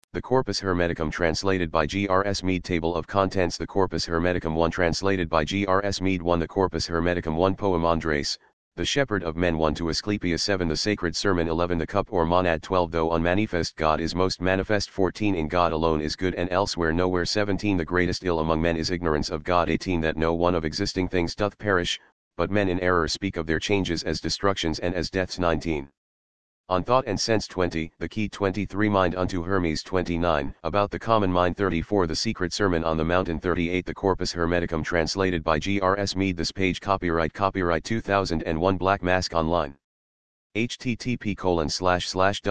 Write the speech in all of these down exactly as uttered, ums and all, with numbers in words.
The Corpus Hermeticum translated by G R S Mead. Table of Contents. The Corpus Hermeticum one translated by G R S Mead. one. The Corpus Hermeticum one. Poem Andres, the Shepherd of Men. one. To Asclepius. seven. The Sacred Sermon. eleven. The Cup or Monad. twelve. Though unmanifest God is most manifest. fourteen. In God alone is good and elsewhere nowhere. seventeen. The greatest ill among men is ignorance of God. eighteen. That no one of existing things doth perish, but men in error speak of their changes as destructions and as deaths. nineteen. On Thought and Sense. twenty. The Key. twenty-three. Mind unto Hermes. twenty-nine. About the Common Mind. thirty-four. The Secret Sermon on the Mountain. thirty-eight. The Corpus Hermeticum translated by G R S Mead. This page copyright copyright two thousand one Black Mask Online. http colon slash slash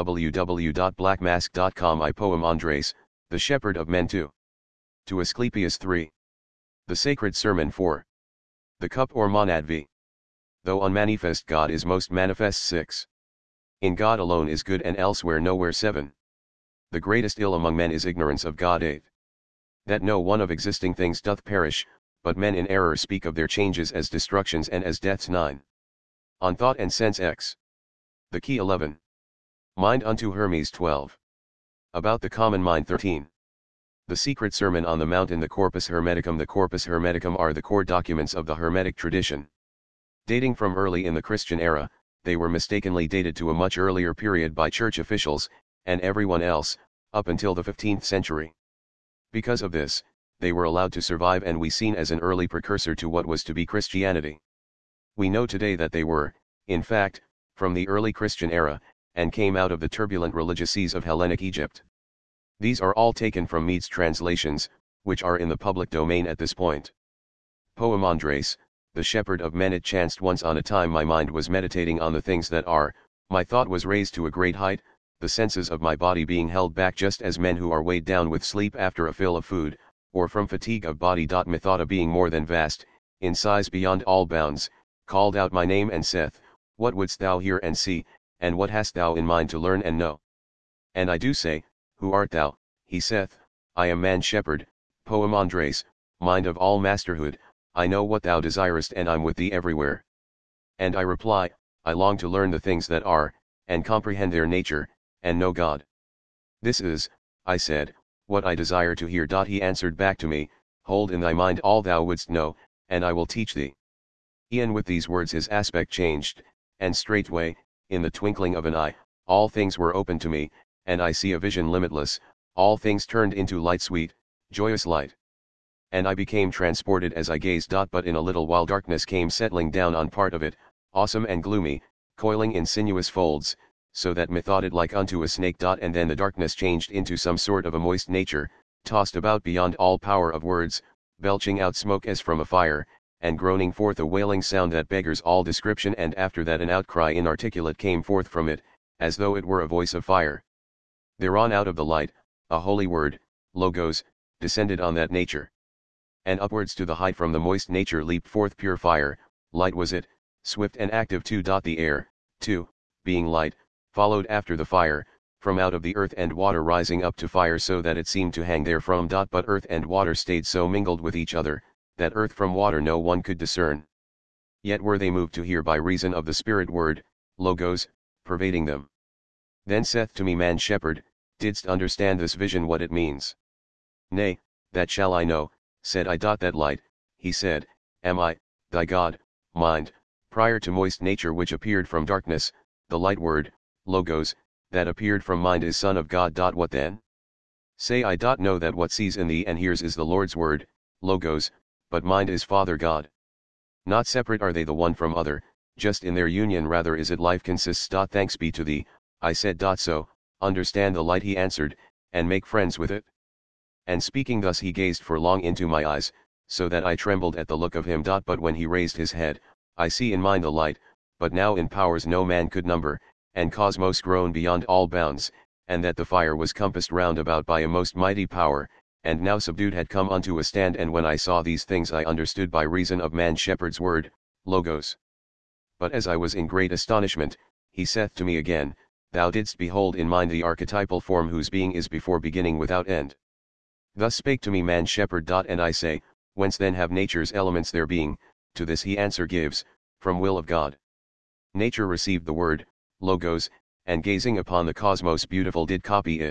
www dot blackmask dot com. I Poem Andres, the Shepherd of Men. two. To Asclepius. three. The Sacred Sermon. four. The Cup or Monad. v. Though unmanifest God is most manifest. six. In God alone is good and elsewhere nowhere. seven. The greatest ill among men is ignorance of God. eight. That no one of existing things doth perish, but men in error speak of their changes as destructions and as deaths. nine. On Thought and Sense. X. The Key. eleven. Mind unto Hermes. twelve. About the Common Mind. thirteen. The Secret Sermon on the Mountain. The Corpus Hermeticum. The Corpus Hermeticum are the core documents of the Hermetic tradition. Dating from early in the Christian era, they were mistakenly dated to a much earlier period by church officials, and everyone else, up until the fifteenth century. Because of this, they were allowed to survive and we seen as an early precursor to what was to be Christianity. We know today that they were, in fact, from the early Christian era, and came out of the turbulent religious seas of Hellenic Egypt. These are all taken from Mead's translations, which are in the public domain at this point. Poem Andres, the Shepherd of Men. It chanced once on a time my mind was meditating on the things that are, my thought was raised to a great height, the senses of my body being held back just as men who are weighed down with sleep after a fill of food, or from fatigue of body. Methought being more than vast, in size beyond all bounds, called out my name and saith, What wouldst thou hear and see, and what hast thou in mind to learn and know? And I do say, Who art thou? He saith, I am man shepherd. Poem Andres, mind of all masterhood, I know what thou desirest and I'm with thee everywhere. And I reply, I long to learn the things that are, and comprehend their nature, and know God. This is, I said, what I desire to hear. He answered back to me, Hold in thy mind all thou wouldst know, and I will teach thee. E'en with these words his aspect changed, and straightway, in the twinkling of an eye, all things were open to me, and I see a vision limitless, all things turned into light, sweet, joyous light. And I became transported as I gazed. But in a little while darkness came settling down on part of it, awesome and gloomy, coiling in sinuous folds, so that methought it like unto a snake. And then the darkness changed into some sort of a moist nature, tossed about beyond all power of words, belching out smoke as from a fire, and groaning forth a wailing sound that beggars all description. And after that an outcry inarticulate came forth from it, as though it were a voice of fire. Thereon out of the light, a holy word, Logos, descended on that nature. And upwards to the height from the moist nature leaped forth pure fire, light was it, swift and active too. The air, too, being light, followed after the fire, from out of the earth and water rising up to fire, so that it seemed to hang therefrom. But earth and water stayed so mingled with each other, that earth from water no one could discern. Yet were they moved to hear by reason of the Spirit word, Logos, pervading them. Then saith to me man shepherd, Didst understand this vision what it means? Nay, that shall I know, said I. That light, he said, am I, thy God, mind, prior to moist nature which appeared from darkness, the light word, Logos, that appeared from mind is Son of God. What then? Say I. Know that what sees in thee and hears is the Lord's word, Logos, but mind is Father God. Not separate are they the one from other, just in their union rather is it life consists. Thanks be to thee, I said. So, understand the light, he answered, and make friends with it. And speaking thus he gazed for long into my eyes, so that I trembled at the look of him. But when he raised his head, I see in mine the light, but now in powers no man could number, and cosmos grown beyond all bounds, and that the fire was compassed round about by a most mighty power, and now subdued had come unto a stand. And when I saw these things I understood by reason of man shepherd's word, Logos. But as I was in great astonishment, he saith to me again, Thou didst behold in mind the archetypal form whose being is before beginning without end. Thus spake to me man shepherd. And I say, Whence then have nature's elements their being? To this he answer gives, From will of God. Nature received the word, Logos, and gazing upon the cosmos beautiful did copy it,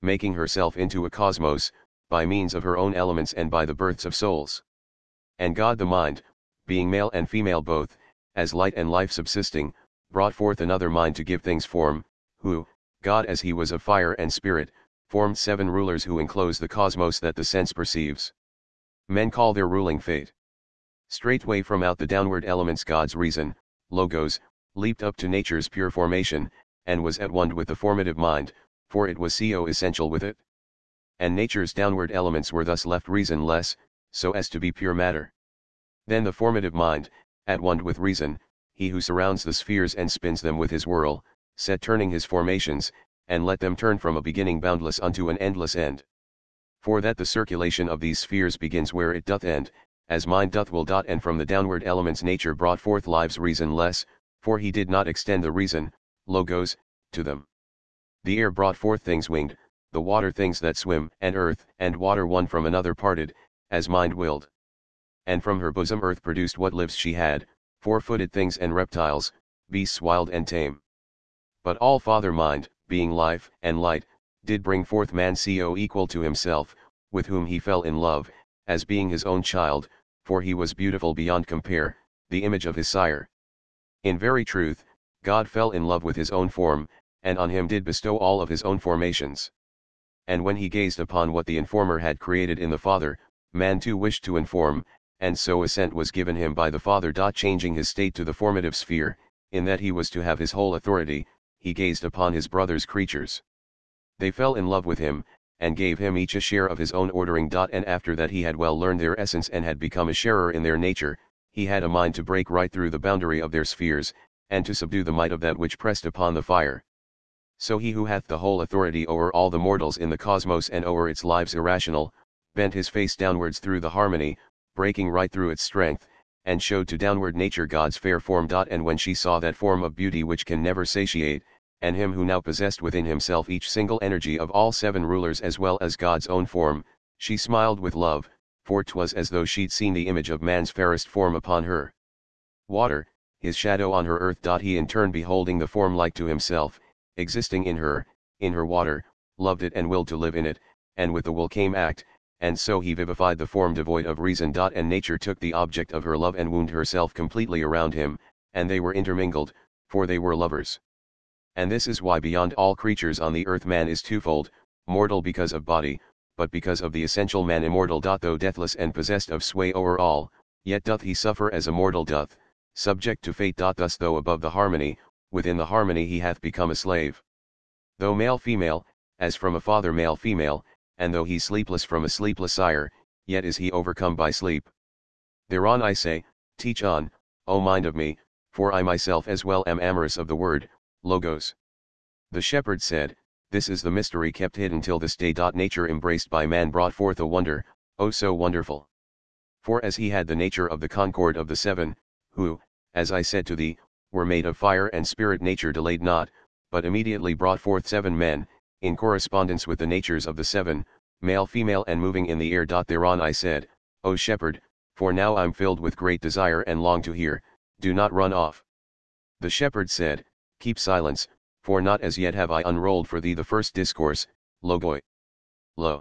making herself into a cosmos, by means of her own elements and by the births of souls. And God the mind, being male and female both, as light and life subsisting, brought forth another mind to give things form, who, God as he was of fire and spirit, formed seven rulers who enclose the cosmos that the sense perceives. Men call their ruling fate. Straightway from out the downward elements God's reason, Logos, leaped up to nature's pure formation, and was at one with the formative mind, for it was co essential with it. And nature's downward elements were thus left reasonless, so as to be pure matter. Then the formative mind, at one with reason, he who surrounds the spheres and spins them with his whirl, set turning his formations, and let them turn from a beginning boundless unto an endless end. For that the circulation of these spheres begins where it doth end, as mind doth will. And from the downward elements nature brought forth lives reasonless, for he did not extend the reason, Logos, to them. The air brought forth things winged, the water things that swim, and earth and water one from another parted, as mind willed. And from her bosom earth produced what lives she had, four-footed things and reptiles, beasts wild and tame. But all Father Mind, being life and light, did bring forth man co equal to himself, with whom he fell in love, as being his own child, for he was beautiful beyond compare, the image of his sire. In very truth, God fell in love with his own form, and on him did bestow all of his own formations. And when he gazed upon what the informer had created in the Father, man too wished to inform, and so assent was given him by the Father. Changing his state to the formative sphere, in that he was to have his whole authority, he gazed upon his brother's creatures. They fell in love with him, and gave him each a share of his own ordering. And after that he had well learned their essence and had become a sharer in their nature, he had a mind to break right through the boundary of their spheres, and to subdue the might of that which pressed upon the fire. So he who hath the whole authority o'er all the mortals in the cosmos and o'er its lives irrational, bent his face downwards through the harmony, breaking right through its strength, and showed to downward nature God's fair form. And when she saw that form of beauty which can never satiate, and him who now possessed within himself each single energy of all seven rulers as well as God's own form, she smiled with love, for 'twas as though she'd seen the image of man's fairest form upon her. Water, his shadow on her earth. He in turn beholding the form like to himself, existing in her, in her water, loved it and willed to live in it, and with the will came act, and so he vivified the form devoid of reason. And nature took the object of her love and wound herself completely around him, and they were intermingled, for they were lovers. And this is why beyond all creatures on the earth man is twofold, mortal because of body, but because of the essential man immortal. Though deathless and possessed of sway o'er all, yet doth he suffer as a mortal doth, subject to fate. Thus though above the harmony, within the harmony he hath become a slave. Though male-female, as from a father male-female, and though he sleepless from a sleepless sire, yet is he overcome by sleep. Thereon I say, teach on, O mind of me, for I myself as well am amorous of the word, Logos. The shepherd said, this is the mystery kept hidden till this day. Nature embraced by man brought forth a wonder, oh so wonderful. For as he had the nature of the concord of the seven, who, as I said to thee, were made of fire and spirit, nature delayed not, but immediately brought forth seven men, in correspondence with the natures of the seven, male, female, and moving in the air. Thereon I said, O shepherd, for now I'm filled with great desire and long to hear, do not run off. The shepherd said, keep silence, for not as yet have I unrolled for thee the first discourse, Logoi. Lo.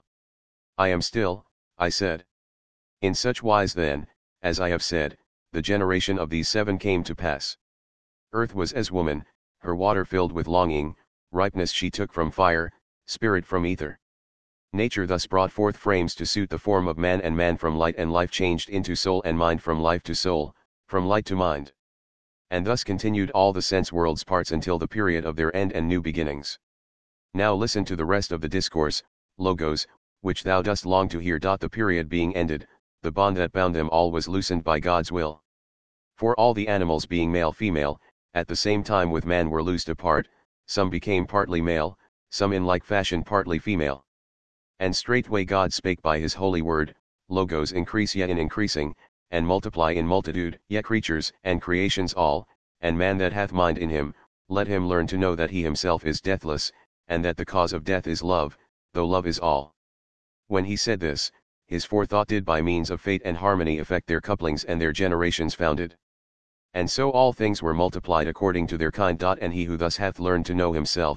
I am still, I said. In such wise then, as I have said, the generation of these seven came to pass. Earth was as woman, her water filled with longing, ripeness she took from fire, spirit from ether. Nature thus brought forth frames to suit the form of man, and man from light and life changed into soul, and mind from life to soul, from light to mind. And thus continued all the sense world's parts until the period of their end and new beginnings. Now listen to the rest of the discourse, Logos, which thou dost long to hear. The period being ended, the bond that bound them all was loosened by God's will. For all the animals being male-female, at the same time with man were loosed apart, some became partly male, some in like fashion partly female. And straightway God spake by his holy word, Logos, increase ye in increasing, and multiply in multitude, ye creatures and creations all, and man that hath mind in him, let him learn to know that he himself is deathless, and that the cause of death is love, though love is all. When he said this, his forethought did by means of fate and harmony effect their couplings and their generations founded. And so all things were multiplied according to their kind. And he who thus hath learned to know himself,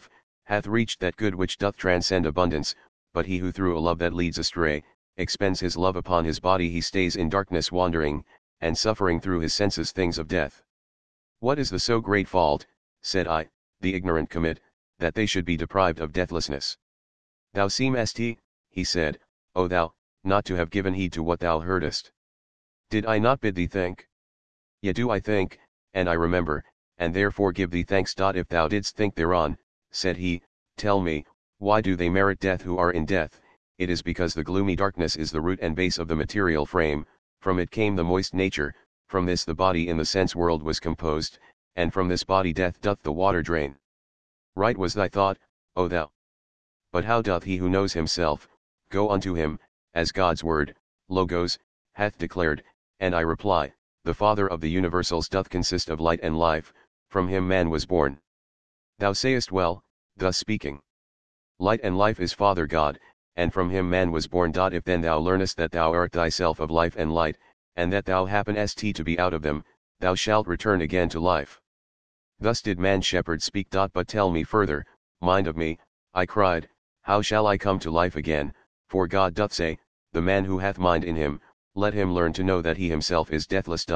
hath reached that good which doth transcend abundance, but he who through a love that leads astray, expends his love upon his body, he stays in darkness wandering, and suffering through his senses things of death. What is the so great fault, said I, the ignorant commit, that they should be deprived of deathlessness? Thou seemest, he said, O thou, not to have given heed to what thou heardest. Did I not bid thee think? Yea, do I think, and I remember, and therefore give thee thanks. If thou didst think thereon, said he, tell me, why do they merit death who are in death? It is because the gloomy darkness is the root and base of the material frame, from it came the moist nature, from this the body in the sense world was composed, and from this body death doth the water drain. Right was thy thought, O thou. But how doth he who knows himself, go unto him, as God's word, Logos, hath declared? And I reply, the Father of the universals doth consist of light and life, from him man was born. Thou sayest well, thus speaking. Light and life is Father God, and from him man was born. If then thou learnest that thou art thyself of life and light, and that thou happenest to be out of them, thou shalt return again to life. Thus did man shepherd speak. But tell me further, mind of me, I cried, how shall I come to life again? For God doth say, the man who hath mind in him, let him learn to know that he himself is deathless.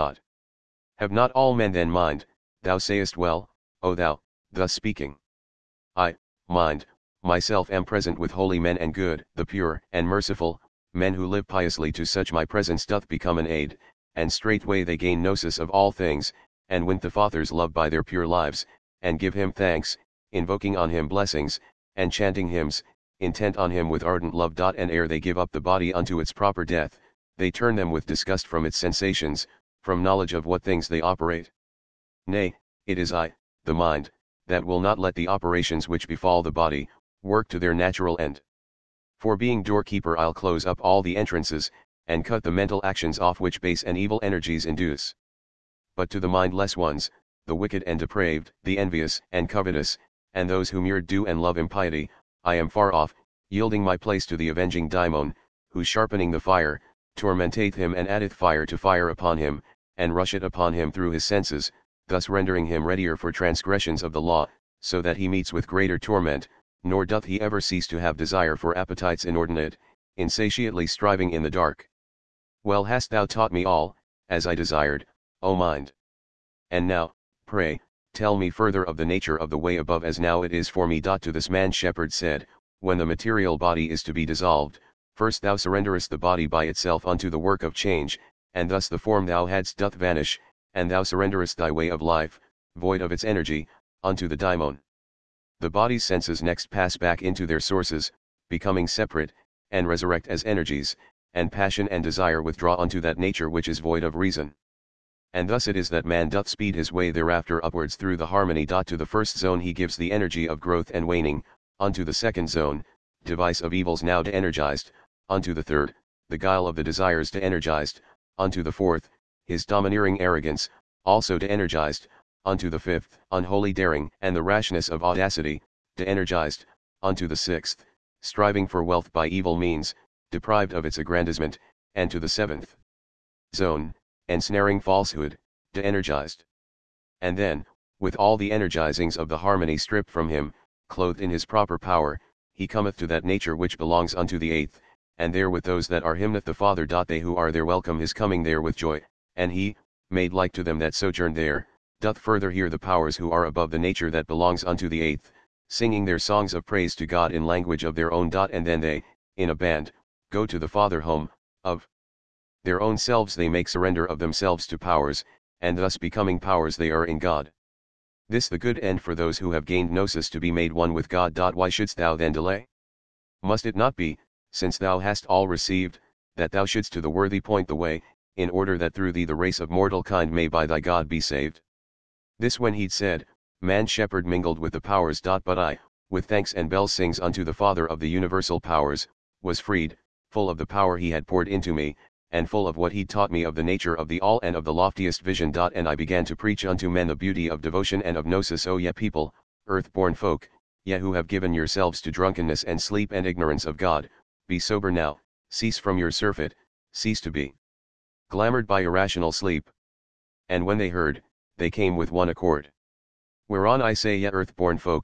Have not all men then mind? Thou sayest well, O thou, thus speaking. I, mind, myself am present with holy men and good, the pure and merciful, men who live piously. To such my presence doth become an aid, and straightway they gain gnosis of all things, and win the Father's love by their pure lives, and give him thanks, invoking on him blessings, and chanting hymns, intent on him with ardent love. And ere they give up the body unto its proper death, they turn them with disgust from its sensations, from knowledge of what things they operate. Nay, it is I, the mind, that will not let the operations which befall the body, work to their natural end. For being doorkeeper I'll close up all the entrances, and cut the mental actions off which base and evil energies induce. But to the mindless ones, the wicked and depraved, the envious and covetous, and those who mere do and love impiety, I am far off, yielding my place to the avenging daimon, who sharpening the fire, tormenteth him and addeth fire to fire upon him, and rusheth upon him through his senses, thus rendering him readier for transgressions of the law, so that he meets with greater torment, nor doth he ever cease to have desire for appetites inordinate, insatiately striving in the dark. Well hast thou taught me all, as I desired, O mind. And now, pray, tell me further of the nature of the way above as now it is for me. To this man shepherd said, when the material body is to be dissolved, first thou surrenderest the body by itself unto the work of change, and thus the form thou hadst doth vanish, and thou surrenderest thy way of life, void of its energy, unto the daimon. The body's senses next pass back into their sources, becoming separate, and resurrect as energies, and passion and desire withdraw unto that nature which is void of reason. And thus it is that man doth speed his way thereafter upwards through the harmony. To the first zone he gives the energy of growth and waning, unto the second zone, device of evils now de-energized, unto the third, the guile of the desires de-energized, unto the fourth, his domineering arrogance, also de-energized, unto the fifth, unholy daring and the rashness of audacity, de-energized, unto the sixth, striving for wealth by evil means, deprived of its aggrandizement, and to the seventh zone, ensnaring falsehood, de-energized. And then, with all the energizings of the harmony stripped from him, clothed in his proper power, he cometh to that nature which belongs unto the eighth, and there with those that are hymneth the Father. They who are there welcome his coming there with joy, and he, made like to them that sojourn there, doth further hear the powers who are above the nature that belongs unto the eighth, singing their songs of praise to God in language of their own. And then they, in a band, go to the Father home, of their own selves they make surrender of themselves to powers, and thus becoming powers they are in God. This the good end for those who have gained gnosis to be made one with God. Why shouldst thou then delay? Must it not be, since thou hast all received, that thou shouldst to the worthy point the way, in order that through thee the race of mortal kind may by thy God be saved? This when he'd said, man shepherd mingled with the powers. But I, with thanks and bells sings unto the Father of the universal powers, was freed, full of the power he had poured into me, and full of what he taught me of the nature of the all and of the loftiest vision. And I began to preach unto men the beauty of devotion and of gnosis. O ye people, earth-born folk, ye who have given yourselves to drunkenness and sleep and ignorance of God, be sober now, cease from your surfeit, cease to be glamored by irrational sleep. And when they heard, they came with one accord. Whereon I say, ye earth-born folk,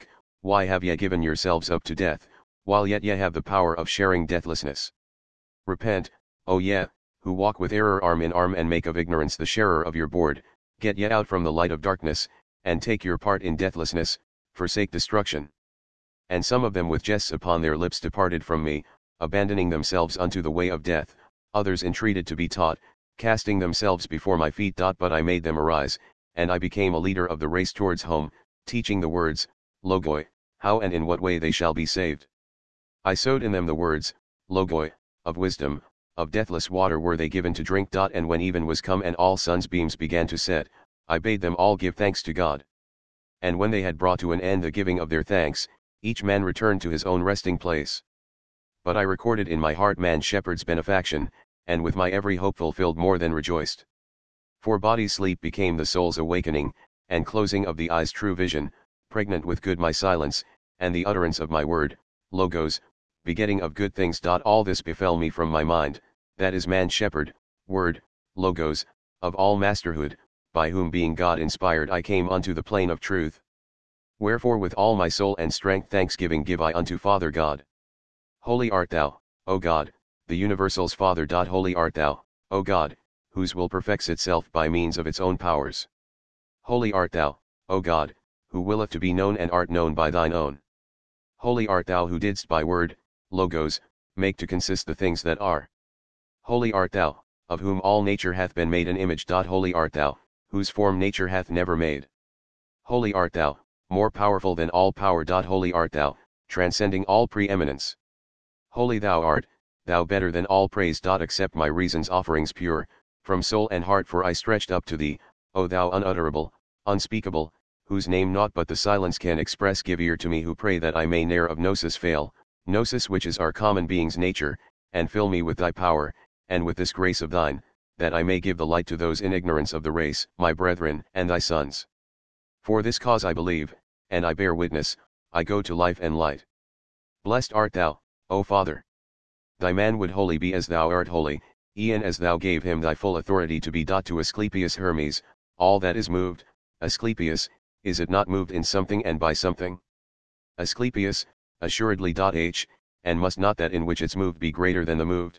why have ye given yourselves up to death, while yet ye have the power of sharing deathlessness? Repent, O ye, who walk with error arm in arm and make of ignorance the sharer of your board, get ye out from the light of darkness, and take your part in deathlessness, forsake destruction. And some of them with jests upon their lips departed from me, abandoning themselves unto the way of death, others entreated to be taught, casting themselves before my feet. But I made them arise, and I became a leader of the race towards home, teaching the words, Logoi, how and in what way they shall be saved. I sowed in them the words, Logoi, of wisdom, of deathless water were they given to drink. And when even was come and all sun's beams began to set, I bade them all give thanks to God. And when they had brought to an end the giving of their thanks, each man returned to his own resting place. But I recorded in my heart man's shepherd's benefaction, and with my every hope fulfilled more than rejoiced. For body's sleep became the soul's awakening, and closing of the eyes true vision, pregnant with good my silence, and the utterance of my word, Logos, begetting of good things. All this befell me from my mind, that is man's shepherd, word, Logos, of all masterhood, by whom being God inspired I came unto the plain of truth. Wherefore with all my soul and strength thanksgiving give I unto Father God. Holy art thou, O God, the universal's Father. Holy art thou, O God, whose will perfects itself by means of its own powers. Holy art thou, O God, who willeth to be known and art known by thine own. Holy art thou who didst by word, Logos, make to consist the things that are. Holy art thou, of whom all nature hath been made an image. Holy art thou, whose form nature hath never made. Holy art thou, more powerful than all power. Holy art thou, transcending all preeminence. Holy thou art, thou better than all praise. Accept my reason's offerings pure, from soul and heart, for I stretched up to thee, O thou unutterable, unspeakable, whose name naught but the silence can express. Give ear to me who pray, that I may ne'er of gnosis fail, gnosis which is our common being's nature, and fill me with thy power, and with this grace of thine, that I may give the light to those in ignorance of the race, my brethren, and thy sons. For this cause I believe, and I bear witness, I go to life and light. Blessed art thou, O Father. Thy man would holy be as thou art holy, e'en as thou gave him thy full authority to be. To Asclepius Hermes, all that is moved, Asclepius, is it not moved in something and by something? Asclepius, assuredly. H, and must not that in which it's moved be greater than the moved?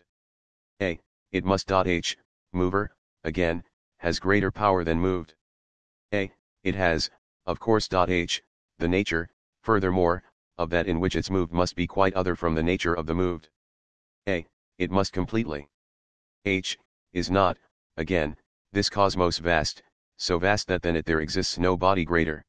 A, it must. H, mover, again, has greater power than moved. A, it has, of course. H, the nature, furthermore, of that in which it's moved must be quite other from the nature of the moved. A, it must completely. H, is not, again, this cosmos vast, so vast that than it there exists no body greater.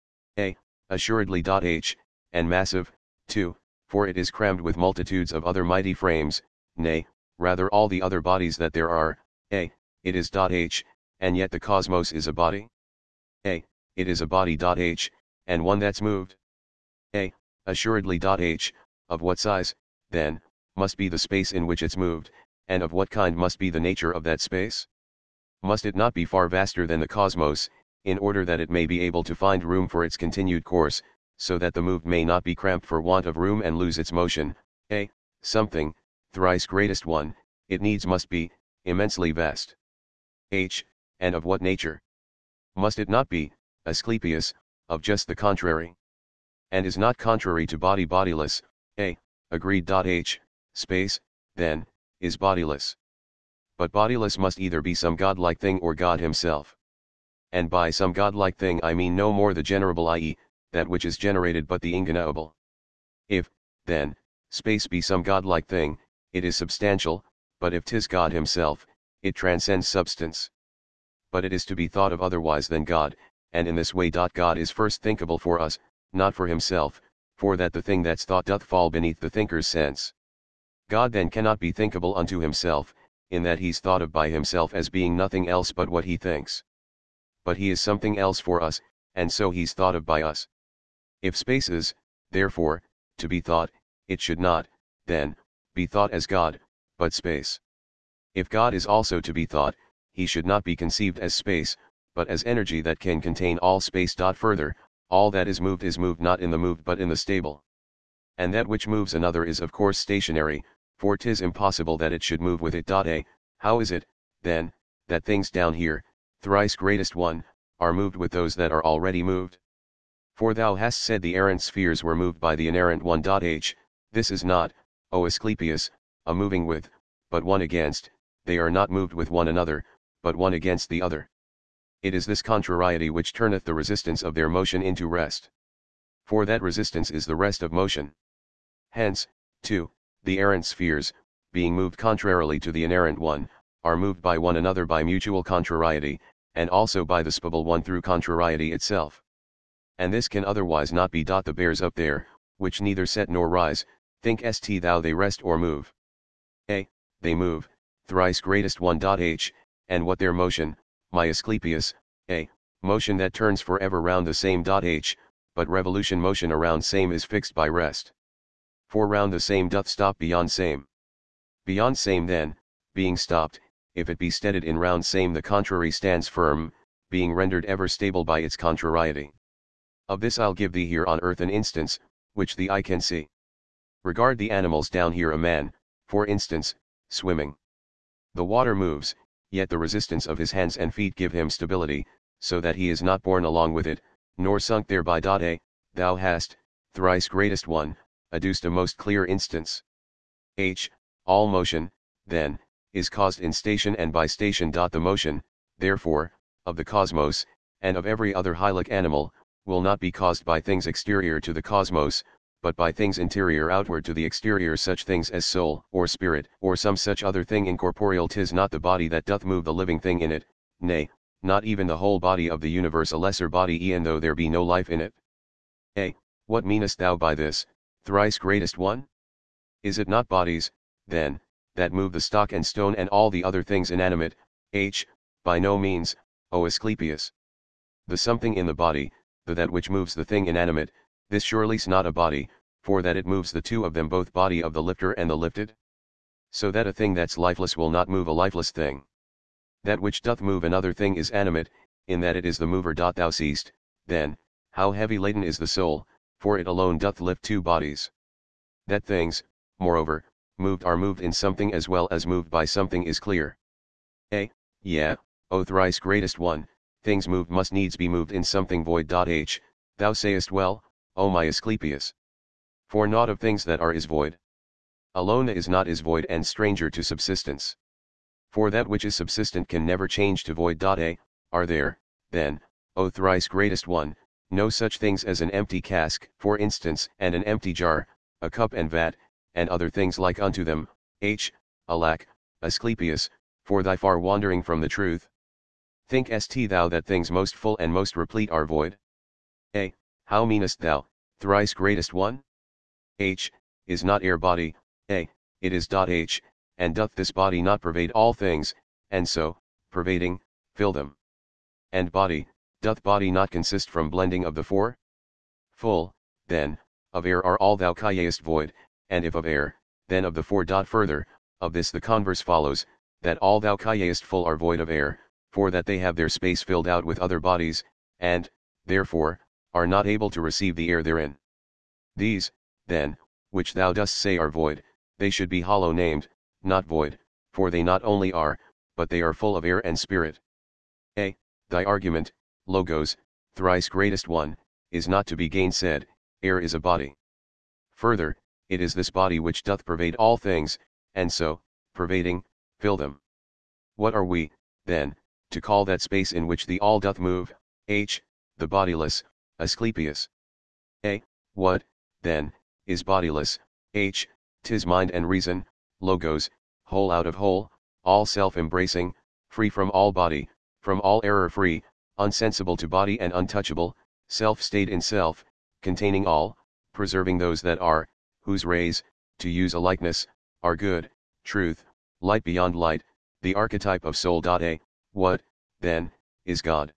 A, assuredly. H, and massive, too, for it is crammed with multitudes of other mighty frames, nay, rather all the other bodies that there are. A, it is. H, and yet the cosmos is a body. A, it is a body. H, and one that's moved. A, assuredly. H, of what size, then, must be the space in which it's moved, and of what kind must be the nature of that space? Must it not be far vaster than the cosmos, in order that it may be able to find room for its continued course, so that the moved may not be cramped for want of room and lose its motion? A, something, thrice greatest one, it needs must be, immensely vast. H, and of what nature? Must it not be, Asclepius, of just the contrary? And is not contrary to body bodiless? A, agreed. H, space, then, is bodiless. But bodiless must either be some godlike thing or God himself. And by some godlike thing I mean no more the generable, that is, that which is generated, but the ingenable. If, then, space be some godlike thing, it is substantial, but if 'tis God himself, it transcends substance. But it is to be thought of otherwise than God, and in this way. God is first thinkable for us, not for himself, for that the thing that's thought doth fall beneath the thinker's sense. God then cannot be thinkable unto himself, in that he's thought of by himself as being nothing else but what he thinks. But he is something else for us, and so he's thought of by us. If space is, therefore, to be thought, it should not, then, be thought as God, but space. If God is also to be thought, he should not be conceived as space, but as energy that can contain all space. Further, all that is moved is moved not in the moved but in the stable. And that which moves another is of course stationary, for 'tis impossible that it should move with it. A, how is it, then, that things down here, thrice greatest one, are moved with those that are already moved? For thou hast said the errant spheres were moved by the inerrant one. H. This is not, O Asclepius, a moving with, but one against, they are not moved with one another, but one against the other. It is this contrariety which turneth the resistance of their motion into rest. For that resistance is the rest of motion. Hence, too, the errant spheres, being moved contrarily to the inerrant one, are moved by one another by mutual contrariety, and also by the spable one through contrariety itself. And this can otherwise not be. The bears up there, which neither set nor rise, think st thou they rest or move. A. They move, thrice greatest one. H. And what their motion, my Asclepius, A. Motion that turns for ever round the same. H. But revolution motion around same is fixed by rest. For round the same doth stop beyond same. Beyond same then, being stopped, if it be steaded in round same the contrary stands firm, being rendered ever stable by its contrariety. Of this I'll give thee here on earth an instance, which the eye can see. Regard the animals down here, a man, for instance, swimming. The water moves, yet the resistance of his hands and feet give him stability, so that he is not borne along with it, nor sunk thereby. A. Thou hast, thrice greatest one, adduced a most clear instance. H. All motion, then, is caused in station and by station. The motion, therefore, of the cosmos, and of every other hylic animal, will not be caused by things exterior to the cosmos, but by things interior outward to the exterior, such things as soul, or spirit, or some such other thing incorporeal. 'Tis not the body that doth move the living thing in it, nay, not even the whole body of the universe, a lesser body, e'en though there be no life in it. A. What meanest thou by this, thrice greatest one? Is it not bodies, then, that move the stock and stone and all the other things inanimate? H. By no means, O Asclepius. The something in the body, the that which moves the thing inanimate, this surely's not a body, for that it moves the two of them, both body of the lifter and the lifted. So that a thing that's lifeless will not move a lifeless thing. That which doth move another thing is animate, in that it is the mover. Thou seest, then, how heavy laden is the soul, for it alone doth lift two bodies. That things, moreover, moved are moved in something as well as moved by something is clear. A. Yeah, O thrice greatest one, things moved must needs be moved in something void. H. Thou sayest well, O my Asclepius. For naught of things that are is void. Alone is not is void and stranger to subsistence. For that which is subsistent can never change to void. A. Are there, then, O thrice greatest one, no such things as an empty cask, for instance, and an empty jar, a cup and vat, and other things like unto them? H. Alack, Asclepius, for thy far wandering from the truth. Think st thou that things most full and most replete are void? A. How meanest thou, thrice greatest one? H. Is not air body? A. It is. H. And doth this body not pervade all things, and so, pervading, fill them? And body, doth body not consist from blending of the four? Full, then, of air are all thou callest void, and if of air, then of the four. Further, of this the converse follows, that all thou callest full are void of air, for that they have their space filled out with other bodies, and, therefore, are not able to receive the air therein. These, then, which thou dost say are void, they should be hollow named, not void, for they not only are, but they are full of air and spirit. A. Thy argument, Logos, thrice greatest one, is not to be gainsaid. Air is a body. Further, it is this body which doth pervade all things, and so, pervading, fill them. What are we, then, to call that space in which the all doth move? H. The bodiless, Asclepius. A. What, then, is bodiless? H. 'Tis mind and reason, Logos, whole out of whole, all self-embracing, free from all body, from all error free, unsensible to body and untouchable, self-stayed in self, containing all, preserving those that are, whose rays, to use a likeness, are good, truth, light beyond light, the archetype of soul. A. What, then, is God?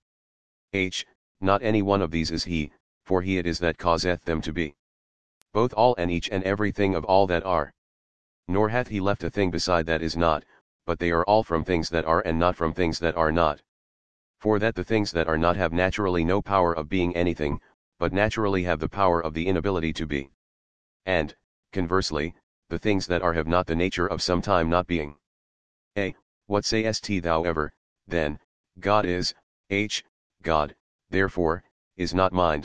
H. Not any one of these is he, for he it is that causeth them to be. Both all and each and every thing of all that are. Nor hath he left a thing beside that is not, but they are all from things that are and not from things that are not. For that the things that are not have naturally no power of being anything, but naturally have the power of the inability to be. And, conversely, the things that are have not the nature of some time not being. A. What sayest thou ever, then, God is? H. God, therefore, is not mind,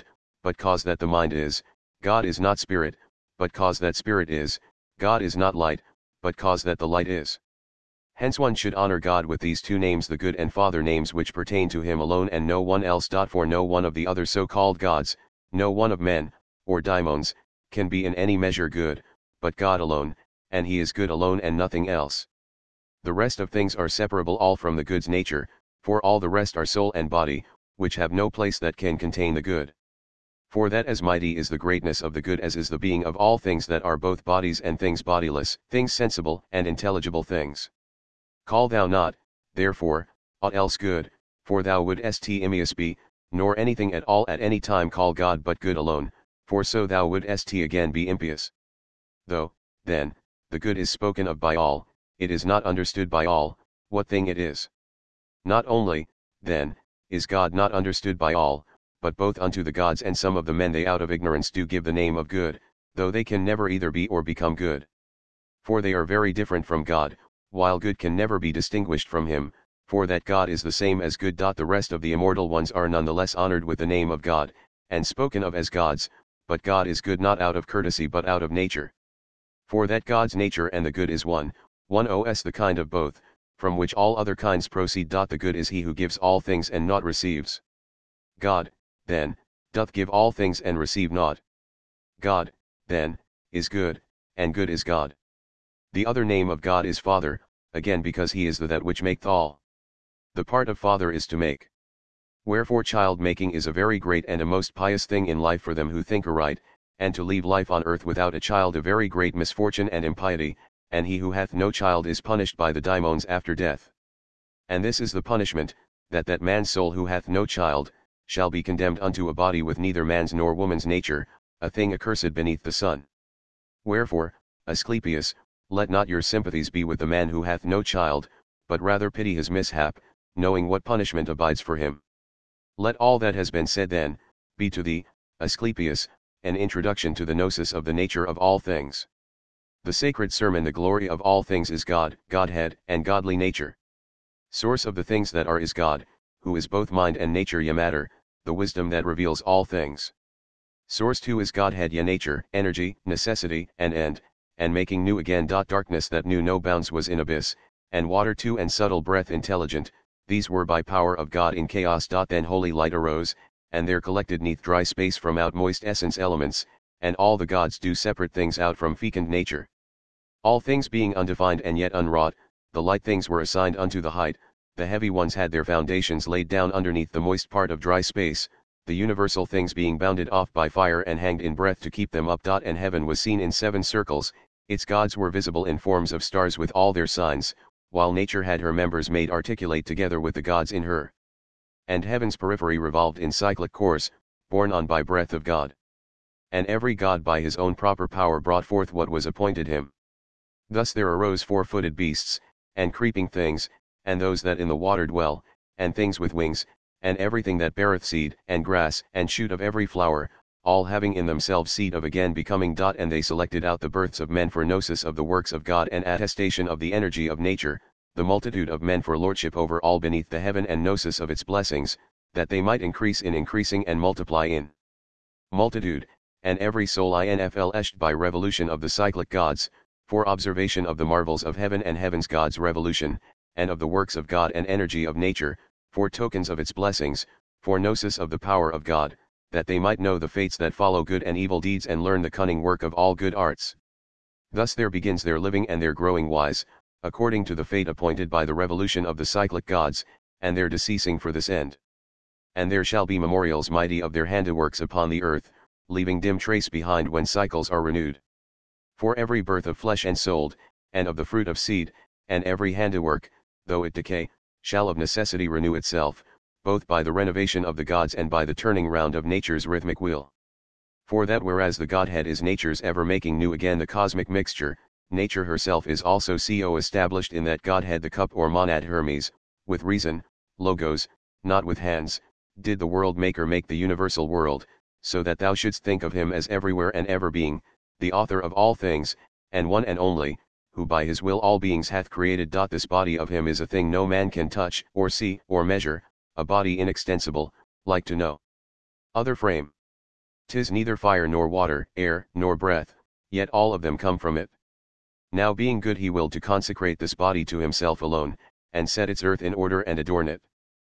but cause that the mind is, God is not spirit, but cause that spirit is, God is not light, but cause that the light is. Hence one should honor God with these two names, the good and Father, names which pertain to him alone and no one else. For no one of the other so-called gods, no one of men, or daimons, can be in any measure good, but God alone, and he is good alone and nothing else. The rest of things are separable all from the good's nature, for all the rest are soul and body, which have no place that can contain the good. For that as mighty is the greatness of the good as is the being of all things that are both bodies and things bodiless, things sensible and intelligible things. Call thou not, therefore, aught else good, for thou wouldst impious be, nor anything at all at any time call God but good alone, for so thou wouldst again be impious. Though, then, the good is spoken of by all, it is not understood by all, what thing it is. Not only, then, is God not understood by all, but both unto the gods and some of the men they out of ignorance do give the name of good, though they can never either be or become good. For they are very different from God, while good can never be distinguished from him, for that God is the same as good. The rest of the immortal ones are none the less honored with the name of God, and spoken of as gods, but God is good not out of courtesy but out of nature. For that God's nature and the good is one, one os the kind of both, from which all other kinds proceed. The good is he who gives all things and naught receives. God, then, doth give all things and receive naught. God, then, is good, and good is God. The other name of God is Father, again because he is the that which maketh all. The part of Father is to make. Wherefore child-making is a very great and a most pious thing in life for them who think aright, and to leave life on earth without a child a very great misfortune and impiety, and he who hath no child is punished by the daimons after death. And this is the punishment, that that man's soul who hath no child, shall be condemned unto a body with neither man's nor woman's nature, a thing accursed beneath the sun. Wherefore, Asclepius, let not your sympathies be with the man who hath no child, but rather pity his mishap, knowing what punishment abides for him. Let all that has been said then, be to thee, Asclepius, an introduction to the gnosis of the nature of all things. The sacred sermon, the glory of all things is God, Godhead, and godly nature. Source of the things that are is God, who is both mind and nature yea matter, the wisdom that reveals all things. Source two is Godhead yea nature, energy, necessity, and end, and making new again. Darkness that knew no bounds was in abyss, and water too and subtle breath intelligent, these were by power of God in chaos. Then holy light arose, and there collected neath dry space from out moist essence elements, and all the gods do separate things out from fecund nature. All things being undefined and yet unwrought, the light things were assigned unto the height, the heavy ones had their foundations laid down underneath the moist part of dry space, the universal things being bounded off by fire and hanged in breath to keep them up. And heaven was seen in seven circles, its gods were visible in forms of stars with all their signs, while nature had her members made articulate together with the gods in her. And heaven's periphery revolved in cyclic course, borne on by breath of God. And every god by his own proper power brought forth what was appointed him. Thus there arose four-footed beasts, and creeping things, and those that in the water dwell, and things with wings, and everything that beareth seed, and grass, and shoot of every flower, all having in themselves seed of again becoming. And they selected out the births of men for gnosis of the works of God and attestation of the energy of nature, the multitude of men for lordship over all beneath the heaven and gnosis of its blessings, that they might increase in increasing and multiply in multitude, and every soul infleshed by revolution of the cyclic gods, for observation of the marvels of heaven and heaven's gods' revolution, and of the works of God and energy of nature, for tokens of its blessings, for gnosis of the power of God, that they might know the fates that follow good and evil deeds and learn the cunning work of all good arts. Thus there begins their living and their growing wise, according to the fate appointed by the revolution of the cyclic gods, and their deceasing for this end. And there shall be memorials mighty of their handiworks upon the earth, leaving dim trace behind when cycles are renewed. For every birth of flesh and soul, and of the fruit of seed, and every handiwork, though it decay, shall of necessity renew itself, both by the renovation of the gods and by the turning round of nature's rhythmic wheel. For that whereas the Godhead is nature's ever making new again the cosmic mixture, nature herself is also co established in that Godhead, the cup or monad Hermes, with reason, logos, not with hands, did the world maker make the universal world, so that thou shouldst think of him as everywhere and ever being, the author of all things, and one and only, who by his will all beings hath created. This body of him is a thing no man can touch, or see, or measure, a body inextensible, like to no other frame. 'Tis neither fire nor water, air, nor breath, yet all of them come from it. Now being good he willed to consecrate this body to himself alone, and set its earth in order and adorn it.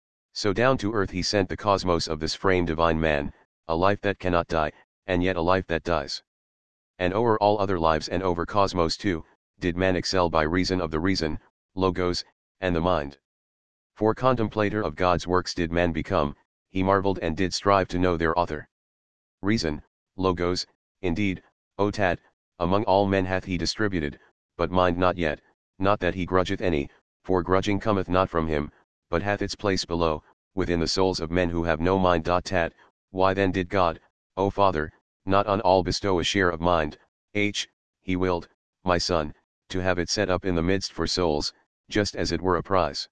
So down to earth he sent the cosmos of this frame divine man, a life that cannot die, and yet a life that dies. And o'er all other lives and over cosmos too, did man excel by reason of the reason, logos, and the mind. For contemplator of God's works did man become, he marveled and did strive to know their author. Reason, logos, indeed, O Tat, among all men hath he distributed, but mind not yet, not that he grudgeth any, for grudging cometh not from him, but hath its place below, within the souls of men who have no mind. Tat, why then did God, O Father, not on all bestow a share of mind? H, he willed, my Son, to have it set up in the midst for souls, just as it were a prize.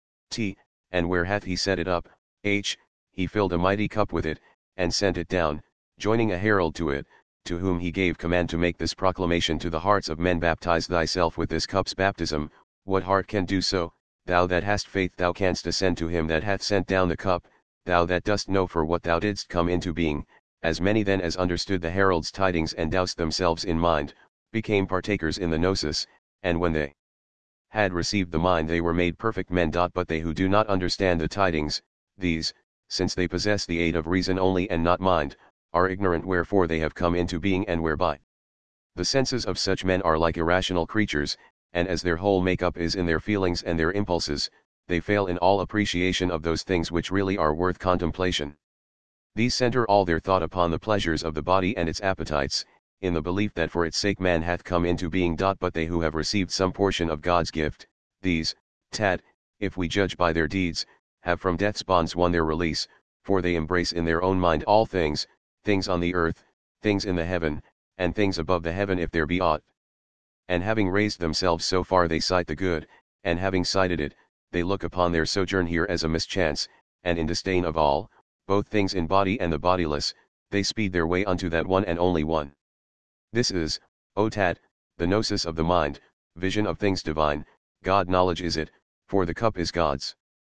T, and where hath he set it up? H, he filled a mighty cup with it, and sent it down, joining a herald to it, to whom he gave command to make this proclamation to the hearts of men: baptize thyself with this cup's baptism. What heart can do so? Thou that hast faith, thou canst ascend to him that hath sent down the cup, thou that dost know for what thou didst come into being. As many then as understood the herald's tidings and doused themselves in mind, became partakers in the gnosis, and when they had received the mind they were made perfect men. But they who do not understand the tidings, these, since they possess the aid of reason only and not mind, are ignorant wherefore they have come into being and whereby. The senses of such men are like irrational creatures, and as their whole make-up is in their feelings and their impulses, they fail in all appreciation of those things which really are worth contemplation. These center all their thought upon the pleasures of the body and its appetites, in the belief that for its sake man hath come into being. But they who have received some portion of God's gift, these, Tat, if we judge by their deeds, have from death's bonds won their release, for they embrace in their own mind all things, things on the earth, things in the heaven, and things above the heaven if there be aught. And having raised themselves so far they sight the good, and having sighted it, they look upon their sojourn here as a mischance, and in disdain of all, both things in body and the bodiless, they speed their way unto that one and only one. This is, O Tat, the gnosis of the mind, vision of things divine, God knowledge is it, for the cup is God's.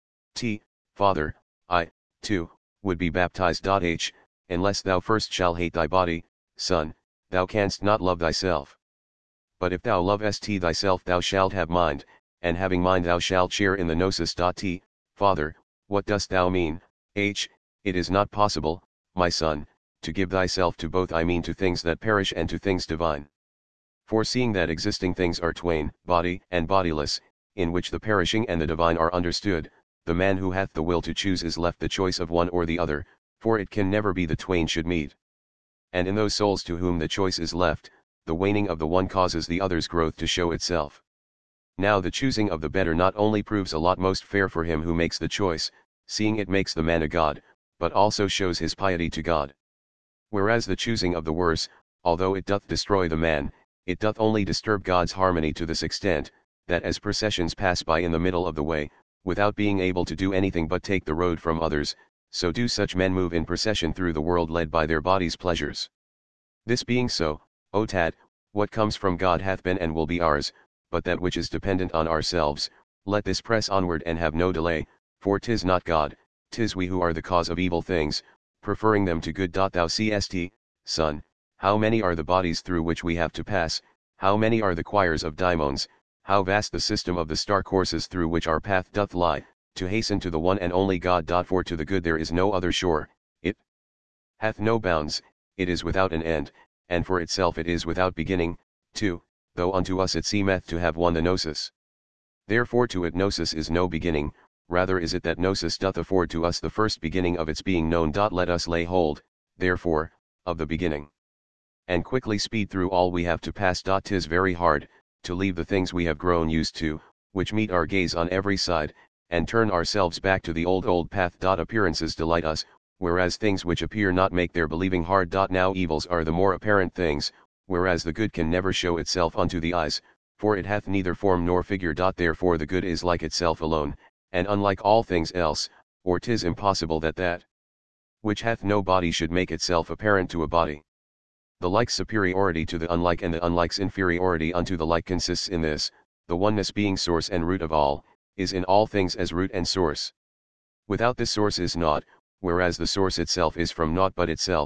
T, Father, I, too, would be baptized. H, unless thou first shall hate thy body, Son, thou canst not love thyself. But if thou lovest thyself thou shalt have mind, and having mind thou shalt share in the gnosis. T, Father, what dost thou mean? H, it is not possible, my Son, to give thyself to both, I mean to things that perish and to things divine. For seeing that existing things are twain, body and bodiless, in which the perishing and the divine are understood, the man who hath the will to choose is left the choice of one or the other, for it can never be the twain should meet. And in those souls to whom the choice is left, the waning of the one causes the other's growth to show itself. Now the choosing of the better not only proves a lot most fair for him who makes the choice, seeing it makes the man a god, but also shows his piety to God. Whereas the choosing of the worse, although it doth destroy the man, it doth only disturb God's harmony to this extent, that as processions pass by in the middle of the way, without being able to do anything but take the road from others, so do such men move in procession through the world led by their body's pleasures. This being so, O Tat, what comes from God hath been and will be ours, but that which is dependent on ourselves, let this press onward and have no delay, for 'tis not God, 'tis we who are the cause of evil things, preferring them to good. Thou seest, Son, how many are the bodies through which we have to pass, how many are the choirs of daimons, how vast the system of the star courses through which our path doth lie, to hasten to the one and only God. For to the good there is no other shore, it hath no bounds, it is without an end, and for itself it is without beginning, too, though unto us it seemeth to have won the gnosis. Therefore to it gnosis is no beginning, rather is it that gnosis doth afford to us the first beginning of its being known. Let us lay hold, therefore, of the beginning, and quickly speed through all we have to pass. 'Tis very hard, to leave the things we have grown used to, which meet our gaze on every side, and turn ourselves back to the old old path. Appearances delight us, whereas things which appear not make their believing hard. Now evils are the more apparent things, whereas the good can never show itself unto the eyes, for it hath neither form nor figure. Therefore the good is like itself alone, and unlike all things else, or 'tis impossible that that which hath no body should make itself apparent to a body. The like's superiority to the unlike and the unlike's inferiority unto the like consists in this: the oneness being source and root of all, is in all things as root and source. Without this source is naught, whereas the source itself is from naught but itself.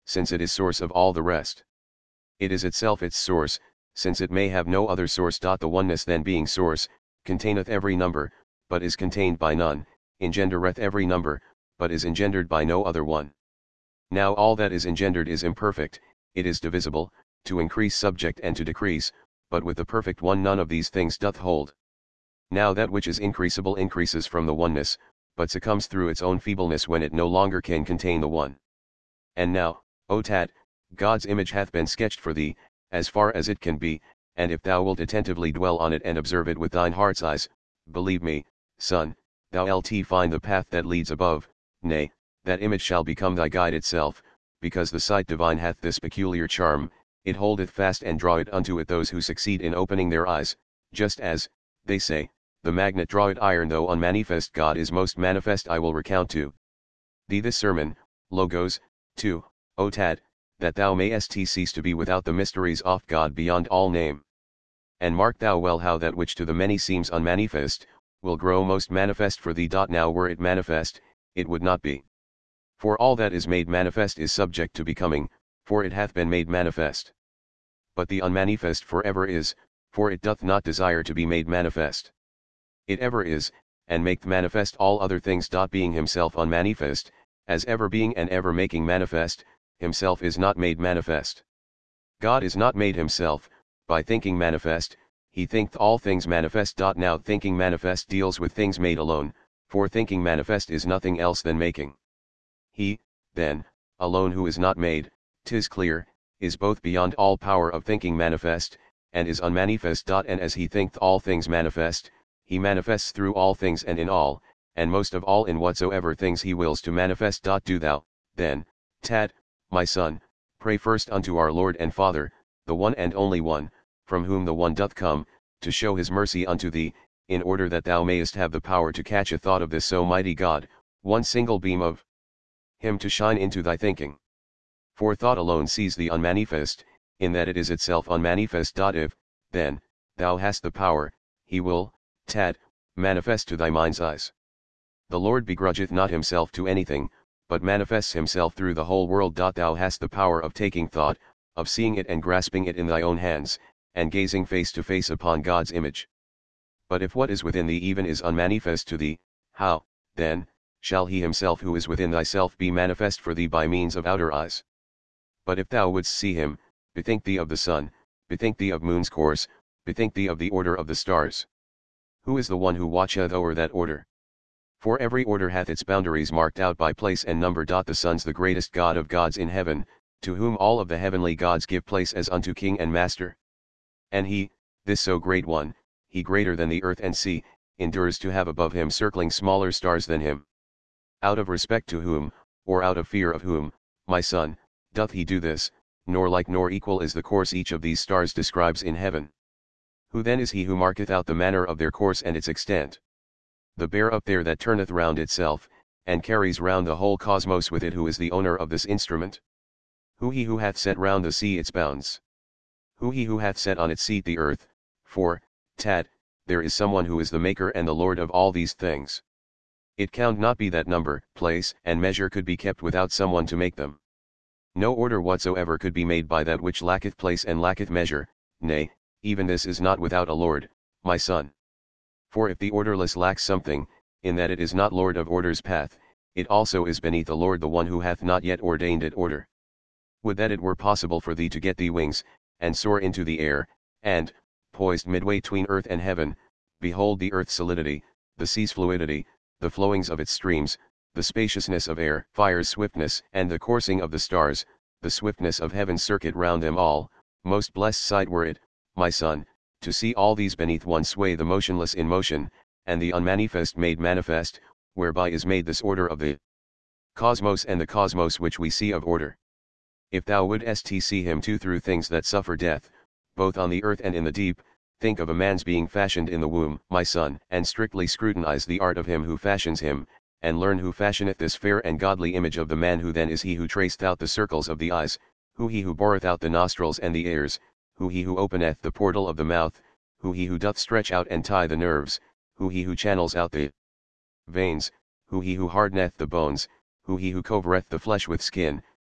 since it is source of all the rest. It is itself its source, since it may have no other source. The oneness then being source, containeth every number, but is contained by none, engendereth every number, but is engendered by no other one. Now all that is engendered is imperfect, it is divisible, to increase subject and to decrease, but with the perfect one none of these things doth hold. Now that which is increasable increases from the oneness, but succumbs through its own feebleness when it no longer can contain the one. And now, O Tat, God's image hath been sketched for thee, as far as it can be, and if thou wilt attentively dwell on it and observe it with thine heart's eyes, believe me, son, thou wilt find the path that leads above, nay, that image shall become thy guide itself, because the sight divine hath this peculiar charm, it holdeth fast and draweth unto it those who succeed in opening their eyes, just as, they say, the magnet draweth iron. Though unmanifest God is most manifest. I will recount to thee this sermon, Logos, two, O Tat, that thou mayest cease to be without the mysteries of God beyond all name. And mark thou well how that which to the many seems unmanifest, will grow most manifest for thee. Now were it manifest, it would not be. For all that is made manifest is subject to becoming, for it hath been made manifest. But the unmanifest for ever is, for it doth not desire to be made manifest. It ever is, and maketh manifest all other things. Being himself unmanifest, as ever being and ever making manifest, himself is not made manifest. God is not made himself, by thinking manifest, he thinketh all things manifest. Now thinking manifest deals with things made alone, for thinking manifest is nothing else than making. He, then, alone who is not made, 'tis clear, is both beyond all power of thinking manifest, and is unmanifest. And as he thinketh all things manifest, he manifests through all things and in all, and most of all in whatsoever things he wills to manifest. Do thou, then, Tat, my son, pray first unto our Lord and Father, the one and only one, from whom the one doth come, to show his mercy unto thee, in order that thou mayest have the power to catch a thought of this so mighty God, one single beam of him to shine into thy thinking. For thought alone sees the unmanifest, in that it is itself unmanifest. If, then, thou hast the power, he will, Tat, manifest to thy mind's eyes. The Lord begrudgeth not himself to anything, but manifests himself through the whole world. Thou hast the power of taking thought, of seeing it and grasping it in thy own hands, and gazing face to face upon God's image. But if what is within thee even is unmanifest to thee, how, then, shall he himself who is within thyself be manifest for thee by means of outer eyes? But if thou wouldst see him, bethink thee of the sun, bethink thee of moon's course, bethink thee of the order of the stars. Who is the one who watcheth o'er that order? For every order hath its boundaries marked out by place and number. The sun's the greatest God of gods in heaven, to whom all of the heavenly gods give place as unto king and master. And he, this so great one, he greater than the earth and sea, endures to have above him circling smaller stars than him. Out of respect to whom, or out of fear of whom, my son, doth he do this, nor like nor equal is the course each of these stars describes in heaven. Who then is he who marketh out the manner of their course and its extent? The bear up there that turneth round itself, and carries round the whole cosmos with it. Who is the owner of this instrument? Who he who hath set round the sea its bounds? Who he who hath set on its seat the earth? For, Tat, there is someone who is the maker and the Lord of all these things. It can not be that number, place, and measure could be kept without someone to make them. No order whatsoever could be made by that which lacketh place and lacketh measure, nay, even this is not without a Lord, my son. For if the orderless lacks something, in that it is not Lord of order's path, it also is beneath the Lord the one who hath not yet ordained it order. Would that it were possible for thee to get thee wings, and soar into the air, and, poised midway tween earth and heaven, behold the earth's solidity, the sea's fluidity, the flowings of its streams, the spaciousness of air, fire's swiftness, and the coursing of the stars, the swiftness of heaven's circuit round them all. Most blessed sight were it, my son, to see all these beneath one sway, the motionless in motion, and the unmanifest made manifest, whereby is made this order of the cosmos and the cosmos which we see of order. If thou wouldst see him too through things that suffer death, both on the earth and in the deep, think of a man's being fashioned in the womb, my son, and strictly scrutinize the art of him who fashions him, and learn who fashioneth this fair and godly image of the man. Who then is he who traced out the circles of the eyes, who he who boreth out the nostrils and the ears, who he who openeth the portal of the mouth, who he who doth stretch out and tie the nerves, who he who channels out the veins, who he who hardeneth the bones, who he who covereth the flesh with skin,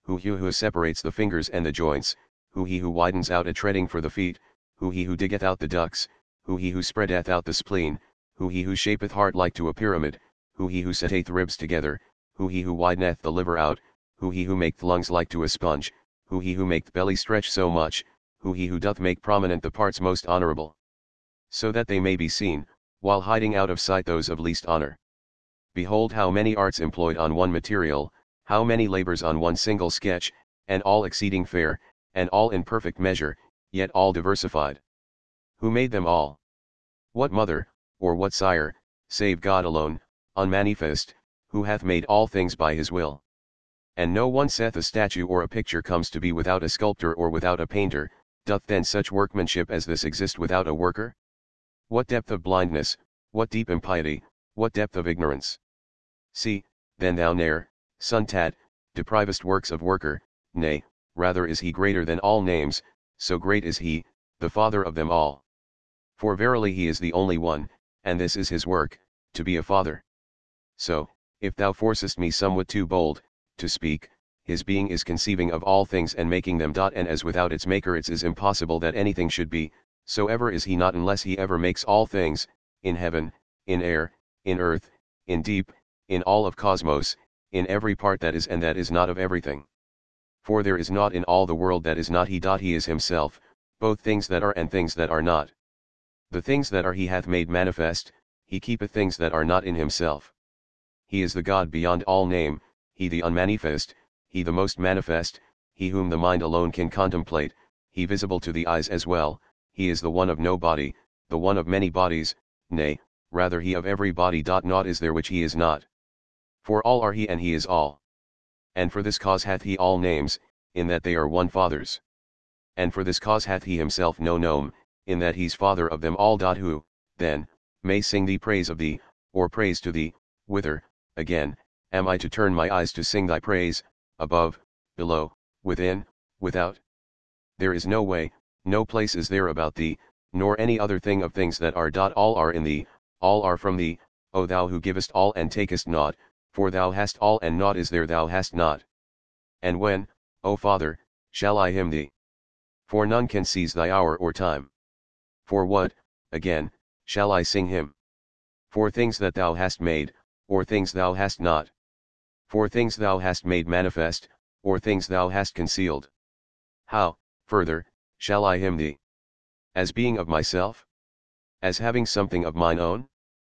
who he who separates the fingers and the joints, who he who widens out a treading for the feet, who he who diggeth out the ducts, who he who spreadeth out the spleen, who he who shapeth heart like to a pyramid, who he who setteth ribs together, who he who wideneth the liver out, who he who maketh lungs like to a sponge, who he who maketh belly stretch so much, who he who doth make prominent the parts most honorable, so that they may be seen, while hiding out of sight those of least honor. Behold how many arts employed on one material, how many labors on one single sketch, and all exceeding fair, and all in perfect measure, yet all diversified. Who made them all? What mother, or what sire, save God alone, unmanifest, who hath made all things by his will? And no one saith a statue or a picture comes to be without a sculptor or without a painter. Doth then such workmanship as this exist without a worker? What depth of blindness, what deep impiety, what depth of ignorance? See, then thou ne'er, son Tad, deprivest works of worker, nay, rather is he greater than all names, so great is he, the Father of them all. For verily he is the only one, and this is his work, to be a father. So, if thou forcest me somewhat too bold, to speak, his being is conceiving of all things and making them. And as without its maker it is impossible that anything should be, so ever is he not unless he ever makes all things, in heaven, in air, in earth, in deep, in all of cosmos, in every part that is and that is not of everything. For there is naught in all the world that is not he. He is himself, both things that are and things that are not. The things that are he hath made manifest, he keepeth things that are not in himself. He is the God beyond all name, he the unmanifest, he the most manifest, he whom the mind alone can contemplate, he visible to the eyes as well, he is the one of no body, the one of many bodies, nay, rather he of every body. Naught is there which he is not. For all are he and he is all. And for this cause hath he all names, in that they are one fathers. And for this cause hath he himself no nome, in that he's father of them all. Who, then, may sing thee praise of thee, or praise to thee, whither, again, am I to turn my eyes to sing thy praise, above, below, within, without? There is no way, no place is there about thee, nor any other thing of things that are. All are in thee, all are from thee, O thou who givest all and takest naught, for thou hast all and naught is there thou hast not. And when, O Father, shall I hymn thee? For none can seize thy hour or time. For what, again, shall I sing him? For things that thou hast made, or things thou hast not. For things thou hast made manifest, or things thou hast concealed. How, further, shall I hymn thee? As being of myself? As having something of mine own?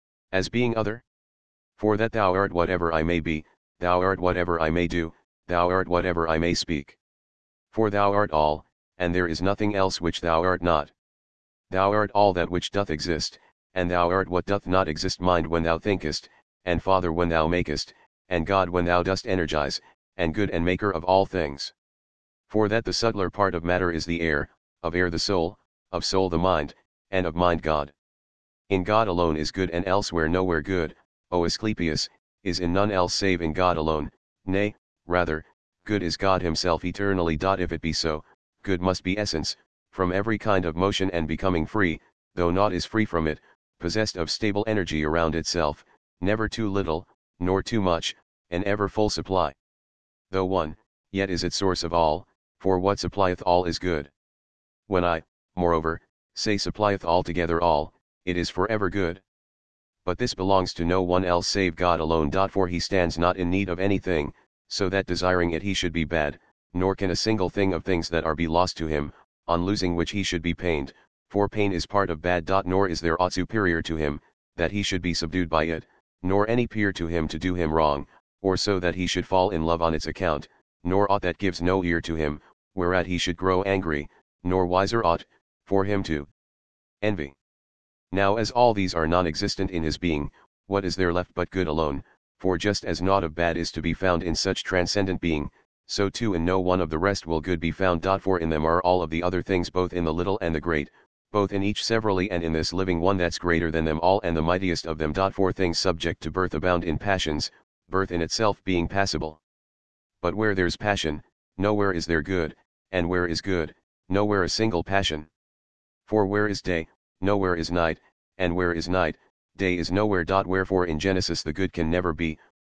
As being other? For that thou art whatever I may be, thou art whatever I may do, thou art whatever I may speak. For thou art all, and there is nothing else which thou art not. Thou art all that which doth exist, and thou art what doth not exist. Mind when thou thinkest, and Father when thou makest, and God when thou dost energize, and good and maker of all things. For that the subtler part of matter is the air, of air the soul, of soul the mind, and of mind God. In God alone is good and elsewhere nowhere good, O Asclepius, is in none else save in God alone, nay, rather, good is God himself eternally. If it be so, good must be essence, from every kind of motion and becoming free, though naught is free from it, possessed of stable energy around itself, never too little, nor too much, an ever full supply. Though one, yet is it source of all, for what supplieth all is good. When I, moreover, say supplieth altogether all, it is forever good. But this belongs to no one else save God alone. For he stands not in need of anything, so that desiring it he should be bad, nor can a single thing of things that are be lost to him, on losing which he should be pained, for pain is part of bad. Nor is there aught superior to him, that he should be subdued by it, nor any peer to him to do him wrong, or so that he should fall in love on its account, nor aught that gives no ear to him, whereat he should grow angry, nor wiser aught, for him to envy. Now as all these are non-existent in his being, what is there left but good alone? For just as naught of bad is to be found in such transcendent being, so too in no one of the rest will good be found. For in them are all of the other things, both in the little and the great, both in each severally and in this living one that's greater than them all and the mightiest of them. For things subject to birth abound in passions, birth in itself being passible. But where there's passion, nowhere is there good, and where is good, nowhere a single passion. For where is day, nowhere is night, and where is night, day is nowhere. Wherefore in Genesis the good can never be,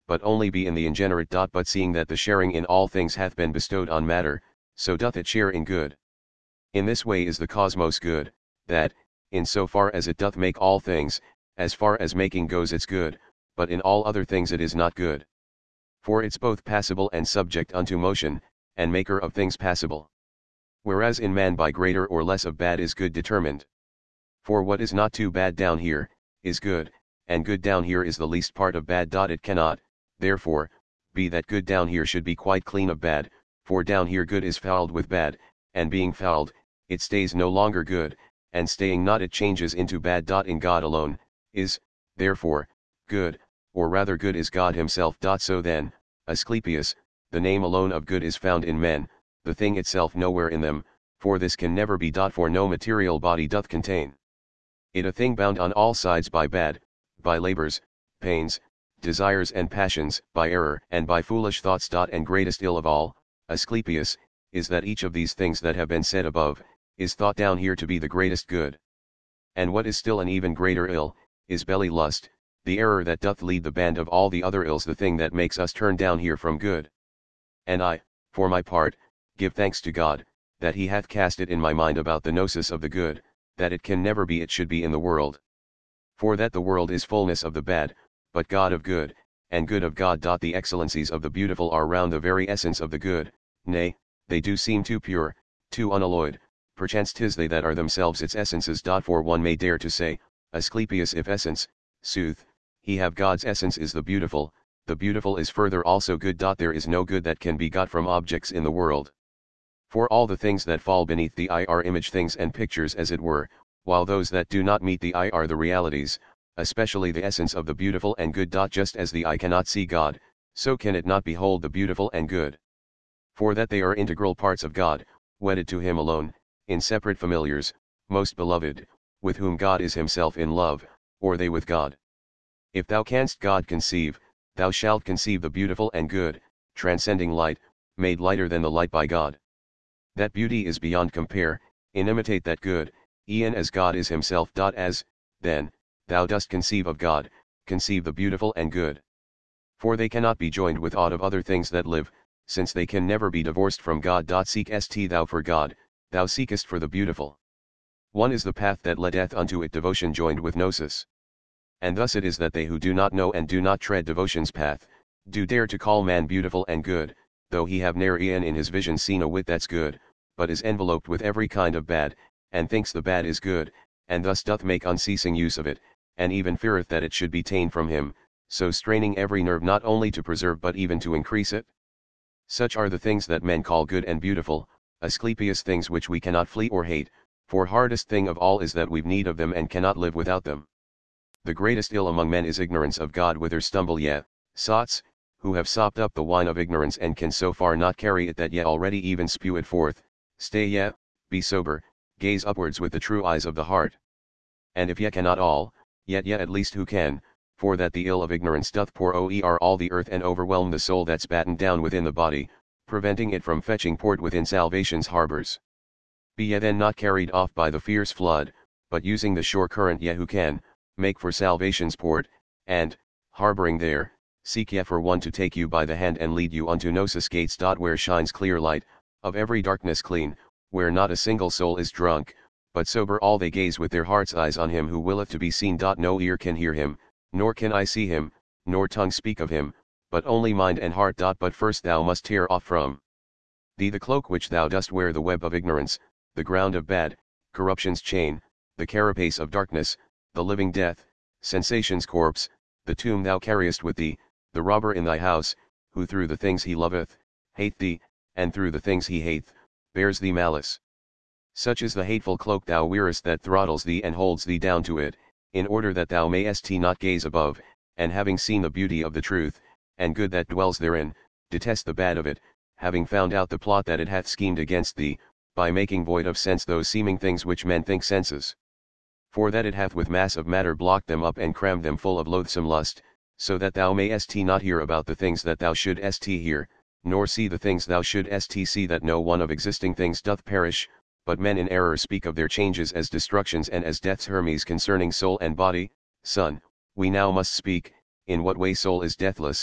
but only be in the ingenerate. But seeing that the sharing in all things hath been bestowed on matter, so doth it share in good. In this way is the cosmos good, that, in so far as it doth make all things, as far as making goes it's good, but in all other things it is not good. For it's both passible and subject unto motion, and maker of things passible. Whereas in man by greater or less of bad is good determined. For what is not too bad down here, is good, and good down here is the least part of bad. It cannot, therefore, be that good down here should be quite clean of bad, for down here good is fouled with bad, and being fouled, it stays no longer good, and staying not it changes into bad. In God alone, is, therefore, good, or rather good is God himself. So then, Asclepius, the name alone of good is found in men, the thing itself nowhere in them, for this can never be. For no material body doth contain it a thing bound on all sides by bad, by labors, pains, desires and passions, by error and by foolish thoughts. And greatest ill of all, Asclepius, is that each of these things that have been said above, is thought down here to be the greatest good. And what is still an even greater ill, is belly lust, the error that doth lead the band of all the other ills, the thing that makes us turn down here from good. And I, for my part, give thanks to God, that he hath cast it in my mind about the gnosis of the good, that it can never be it should be in the world. For that the world is fullness of the bad, but God of good, and good of God. The excellencies of the beautiful are round the very essence of the good, nay, they do seem too pure, too unalloyed, perchance 'tis they that are themselves its essences. For one may dare to say, Asclepius, if essence, sooth, he have God's essence is the beautiful, the beautiful is further also good. There is no good that can be got from objects in the world. For all the things that fall beneath the eye are image things and pictures as it were, while those that do not meet the eye are the realities, especially the essence of the beautiful and good. Just as the eye cannot see God, so can it not behold the beautiful and good. For that they are integral parts of God, wedded to him alone, inseparate familiars, most beloved, with whom God is himself in love, or they with God. If thou canst God conceive, thou shalt conceive the beautiful and good, transcending light, made lighter than the light by God. That beauty is beyond compare, inimitate that good, e'en as God is himself. As, then, thou dost conceive of God, conceive the beautiful and good. For they cannot be joined with aught of other things that live, since they can never be divorced from God. Seekest thou for God, thou seekest for the beautiful. One is the path that leadeth unto it, devotion joined with gnosis. And thus it is that they who do not know and do not tread devotion's path, do dare to call man beautiful and good, though he have ne'er e'en in his vision seen a whit that's good, but is enveloped with every kind of bad, and thinks the bad is good, and thus doth make unceasing use of it, and even feareth that it should be ta'en from him, so straining every nerve not only to preserve but even to increase it. Such are the things that men call good and beautiful, Asclepius, things which we cannot flee or hate, for hardest thing of all is that we've need of them and cannot live without them. The greatest ill among men is ignorance of God, whither stumble ye, sots, who have sopped up the wine of ignorance and can so far not carry it that ye already even spew it forth. Stay ye, be sober, gaze upwards with the true eyes of the heart. And if ye cannot all, yet ye at least who can, for that the ill of ignorance doth pour o'er all the earth and overwhelm the soul that's battened down within the body, preventing it from fetching port within salvation's harbors. Be ye then not carried off by the fierce flood, but using the shore current ye who can, make for salvation's port, and, harboring there, seek ye for one to take you by the hand and lead you unto gnosis gates. Where shines clear light, of every darkness clean, where not a single soul is drunk, but sober all they gaze with their heart's eyes on him who willeth to be seen. No ear can hear him, nor can eye see him, nor tongue speak of him, but only mind and heart. But first thou must tear off from thee the cloak which thou dost wear, the web of ignorance, the ground of bad, corruption's chain, the carapace of darkness, the living death, sensation's corpse, the tomb thou carriest with thee, the robber in thy house, who through the things he loveth, hate thee, and through the things he hateth, bears thee malice. Such is the hateful cloak thou wearest that throttles thee and holds thee down to it, in order that thou mayest not gaze above, and having seen the beauty of the truth, and good that dwells therein, detest the bad of it, having found out the plot that it hath schemed against thee, by making void of sense those seeming things which men think senses. For that it hath with mass of matter blocked them up and crammed them full of loathsome lust, so that thou mayest not hear about the things that thou shouldest hear, nor see the things thou shouldest see, that no one of existing things doth perish, but men in error speak of their changes as destructions and as deaths. Hermes concerning soul and body. Son, we now must speak, in what way soul is deathless,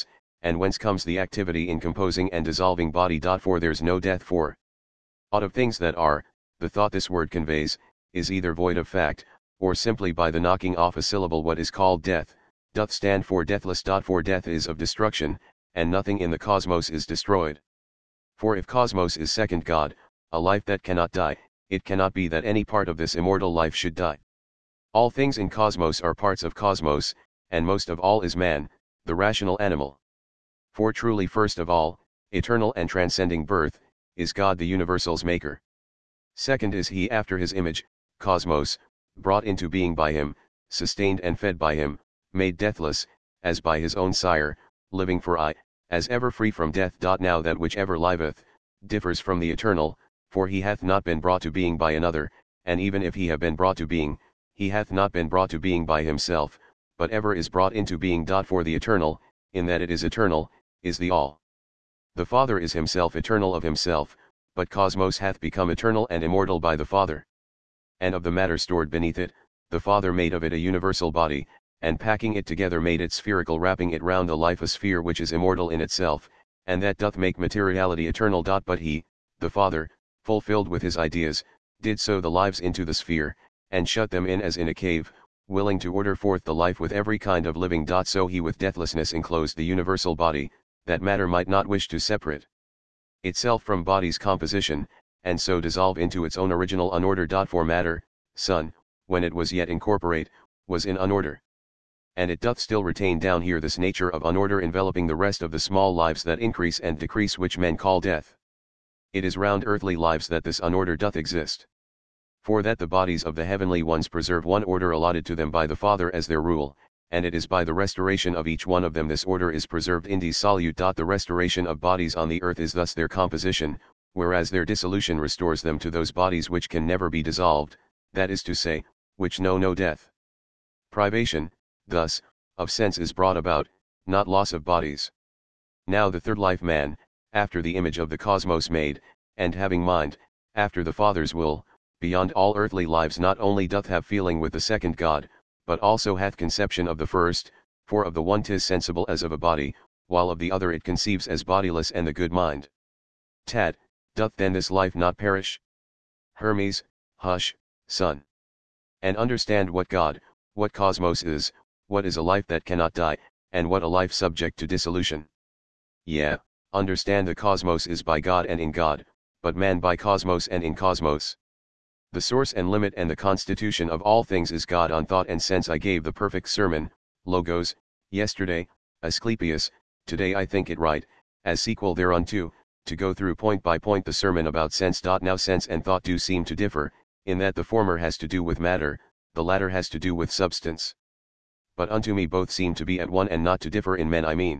and whence comes the activity in composing and dissolving body. For there's no death, for aught of things that are, the thought this word conveys, is either void of fact, or simply by the knocking off a syllable what is called death, doth stand for deathless. For death is of destruction, and nothing in the cosmos is destroyed. For if cosmos is second God, a life that cannot die, it cannot be that any part of this immortal life should die. All things in cosmos are parts of cosmos, and most of all is man, the rational animal. For truly first of all, eternal and transcending birth, is God the universal's maker. Second is he after his image, cosmos, brought into being by him, sustained and fed by him, made deathless, as by his own sire, living for aye, as ever free from death. Now that which ever liveth, differs from the eternal, for he hath not been brought to being by another, and even if he have been brought to being, he hath not been brought to being by himself, but ever is brought into being. For the eternal, in that it is eternal, is the all. The Father is himself eternal of himself, but cosmos hath become eternal and immortal by the Father. And of the matter stored beneath it, the Father made of it a universal body, and packing it together made it spherical, wrapping it round the life a sphere which is immortal in itself, and that doth make materiality eternal. But he, the Father, fulfilled with his ideas, did sow the lives into the sphere, and shut them in as in a cave, willing to order forth the life with every kind of living. So he with deathlessness enclosed the universal body, that matter might not wish to separate itself from body's composition, and so dissolve into its own original unorder. For matter, son, when it was yet incorporate, was in unorder. And it doth still retain down here this nature of unorder, enveloping the rest of the small lives that increase and decrease, which men call death. It is round earthly lives that this unorder doth exist. For that the bodies of the heavenly ones preserve one order allotted to them by the Father as their rule, and it is by the restoration of each one of them this order is preserved indissolute. The restoration of bodies on the earth is thus their composition, whereas their dissolution restores them to those bodies which can never be dissolved, that is to say, which know no death. Privation, thus, of sense is brought about, not loss of bodies. Now the third life, man, after the image of the cosmos made, and having mind, after the Father's will, beyond all earthly lives not only doth have feeling with the second God, but also hath conception of the first, for of the one 'tis sensible as of a body, while of the other it conceives as bodiless and the good mind. Tat, doth then this life not perish? Hermes, hush, son. And understand what God, what cosmos is, what is a life that cannot die, and what a life subject to dissolution. Yeah, understand the cosmos is by God and in God, but man by cosmos and in cosmos. The source and limit and the constitution of all things is God on thought and sense. I gave the perfect sermon, Logos, yesterday, Asclepius, today I think it right, as sequel thereunto, to go through point by point the sermon about sense. Now sense and thought do seem to differ, in that the former has to do with matter, the latter has to do with substance. But unto me both seem to be at one and not to differ in men, I mean.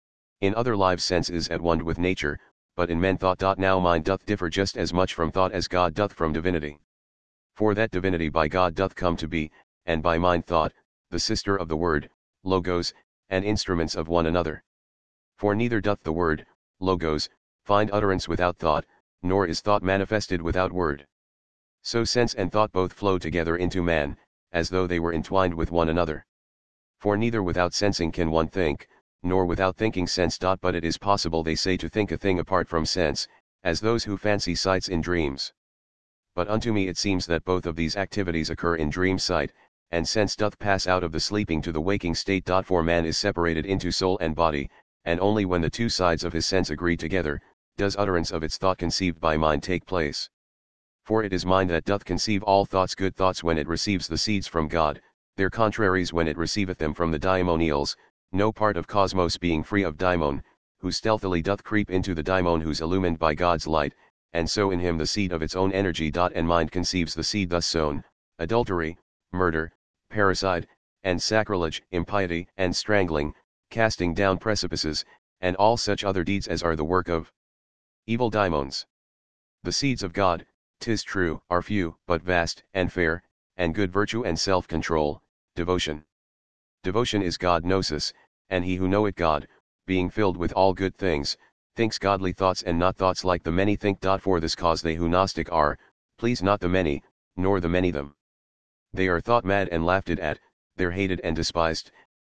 In other lives sense is at one with nature, but in men thought. Now mind doth differ just as much from thought as God doth from divinity. For that divinity by God doth come to be, and by mind thought, the sister of the word, Logos, and instruments of one another. For neither doth the word, Logos, find utterance without thought, nor is thought manifested without word. So sense and thought both flow together into man, as though they were entwined with one another. For neither without sensing can one think, nor without thinking sense. But it is possible, they say, to think a thing apart from sense, as those who fancy sights in dreams. But unto me it seems that both of these activities occur in dream sight, and sense doth pass out of the sleeping to the waking state. For man is separated into soul and body, and only when the two sides of his sense agree together, does utterance of its thought conceived by mind take place. For it is mind that doth conceive all thoughts, good thoughts when it receives the seeds from God, their contraries when it receiveth them from the daimonials, no part of cosmos being free of daimon, who stealthily doth creep into the daimon who's illumined by God's light, and sow in him the seed of its own energy. And mind conceives the seed thus sown, adultery, murder, parricide, and sacrilege, impiety and strangling, casting down precipices, and all such other deeds as are the work of evil daimons. The seeds of God, 'tis true, are few, but vast, and fair, and good virtue and self-control, devotion. Devotion is God gnosis, and he who knoweth God, being filled with all good things, thinks godly thoughts and not thoughts like the many think. For this cause they who Gnostic are, please not the many, nor the many them. They are thought mad and laughed at, they're hated and despised,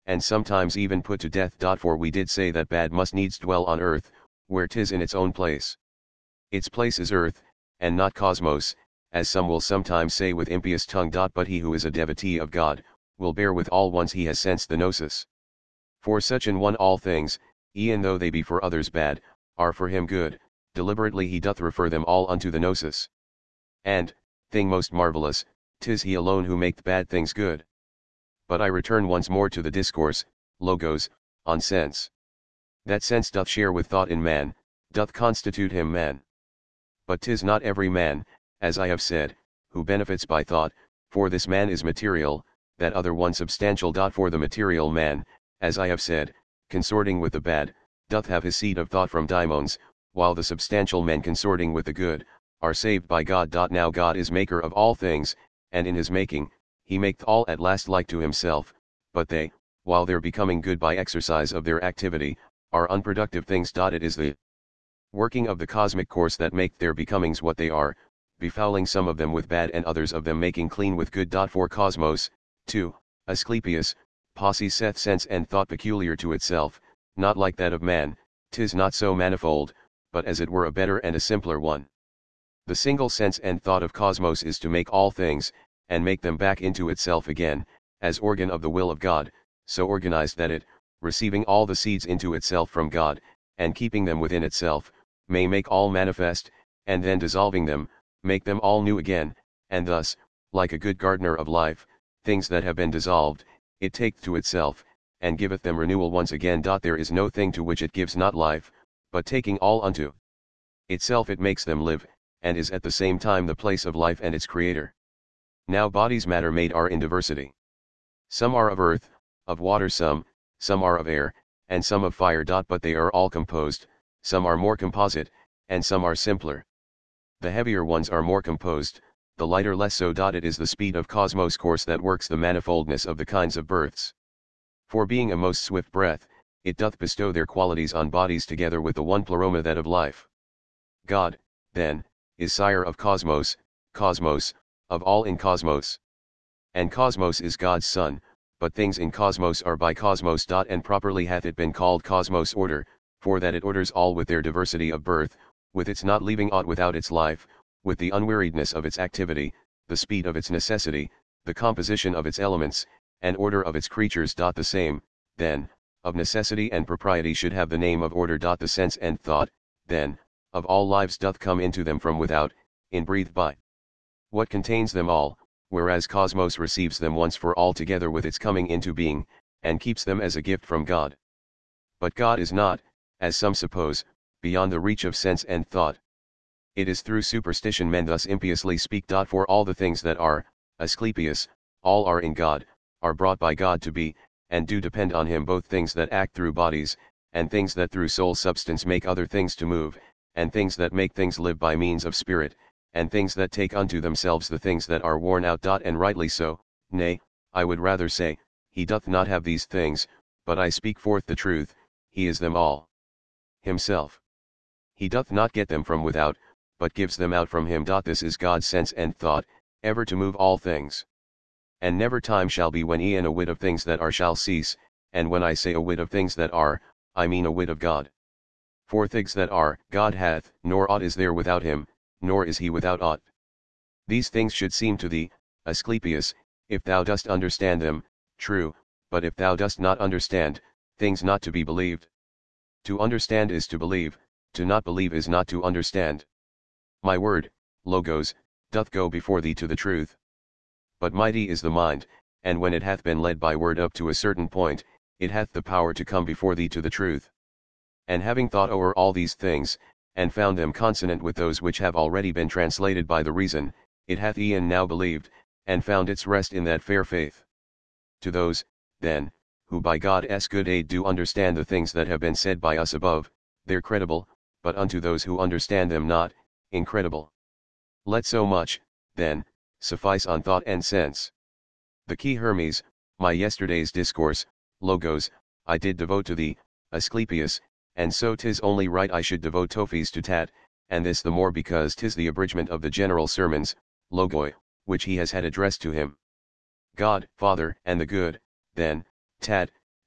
and sometimes even put to death. For we did say that bad must needs dwell on earth, where 'tis in its own place. Its place is earth, and not cosmos, as some will sometimes say with impious tongue. But he who is a devotee of God, will bear with all once he has sensed the gnosis. For such an one all things, e'en though they be for others bad, are for him good, deliberately he doth refer them all unto the gnosis. And, thing most marvellous, 'tis he alone who maketh bad things good. But I return once more to the discourse, Logos, on sense. That sense doth share with thought in man, doth constitute him man. But 'tis not every man, as I have said, who benefits by thought, for this man is material, that other one substantial. For the material man, as I have said, consorting with the bad, doth have his seed of thought from daimons, while the substantial men consorting with the good, are saved by God. Now God is maker of all things, and in his making, he maketh all at last like to himself, but they, while they're becoming good by exercise of their activity, are unproductive things. It is the working of the cosmic course that make their becomings what they are, befouling some of them with bad and others of them making clean with good. For cosmos, two, Asclepius, possesseth sense and thought peculiar to itself, not like that of man, 'tis not so manifold, but as it were a better and a simpler one. The single sense and thought of cosmos is to make all things, and make them back into itself again, as organ of the will of God, so organized that it, receiving all the seeds into itself from God, and keeping them within itself, may make all manifest, and then dissolving them, make them all new again, and thus, like a good gardener of life, things that have been dissolved, it taketh to itself, and giveth them renewal once again. There is no thing to which it gives not life, but taking all unto itself it makes them live, and is at the same time the place of life and its creator. Now bodies matter made are in diversity. Some are of earth, of water some, some are of air, and some of fire. But they are all composed, some are more composite, and some are simpler. The heavier ones are more composed, the lighter less so. It is the speed of cosmos course that works the manifoldness of the kinds of births. For being a most swift breath, it doth bestow their qualities on bodies together with the one pleroma that of life. God, then, is sire of cosmos, cosmos, of all in cosmos. And cosmos is God's son, but things in cosmos are by cosmos. And properly hath it been called cosmos order, for that it orders all with their diversity of birth, with its not leaving aught without its life, with the unweariedness of its activity, the speed of its necessity, the composition of its elements, and order of its creatures. The same, then, of necessity and propriety should have the name of order. The sense and thought, then, of all lives doth come into them from without, inbreathed by what contains them all, whereas cosmos receives them once for all together with its coming into being, and keeps them as a gift from God. But God is not, as some suppose, beyond the reach of sense and thought. It is through superstition men thus impiously speak. For all the things that are, Asclepius, all are in God, are brought by God to be, and do depend on him, both things that act through bodies, and things that through soul substance make other things to move, and things that make things live by means of spirit, and things that take unto themselves the things that are worn out. And rightly so, nay, I would rather say, he doth not have these things, but I speak forth the truth, he is them all himself. He doth not get them from without, but gives them out from him. This is God's sense and thought, ever to move all things. And never time shall be when e'en a whit of things that are shall cease, and when I say a whit of things that are, I mean a whit of God. For things that are, God hath, nor aught is there without him, nor is he without aught. These things should seem to thee, Asclepius, if thou dost understand them, true, but if thou dost not understand, things not to be believed. To understand is to believe, to not believe is not to understand. My word, Logos, doth go before thee to the truth. But mighty is the mind, and when it hath been led by word up to a certain point, it hath the power to come before thee to the truth. And having thought o'er all these things, and found them consonant with those which have already been translated by the reason, it hath e'en now believed, and found its rest in that fair faith. To those, then, who by God's good aid do understand the things that have been said by us above, they're credible, but unto those who understand them not, incredible. Let so much, then, suffice on thought and sense. The key Hermes, my yesterday's discourse, Logos, I did devote to thee, Asclepius, and so 'tis only right I should devote Tophes to Tat, and this the more because 'tis the abridgment of the general sermons, Logoi, which he has had addressed to him. God, Father, and the good, then, Tat,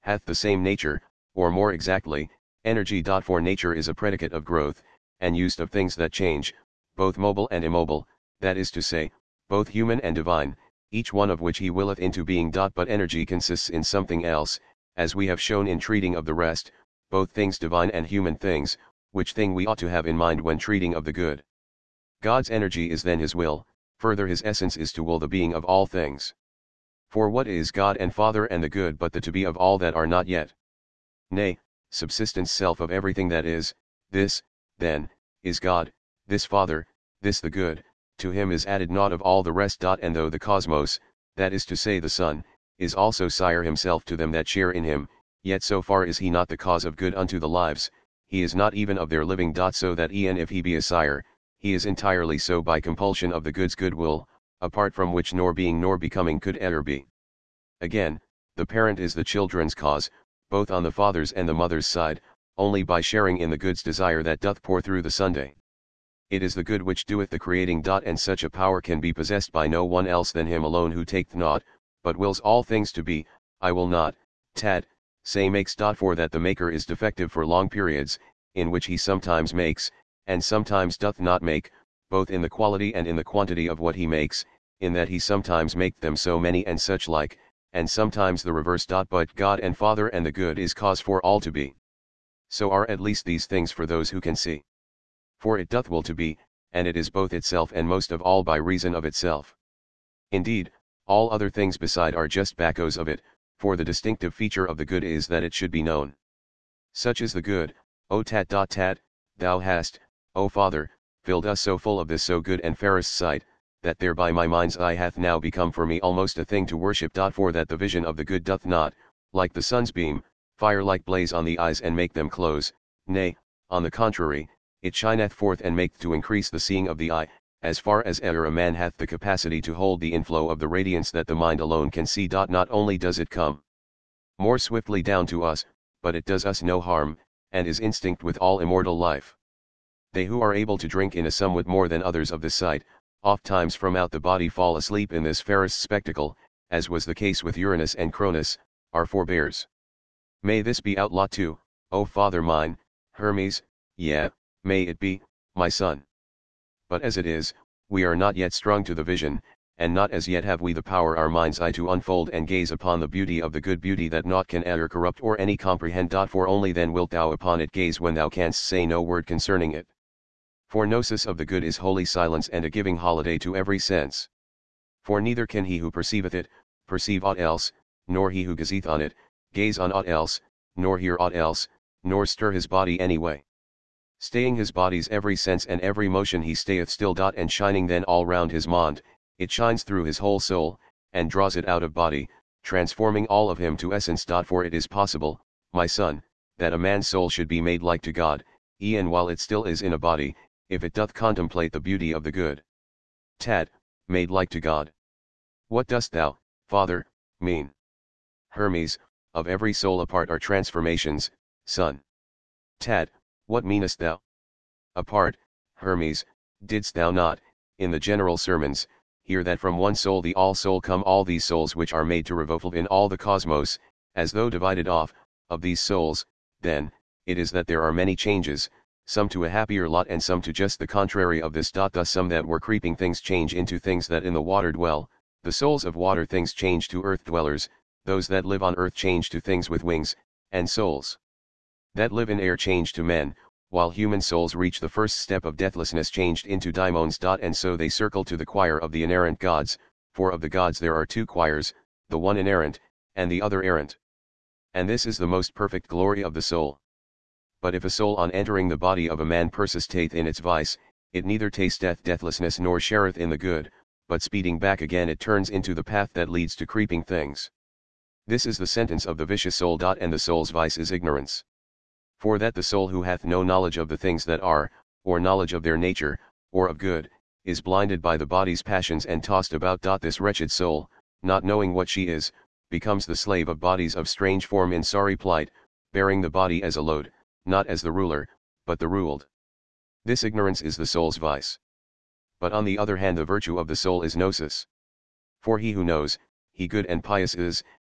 hath the same nature, or more exactly, energy. For nature is a predicate of growth, and used of things that change, both mobile and immobile, that is to say, both human and divine, each one of which he willeth into being. But energy consists in something else, as we have shown in treating of the rest, both things divine and human things, which thing we ought to have in mind when treating of the good. God's energy is then his will, further his essence is to will the being of all things. For what is God and Father and the good but the to be of all that are not yet? Nay, subsistence self of everything that is, this, then, is God, this Father, this the good, to him is added naught of all the rest. And though the cosmos, that is to say the sun, is also sire himself to them that share in him, yet so far is he not the cause of good unto the lives, he is not even of their living. So that e'en if he be a sire, he is entirely so by compulsion of the good's goodwill, apart from which nor being nor becoming could ever be. Again, the parent is the children's cause, both on the father's and the mother's side, only by sharing in the good's desire that doth pour through the Sunday. It is the good which doeth the creating. And such a power can be possessed by no one else than him alone who taketh naught, but wills all things to be. I will not, tat, say makes. For that the maker is defective for long periods, in which he sometimes makes, and sometimes doth not make, both in the quality and in the quantity of what he makes, in that he sometimes maketh them so many and such like, and sometimes the reverse. But God and Father and the good is cause for all to be. So are at least these things for those who can see. For it doth will to be, and it is both itself and most of all by reason of itself. Indeed, all other things beside are just backos of it, for the distinctive feature of the good is that it should be known. Such is the good, O tat. Tat, thou hast, O Father, filled us so full of this so good and fairest sight, that thereby my mind's eye hath now become for me almost a thing to worship. For that the vision of the good doth not, like the sun's beam, fire-like blaze on the eyes and make them close, nay, on the contrary, it shineth forth and maketh to increase the seeing of the eye, as far as e'er a man hath the capacity to hold the inflow of the radiance that the mind alone can see. Not only does it come more swiftly down to us, but it does us no harm, and is instinct with all immortal life. They who are able to drink in a somewhat more than others of this sight, oft times from out the body fall asleep in this fairest spectacle, as was the case with Uranus and Cronus, our forebears. May this be outlawed too, O Father mine, Hermes, yea, may it be, my son. But as it is, we are not yet strung to the vision, and not as yet have we the power our mind's eye to unfold and gaze upon the beauty of the good, beauty that naught can ever corrupt or any comprehend. For only then wilt thou upon it gaze when thou canst say no word concerning it. For gnosis of the good is holy silence and a giving holiday to every sense. For neither can he who perceiveth it, perceive aught else, nor he who gazeth on it, gaze on aught else, nor hear aught else, nor stir his body any way. Staying his body's every sense and every motion he stayeth still. And shining then all round his mind, it shines through his whole soul, and draws it out of body, transforming all of him to essence. For it is possible, my son, that a man's soul should be made like to God, e'en while it still is in a body, if it doth contemplate the beauty of the good. Tat, made like to God. What dost thou, Father, mean? Hermes, of every soul apart are transformations, son. Tat, what meanest thou? Apart, Hermes, didst thou not, in the general sermons, hear that from one soul the all soul come all these souls which are made to revolve in all the cosmos, as though divided off, of these souls, then, it is that there are many changes, some to a happier lot and some to just the contrary of this. Thus some that were creeping things change into things that in the water dwell, the souls of water things change to earth dwellers, those that live on earth change to things with wings, and souls that live in air change to men, while human souls reach the first step of deathlessness changed into daimons. And so they circle to the choir of the inerrant gods, for of the gods there are two choirs, the one inerrant, and the other errant. And this is the most perfect glory of the soul. But if a soul on entering the body of a man persisteth in its vice, it neither tasteth deathlessness nor shareth in the good, but speeding back again it turns into the path that leads to creeping things. This is the sentence of the vicious soul. And the soul's vice is ignorance. For that the soul who hath no knowledge of the things that are, or knowledge of their nature, or of good, is blinded by the body's passions and tossed about. This wretched soul, not knowing what she is, becomes the slave of bodies of strange form in sorry plight, bearing the body as a load, not as the ruler, but the ruled. This ignorance is the soul's vice. But on the other hand the virtue of the soul is gnosis. For he who knows, he good and pious is,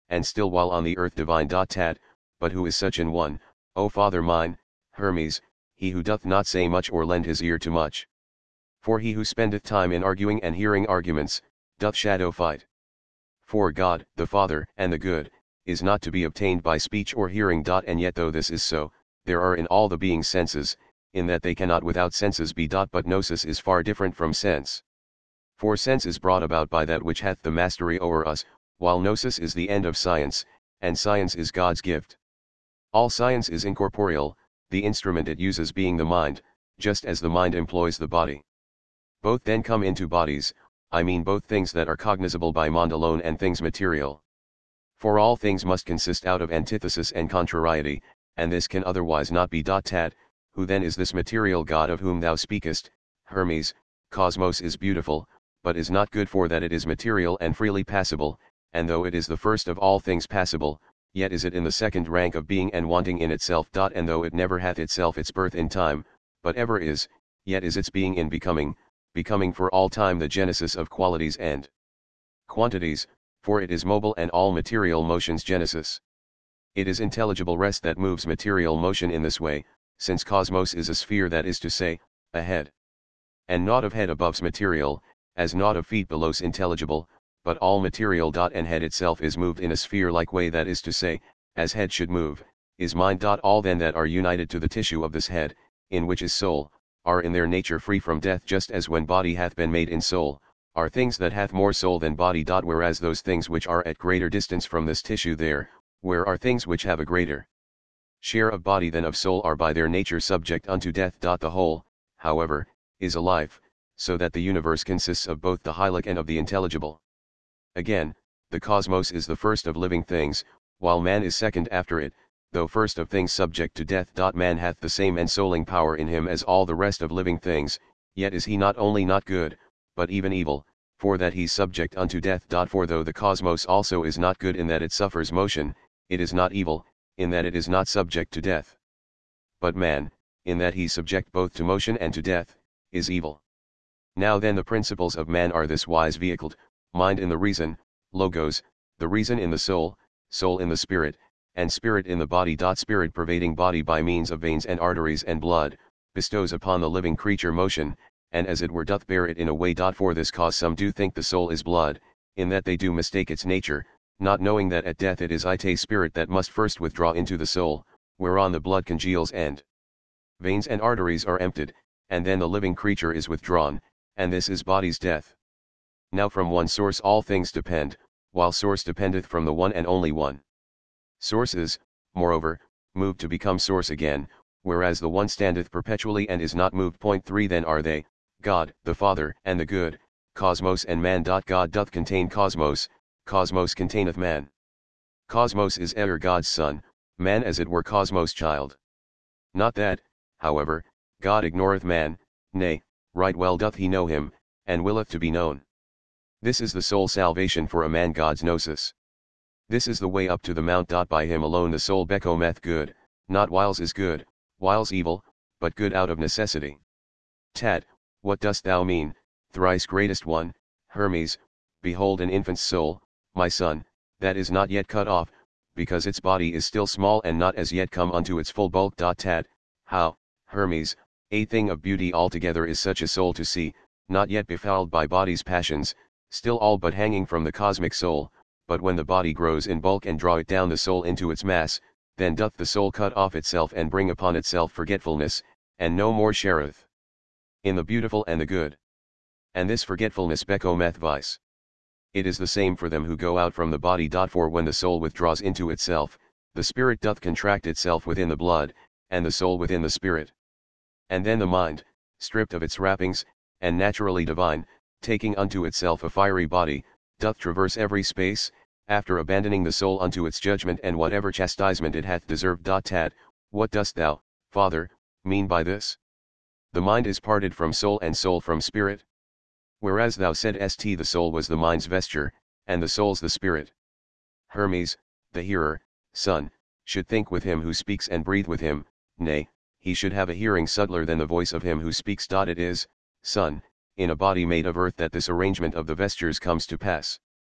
and still while on the earth divine. Tat, but who is such an one, O Father mine, Hermes, he who doth not say much or lend his ear to much. For he who spendeth time in arguing and hearing arguments, doth shadow fight. For God, the Father, and the Good, is not to be obtained by speech or hearing. And yet though this is so, there are in all the beings senses, in that they cannot without senses be. But gnosis is far different from sense. For sense is brought about by that which hath the mastery over us, while gnosis is the end of science, and science is God's gift. All science is incorporeal, the instrument it uses being the mind, just as the mind employs the body. Both then come into bodies, I mean both things that are cognizable by mind alone and things material. For all things must consist out of antithesis and contrariety, and this can otherwise not be. Tat, who then is this material God of whom thou speakest, Hermes? Cosmos is beautiful, but is not good for that it is material and freely passible, and though it is the first of all things passible, yet is it in the second rank of being and wanting in itself. And though it never hath itself its birth in time, but ever is, yet is its being in becoming, becoming for all time the genesis of qualities and quantities, for it is mobile and all material motion's genesis. It is intelligible rest that moves material motion in this way, since cosmos is a sphere, that is to say, a head. And naught of head above's material, as naught of feet below's intelligible, but all material. And head itself is moved in a sphere-like way, that is to say, as head should move, is mind. All then that are united to the tissue of this head, in which is soul, are in their nature free from death, just as when body hath been made in soul, are things that hath more soul than body. Whereas those things which are at greater distance from this tissue there, where are things which have a greater share of body than of soul, are by their nature subject unto death. The whole, however, is a life, so that the universe consists of both the hylic and of the intelligible. Again, the cosmos is the first of living things, while man is second after it, though first of things subject to death. Man hath the same ensouling power in him as all the rest of living things, yet is he not only not good, but even evil, for that he's subject unto death. For though the cosmos also is not good in that it suffers motion, it is not evil, in that it is not subject to death. But man, in that he subject both to motion and to death, is evil. Now then the principles of man are this wise vehicled, mind in the reason, logos, the reason in the soul, soul in the spirit, and spirit in the body. Spirit pervading body by means of veins and arteries and blood, bestows upon the living creature motion, and as it were doth bear it in a way. For this cause some do think the soul is blood, in that they do mistake its nature, not knowing that at death it is ite spirit that must first withdraw into the soul, whereon the blood congeals and veins and arteries are emptied, and then the living creature is withdrawn, and this is body's death. Now from one source all things depend, while source dependeth from the one and only one. Sources, moreover, move to become source again, whereas the one standeth perpetually and is not moved. Point three Then are they, God, the Father, and the Good, cosmos and man. God doth contain cosmos, cosmos containeth man. Cosmos is ever God's son, man as it were cosmos' child. Not that, however, God ignoreth man, nay, right well doth he know him, and willeth to be known. This is the sole salvation for a man, God's gnosis. This is the way up to the mount. By him alone the soul becometh good, not whiles is good, whiles evil, but good out of necessity. Tat, what dost thou mean, thrice greatest one, Hermes? Behold an infant's soul, my son, that is not yet cut off, because its body is still small and not as yet come unto its full bulk. Tat, how, Hermes, a thing of beauty altogether is such a soul to see, not yet befouled by body's passions, still all but hanging from the cosmic soul. But when the body grows in bulk and draw it down the soul into its mass, then doth the soul cut off itself and bring upon itself forgetfulness, and no more shareth in the beautiful and the good. And this forgetfulness becometh vice. It is the same for them who go out from the body. For when the soul withdraws into itself, the spirit doth contract itself within the blood, and the soul within the spirit. And then the mind, stripped of its wrappings, and naturally divine, taking unto itself a fiery body, doth traverse every space, after abandoning the soul unto its judgment and whatever chastisement it hath deserved. Tat, what dost thou, Father, mean by this? The mind is parted from soul and soul from spirit? Whereas thou saidst the soul was the mind's vesture, and the soul's the spirit. Hermes, the hearer, son, should think with him who speaks and breathe with him, nay, he should have a hearing subtler than the voice of him who speaks. It is, son, in a body made of earth that this arrangement of the vestures comes to pass.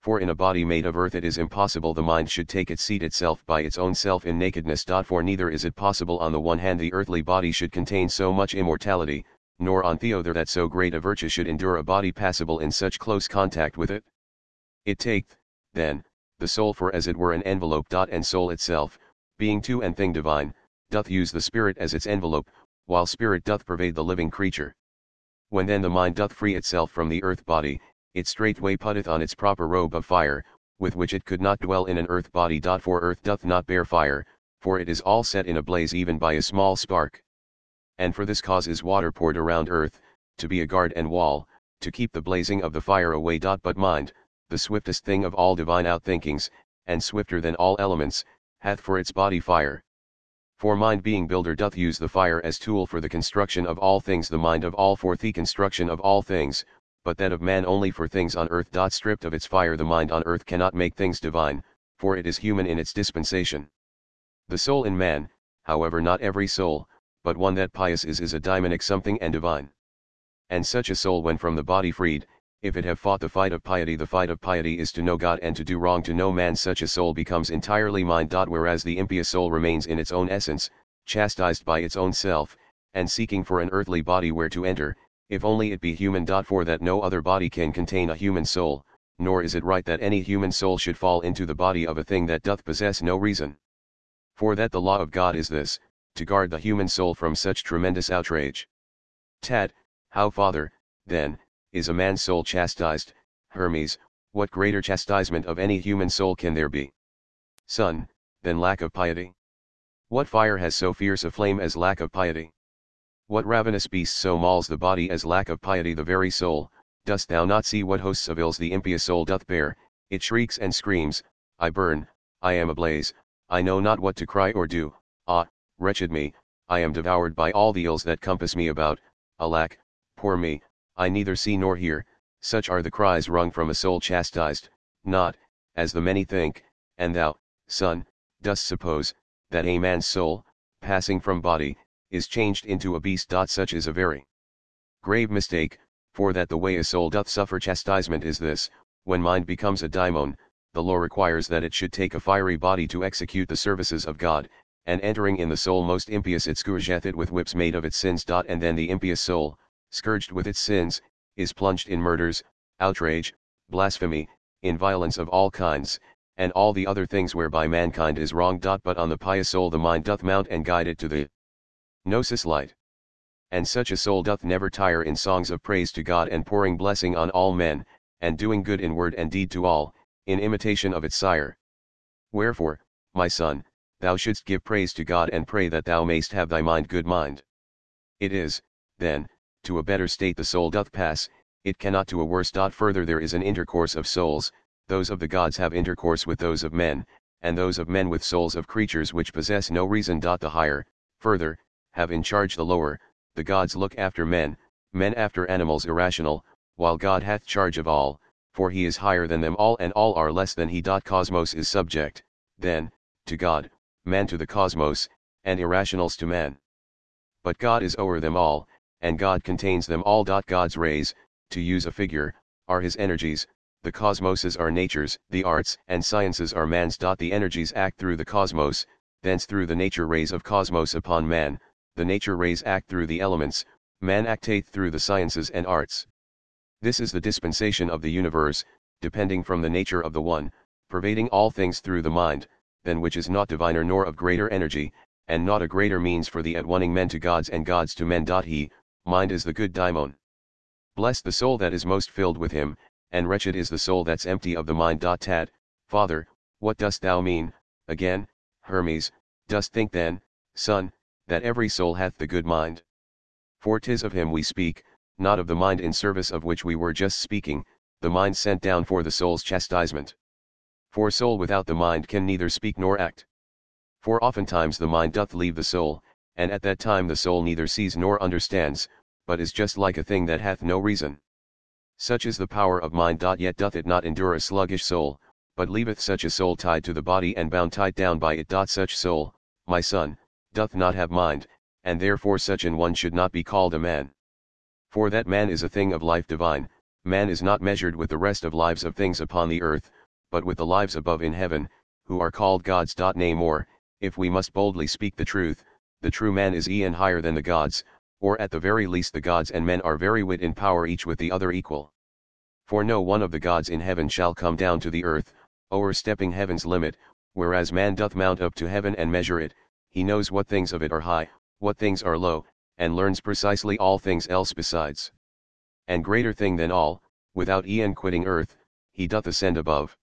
For in a body made of earth it is impossible the mind should take its seat itself by its own self in nakedness. For neither is it possible on the one hand the earthly body should contain so much immortality, nor on the other that so great a virtue should endure a body passible in such close contact with it. It taketh, then, the soul for as it were an envelope. And soul itself, being two and thing divine, doth use the spirit as its envelope, while spirit doth pervade the living creature. When then the mind doth free itself from the earth body, it straightway putteth on its proper robe of fire, with which it could not dwell in an earth body. For earth doth not bear fire, for it is all set in a blaze even by a small spark. And for this cause is water poured around earth, to be a guard and wall, to keep the blazing of the fire away. But mind, the swiftest thing of all divine outthinkings, and swifter than all elements, hath for its body fire. For mind being builder doth use the fire as tool for the construction of all things, the mind of all for the construction of all things, but that of man only for things on earth. Stripped of its fire the mind on earth cannot make things divine, for it is human in its dispensation. The soul in man, however not every soul, but one that pious is is a daimonic something and divine. And such a soul when from the body freed, if it have fought the fight of piety, the fight of piety is to know God and to do wrong to no man, such a soul becomes entirely mind. Whereas the impious soul remains in its own essence, chastised by its own self, and seeking for an earthly body where to enter, if only it be human. For that no other body can contain a human soul, nor is it right that any human soul should fall into the body of a thing that doth possess no reason. For that the law of God is this, to guard the human soul from such tremendous outrage. Tat, how, Father, then, is a man's soul chastised? Hermes, what greater chastisement of any human soul can there be? Son, than lack of piety? What fire has so fierce a flame as lack of piety? What ravenous beast so mauls the body as lack of piety the very soul? Dost thou not see what hosts of ills the impious soul doth bear? It shrieks and screams, I burn, I am ablaze, I know not what to cry or do. Ah, wretched me, I am devoured by all the ills that compass me about. Alack, poor me, I neither see nor hear. Such are the cries wrung from a soul chastised, not, as the many think, and thou, son, dost suppose, that a man's soul, passing from body, is changed into a beast. Such is a very grave mistake, for that the way a soul doth suffer chastisement is this: when mind becomes a daimon, the law requires that it should take a fiery body to execute the services of God, and entering in the soul most impious it scourgeth it with whips made of its sins. And then the impious soul, scourged with its sins, is plunged in murders, outrage, blasphemy, in violence of all kinds, and all the other things whereby mankind is wronged. But on the pious soul the mind doth mount and guide it to the Gnosis light. And such a soul doth never tire in songs of praise to God and pouring blessing on all men, and doing good in word and deed to all, in imitation of its sire. Wherefore, my son, thou shouldst give praise to God and pray that thou mayst have thy mind good mind. It is, then, to a better state the soul doth pass, it cannot to a worse. Further there is an intercourse of souls, those of the gods have intercourse with those of men, and those of men with souls of creatures which possess no reason. The higher, further, have in charge the lower, the gods look after men, men after animals irrational, while God hath charge of all, for he is higher than them all and all are less than he. Cosmos is subject, then, to God, man to the cosmos, and irrationals to man. But God is o'er them all, and God contains them all. God's rays, to use a figure, are his energies, the cosmoses are natures, the arts and sciences are man's. The energies act through the cosmos, thence through the nature rays of cosmos upon man, the nature rays act through the elements, man acteth through the sciences and arts. This is the dispensation of the universe, depending from the nature of the one, pervading all things through the mind, than which is not diviner nor of greater energy, and not a greater means for the at-oneing men to gods and gods to men. He, mind is the good daimon. Bless the soul that is most filled with him, and wretched is the soul that's empty of the mind. Tat, Father, what dost thou mean? Again, Hermes, dost think then, son, that every soul hath the good mind? For 'tis of him we speak, not of the mind in service of which we were just speaking, the mind sent down for the soul's chastisement. For soul without the mind can neither speak nor act. For oftentimes the mind doth leave the soul, and at that time the soul neither sees nor understands, but is just like a thing that hath no reason. Such is the power of mind. Yet doth it not endure a sluggish soul, but leaveth such a soul tied to the body and bound tight down by it. Such soul, my son, doth not have mind, and therefore such an one should not be called a man. For that man is a thing of life divine, man is not measured with the rest of lives of things upon the earth, but with the lives above in heaven, who are called gods. Nay more, if we must boldly speak the truth, the true man is eon higher than the gods, or at the very least the gods and men are very wit in power each with the other equal. For no one of the gods in heaven shall come down to the earth, o'erstepping heaven's limit, whereas man doth mount up to heaven and measure it, he knows what things of it are high, what things are low, and learns precisely all things else besides. And greater thing than all, without eon quitting earth, he doth ascend above.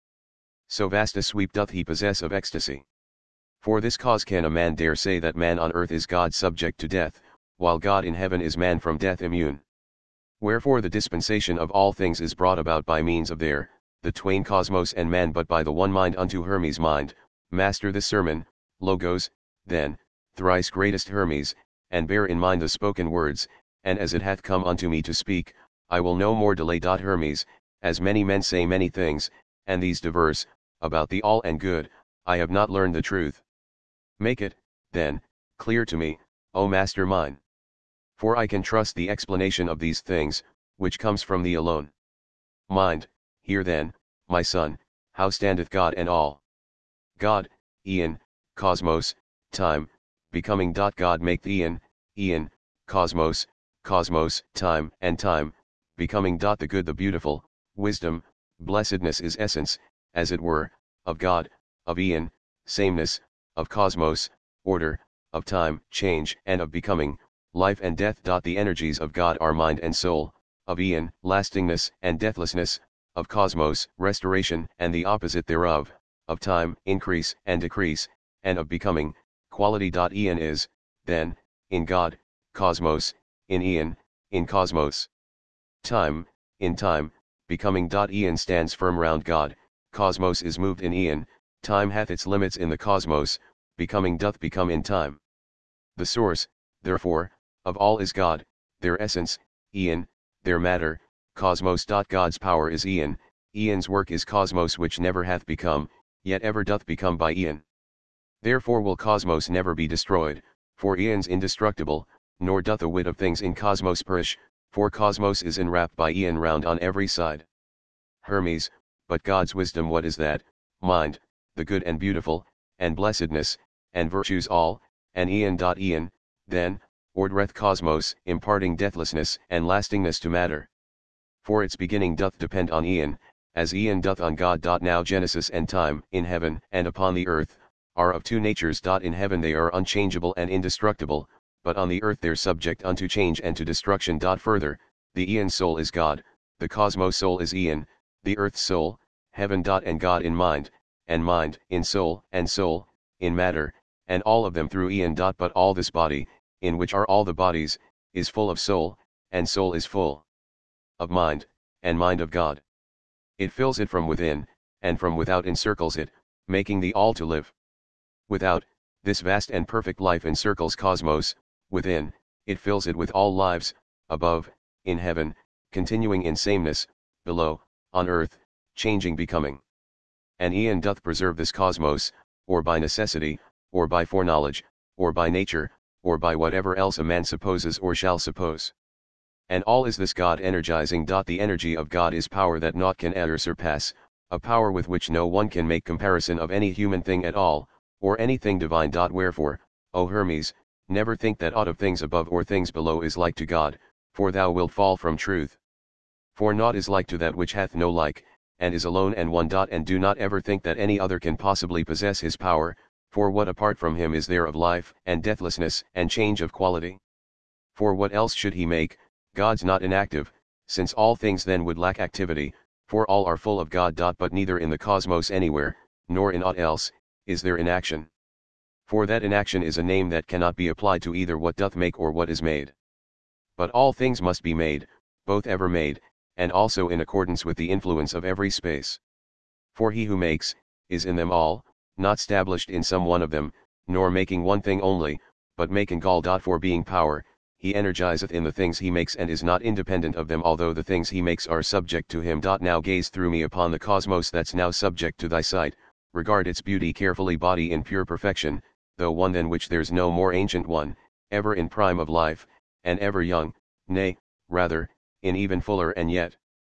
So vast a sweep doth he possess of ecstasy. For this cause can a man dare say that man on earth is God subject to death, while God in heaven is man from death immune? Wherefore the dispensation of all things is brought about by means of their, the twain cosmos and man, but by the one mind unto Hermes mind. Master this sermon, Logos, then, thrice greatest Hermes, and bear in mind the spoken words, and as it hath come unto me to speak, I will no more delay. Hermes, as many men say many things, and these diverse, about the all and good, I have not learned the truth. Make it, then, clear to me, O Master mine. For I can trust the explanation of these things, which comes from thee alone. Mind, hear then, my son, how standeth God and all. God, eon, cosmos, time, becoming. God make the eon, eon, cosmos, cosmos, time, and time, becoming. The good, the beautiful, wisdom, blessedness is essence, as it were, of God, of eon, sameness, of cosmos, order, of time, change, and of becoming, life and death. The energies of God are mind and soul, of eon, lastingness and deathlessness, of cosmos, restoration and the opposite thereof, of time, increase and decrease, and of becoming, quality. Eon is, then, in God, cosmos, in eon, in cosmos. Time, in time, becoming. Eon stands firm round God, cosmos is moved in eon, time hath its limits in the cosmos, becoming doth become in time. The source, therefore, of all is God, their essence, eon, their matter, cosmos. God's power is eon, eon's work is cosmos, which never hath become, yet ever doth become by eon. Therefore will cosmos never be destroyed, for eon's indestructible, nor doth a whit of things in cosmos perish, for cosmos is enwrapped by eon round on every side. Hermes, but God's wisdom, what is that? Mind, the good and beautiful, and blessedness, and virtues all, and eon. Eon, then, ordereth cosmos, imparting deathlessness and lastingness to matter. For its beginning doth depend on eon, as eon doth on God. Now Genesis and time, in heaven and upon the earth, are of two natures. In heaven they are unchangeable and indestructible, but on the earth they're subject unto change and to destruction. Further, the eon soul is God, the cosmos soul is eon, the earth soul, heaven. And God in mind, and mind in soul, and soul, in matter, and all of them through eon. But all this body, in which are all the bodies, is full of soul, and soul is full of mind, and mind of God. It fills it from within, and from without encircles it, making the all to live. Without, this vast and perfect life encircles cosmos, within, it fills it with all lives, above, in heaven, continuing in sameness, below, on earth, changing becoming. And eon doth preserve this cosmos, or by necessity, or by foreknowledge, or by nature, or by whatever else a man supposes or shall suppose. And all is this God energizing. The energy of God is power that naught can ever surpass, a power with which no one can make comparison of any human thing at all, or anything divine. Wherefore, O Hermes, never think that aught of things above or things below is like to God, for thou wilt fall from truth. For naught is like to that which hath no like, and is alone and one. And do not ever think that any other can possibly possess his power, for what apart from him is there of life and deathlessness and change of quality? For what else should he make? God's not inactive, since all things then would lack activity, for all are full of God. But neither in the cosmos anywhere, nor in aught else, is there inaction. For that inaction is a name that cannot be applied to either what doth make or what is made. But all things must be made, both ever made, and also in accordance with the influence of every space. For he who makes, is in them all, not stablished in some one of them, nor making one thing only, but making all. For being power, he energizeth in the things he makes and is not independent of them, although the things he makes are subject to him. Now gaze through me upon the cosmos that's now subject to thy sight, regard its beauty carefully, body in pure perfection, though one than which there's no more ancient one, ever in prime of life, and ever young, nay, rather, in even fuller and yet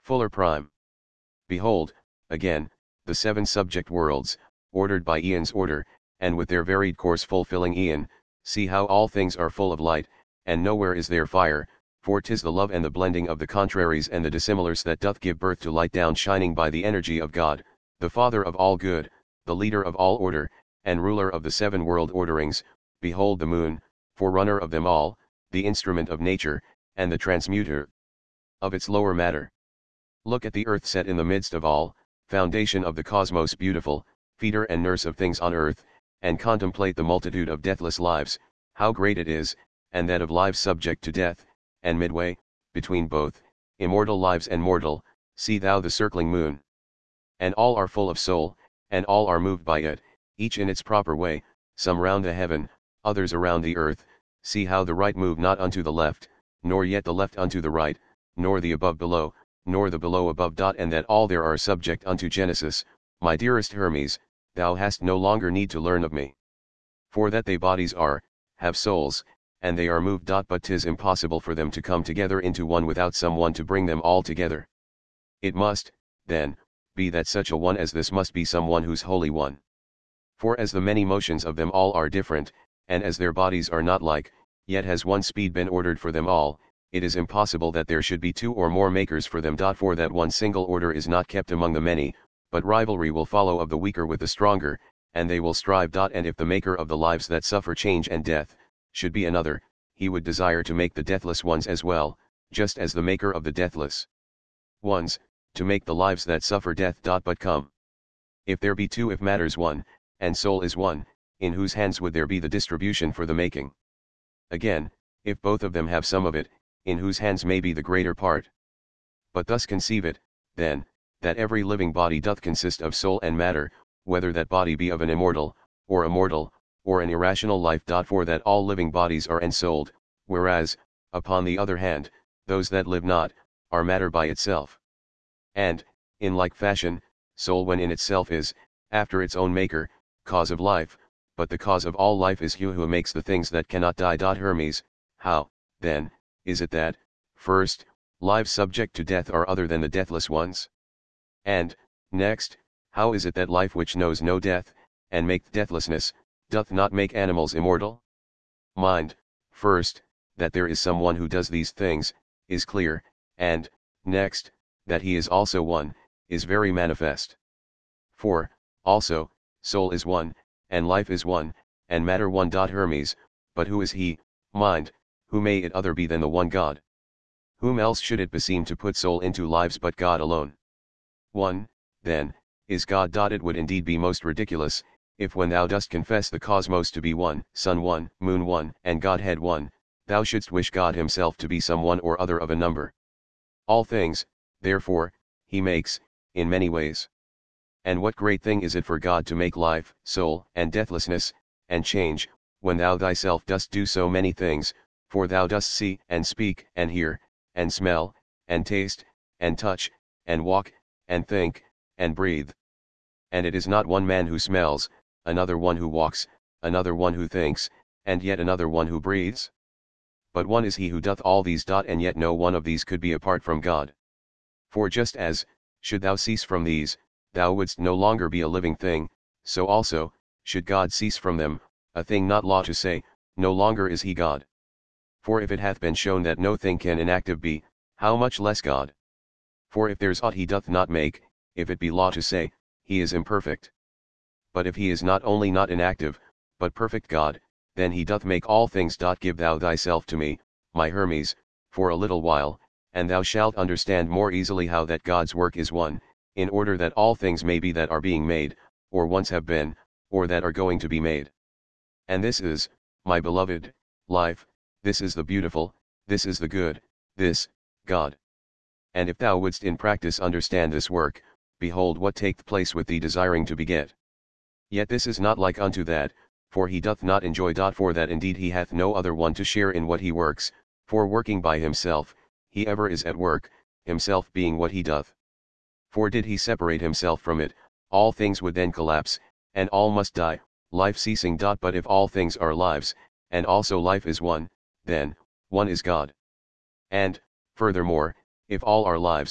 Fuller Prime. Behold, again, the seven subject worlds, ordered by Aeon's order, and with their varied course fulfilling Aeon, see how all things are full of light, and nowhere is there fire, for 'tis the love and the blending of the contraries and the dissimilars that doth give birth to light down shining by the energy of God, the Father of all good, the leader of all order, and ruler of the seven world orderings. Behold the moon, forerunner of them all, the instrument of nature, and the transmuter of its lower matter. Look at the earth set in the midst of all, foundation of the cosmos beautiful, feeder and nurse of things on earth, and contemplate the multitude of deathless lives, how great it is, and that of lives subject to death, and midway, between both, immortal lives and mortal, see thou the circling moon. And all are full of soul, and all are moved by it, each in its proper way, some round the heaven, others around the earth. See how the right move not unto the left, nor yet the left unto the right, nor the above below, nor the below above. And that all there are subject unto Genesis. My dearest Hermes, thou hast no longer need to learn of me. For that they bodies are, have souls, and they are moved. But 'tis impossible for them to come together into one without some one to bring them all together. It must, then, be that such a one as this must be some one who's holy one. For as the many motions of them all are different, and as their bodies are not like, yet has one speed been ordered for them all, it is impossible that there should be two or more makers for them. For that one single order is not kept among the many, but rivalry will follow of the weaker with the stronger, and they will strive. And if the maker of the lives that suffer change and death, should be another, he would desire to make the deathless ones as well, just as the maker of the deathless ones, to make the lives that suffer death. But come. If there be two, if matters one, and soul is one, in whose hands would there be the distribution for the making? Again, if both of them have some of it, in whose hands may be the greater part? But thus conceive it, then, that every living body doth consist of soul and matter, whether that body be of an immortal, or a mortal, or an irrational life. For that all living bodies are ensouled, whereas, upon the other hand, those that live not, are matter by itself. And, in like fashion, soul when in itself is, after its own maker, cause of life, but the cause of all life is he who makes the things that cannot die. Hermes, how, then, is it that, first, lives subject to death are other than the deathless ones? And, next, how is it that life which knows no death, and maketh deathlessness, doth not make animals immortal? Mind, first, that there is some one who does these things, is clear, and, next, that he is also one, is very manifest. For, also, soul is one, and life is one, and matter one. Hermes, but who is he, mind, who may it other be than the one God? Whom else should it beseem to put soul into lives but God alone? One, then, is God. It would indeed be most ridiculous, if when thou dost confess the cosmos to be one, sun one, moon one, and Godhead one, thou shouldst wish God himself to be some one or other of a number. All things, therefore, he makes, in many ways. And what great thing is it for God to make life, soul, and deathlessness, and change, when thou thyself dost do so many things, for thou dost see, and speak, and hear, and smell, and taste, and touch, and walk, and think, and breathe. And it is not one man who smells, another one who walks, another one who thinks, and yet another one who breathes? But one is he who doth all these. And yet no one of these could be apart from God. For just as, should thou cease from these, thou wouldst no longer be a living thing, so also, should God cease from them, a thing not law to say, no longer is he God. For if it hath been shown that no thing can inactive be, how much less God? For if there's aught he doth not make, if it be law to say, he is imperfect. But if he is not only not inactive, but perfect God, then he doth make all things. Give thou thyself to me, my Hermes, for a little while, and thou shalt understand more easily how that God's work is one, in order that all things may be that are being made, or once have been, or that are going to be made. And this is, my beloved, life, this is the beautiful, this is the good, this, God. And if thou wouldst in practice understand this work, behold what taketh place with thee desiring to beget. Yet this is not like unto that, for he doth not enjoy. For that indeed he hath no other one to share in what he works, for working by himself, he ever is at work, himself being what he doth. For did he separate himself from it, all things would then collapse, and all must die, life ceasing. But if all things are lives, and also life is one, then, one is God. And, furthermore, if all are lives,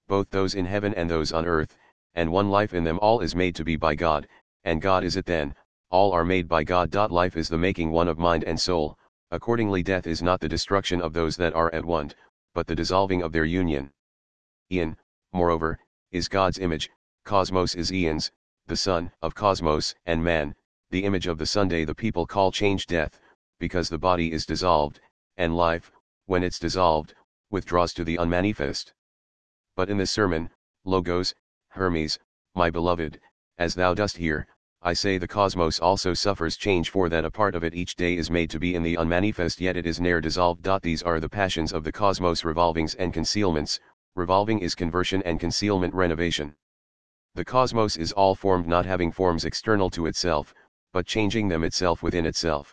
both those in heaven and those on earth, and one life in them all is made to be by God, and God is it then, all are made by God. Life is the making one of mind and soul, accordingly death is not the destruction of those that are at one, but the dissolving of their union. Aeon, moreover, is God's image, cosmos is aeons, the sun of cosmos, and man, the image of the Sunday the people call change death, because the body is dissolved, and life, when it's dissolved, withdraws to the unmanifest. But in this sermon, Logos, Hermes, my beloved, as thou dost hear, I say the cosmos also suffers change, for that a part of it each day is made to be in the unmanifest, yet it is ne'er dissolved. These are the passions of the cosmos, revolvings and concealments. Revolving is conversion and concealment renovation. The cosmos is all formed, not having forms external to itself, but changing them itself within itself.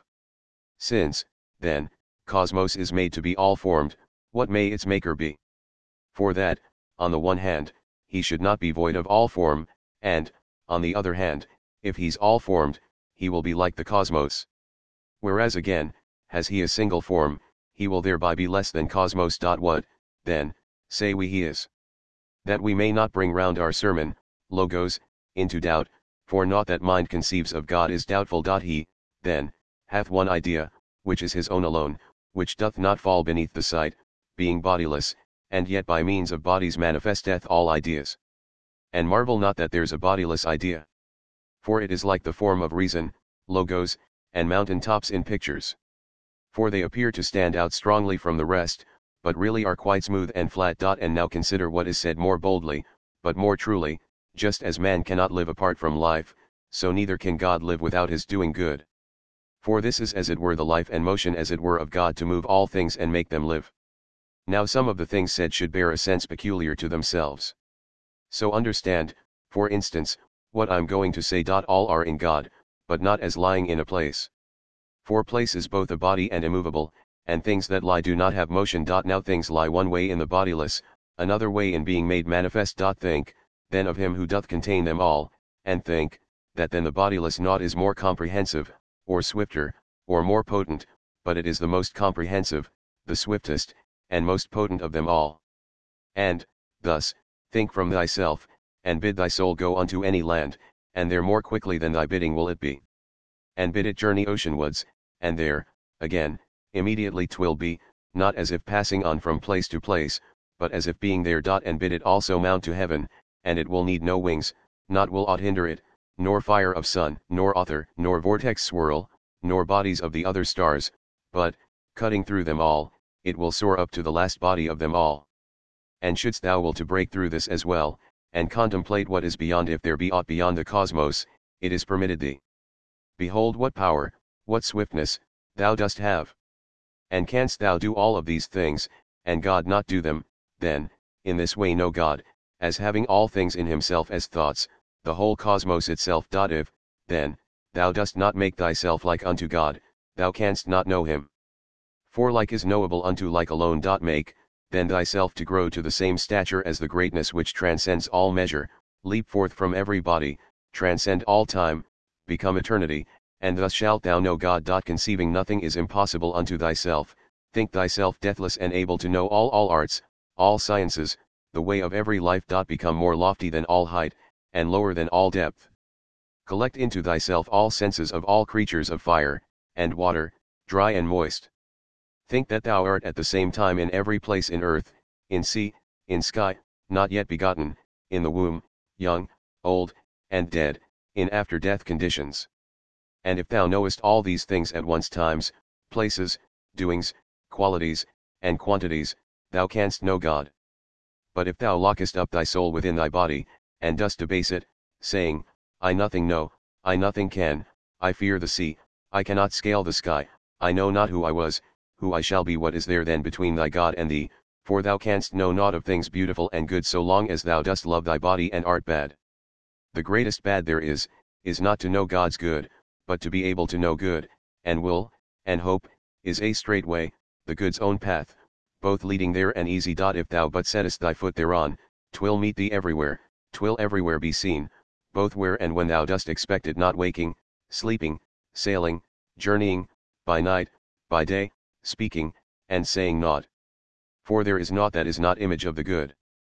Since, then, cosmos is made to be all formed, what may its maker be? For that, on the one hand, he should not be void of all form, and, on the other hand, if he's all formed, he will be like the cosmos. Whereas again, has he a single form, he will thereby be less than cosmos. What, then, say we he is? That we may not bring round our sermon, Logos, into doubt, for naught that mind conceives of God is doubtful. He, then, hath one idea, which is his own alone, which doth not fall beneath the sight, being bodiless, and yet by means of bodies manifesteth all ideas. And marvel not that there's a bodiless idea. For it is like the form of reason, Logos, and mountain tops in pictures. For they appear to stand out strongly from the rest, but really are quite smooth and flat. And now consider what is said more boldly, but more truly, just as man cannot live apart from life, so neither can God live without his doing good. For this is as it were the life and motion as it were of God to move all things and make them live. Now some of the things said should bear a sense peculiar to themselves. So understand, for instance, what I'm going to say. All are in God, but not as lying in a place. For place is both a body and immovable, and things that lie do not have motion. Now things lie one way in the bodiless, another way in being made manifest. Think, then of him who doth contain them all, and think, that than the bodiless naught is more comprehensive, or swifter, or more potent, but it is the most comprehensive, the swiftest, and most potent of them all. And, thus, think from thyself, and bid thy soul go unto any land, and there more quickly than thy bidding will it be. And bid it journey oceanwards, and there, again, immediately 'twill be, not as if passing on from place to place, but as if being there. And bid it also mount to heaven, and it will need no wings, not will aught hinder it, nor fire of sun, nor author, nor vortex swirl, nor bodies of the other stars, but, cutting through them all, it will soar up to the last body of them all. And shouldst thou will to break through this as well, and contemplate what is beyond, if there be aught beyond the cosmos, it is permitted thee. Behold what power, what swiftness, thou dost have. And canst thou do all of these things, and God not do them, then, in this way know God, as having all things in himself as thoughts, the whole cosmos itself. If, then, thou dost not make thyself like unto God, thou canst not know him. For like is knowable unto like alone. Make, then thyself to grow to the same stature as the greatness which transcends all measure, leap forth from every body, transcend all time, become eternity, and thus shalt thou know God. Conceiving nothing is impossible unto thyself, think thyself deathless and able to know all all arts, all sciences, the way of every life. Become more lofty than all height, and lower than all depth. Collect into thyself all senses of all creatures of fire, and water, dry and moist. Think that thou art at the same time in every place, in earth, in sea, in sky, not yet begotten, in the womb, young, old, and dead, in after-death conditions. And if thou knowest all these things at once, times, places, doings, qualities, and quantities, thou canst know God. But if thou lockest up thy soul within thy body, and dost debase it, saying, I nothing know, I nothing can, I fear the sea, I cannot scale the sky, I know not who I was, who I shall be, what is there then between thy God and thee? For thou canst know naught of things beautiful and good so long as thou dost love thy body and art bad. The greatest bad there is, is not to know God's good, but to be able to know good, and will, and hope, is a straight way, the good's own path, both leading there and easy. If thou but settest thy foot thereon, 'twill meet thee everywhere, 'twill everywhere be seen, both where and when thou dost expect it, not waking, sleeping, sailing, journeying, by night, by day, speaking, and saying naught. For there is naught that is not image of the good.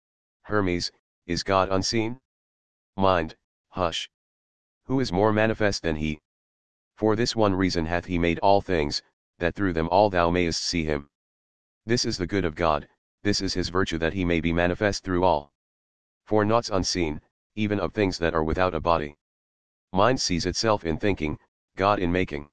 Hermes, is God unseen? Mind, hush. Who is more manifest than he? For this one reason hath he made all things, that through them all thou mayest see him. This is the good of God, this is his virtue that he may be manifest through all. For naught's unseen, even of things that are without a body. Mind sees itself in thinking, God in making.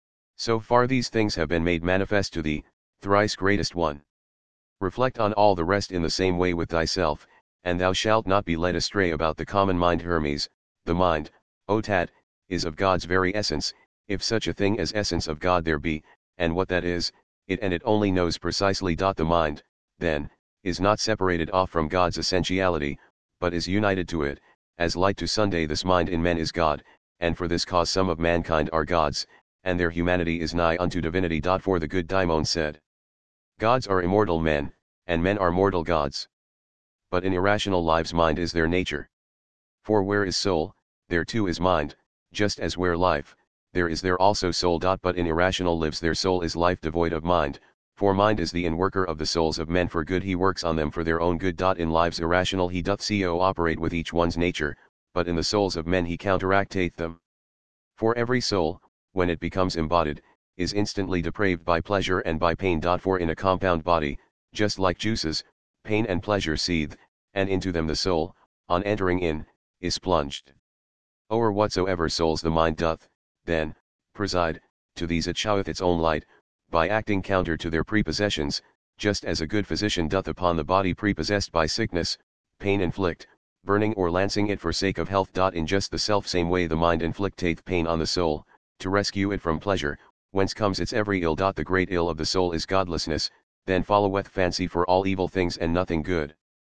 So far these things have been made manifest to thee, thrice greatest one. Reflect on all the rest in the same way with thyself, and thou shalt not be led astray about the common mind. Hermes, the mind, O Tat, is of God's very essence, if such a thing as essence of God there be, and what that is, it and it only knows precisely. The mind, then, is not separated off from God's essentiality, but is united to it, as light to Sunday. This mind in men is God, and for this cause some of mankind are gods, and their humanity is nigh unto divinity. For the good Daimon said, gods are immortal men, and men are mortal gods. But in irrational lives mind is their nature. For where is soul, there too is mind, just as where life, there is there also soul. But in irrational lives their soul is life devoid of mind, for mind is the inworker of the souls of men for good, he works on them for their own good. In lives irrational he doth co operate with each one's nature, but in the souls of men he counteracteth them. For every soul, when it becomes embodied, is instantly depraved by pleasure and by pain. For in a compound body, just like juices, pain and pleasure seethe, and into them the soul, on entering in, is plunged. O'er whatsoever souls the mind doth, then, preside, to these it showeth its own light, by acting counter to their prepossessions, just as a good physician doth upon the body prepossessed by sickness, pain inflict, burning or lancing it for sake of health. In just the self-same way the mind inflicteth pain on the soul, to rescue it from pleasure, whence comes its every ill. The great ill of the soul is godlessness, then followeth fancy for all evil things and nothing good.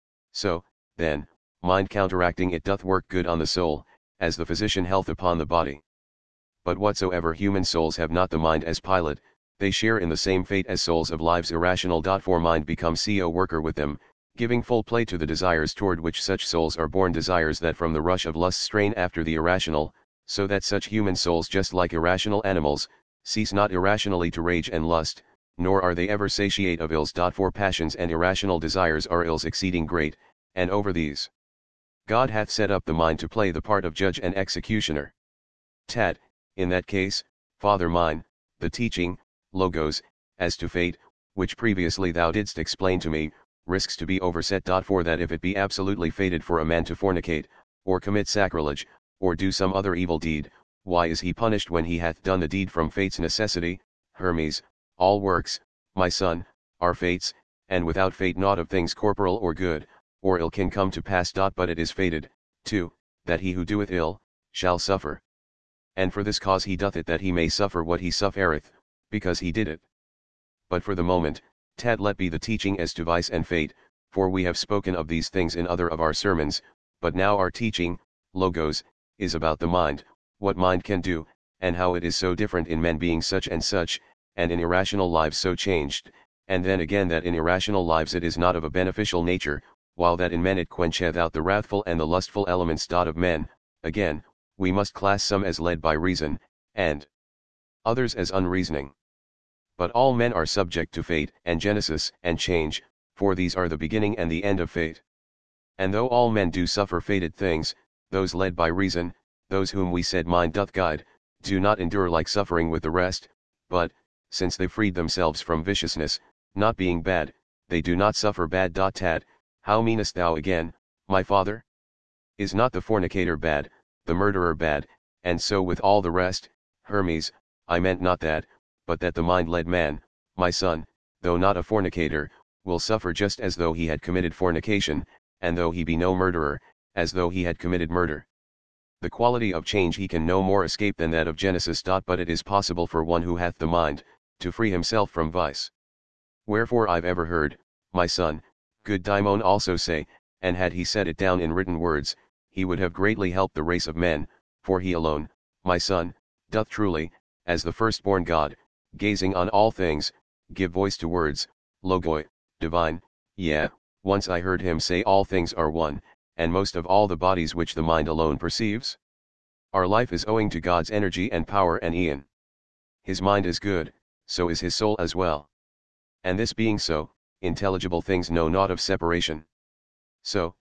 So, then, mind counteracting it doth work good on the soul, as the physician health upon the body. But whatsoever human souls have not the mind as pilot, they share in the same fate as souls of lives irrational. For mind becomes co worker with them, giving full play to the desires toward which such souls are born, desires that from the rush of lust strain after the irrational, so that such human souls, just like irrational animals, cease not irrationally to rage and lust, nor are they ever satiate of ills. For passions and irrational desires are ills exceeding great, and over these God hath set up the mind to play the part of judge and executioner. Tat, in that case, Father mine, the teaching, Logos, as to fate, which previously thou didst explain to me, risks to be overset. For that if it be absolutely fated for a man to fornicate, or commit sacrilege, or do some other evil deed, why is he punished when he hath done the deed from fate's necessity? Hermes, all works, my son, are fates, and without fate naught of things corporal or good, or ill can come to pass. But it is fated, too, that he who doeth ill, shall suffer. And for this cause he doth it, that he may suffer what he suffereth, because he did it. But for the moment, Tat, let be the teaching as to vice and fate, for we have spoken of these things in other of our sermons, but now our teaching, Logos, is about the mind, what mind can do, and how it is so different in men being such and such, and in irrational lives so changed, and then again that in irrational lives it is not of a beneficial nature, while that in men it quencheth out the wrathful and the lustful elements. Of men, again, we must class some as led by reason, and others as unreasoning. But all men are subject to fate and genesis and change, for these are the beginning and the end of fate. And though all men do suffer fated things, those led by reason, those whom we said mind doth guide, do not endure like suffering with the rest, but, since they freed themselves from viciousness, not being bad, they do not suffer bad. Tat, how meanest thou again, my father? Is not the fornicator bad, the murderer bad, and so with all the rest? Hermes, I meant not that, but that the mind-led man, my son, though not a fornicator, will suffer just as though he had committed fornication, and though he be no murderer, as though he had committed murder. The quality of change he can no more escape than that of genesis. But it is possible for one who hath the mind, to free himself from vice. Wherefore I've ever heard, my son, good Daimon also say, and had he set it down in written words, he would have greatly helped the race of men, for he alone, my son, doth truly, as the firstborn God, gazing on all things, give voice to words, logoi, divine. Yea, once I heard him say all things are one, and most of all the bodies which the mind alone perceives. Our life is owing to God's energy and power and eon. His mind is good, so is his soul as well. And this being so, intelligible things know naught of separation. So,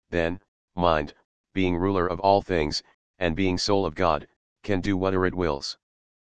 then, mind, being ruler of all things, and being soul of God, can do whatever it wills.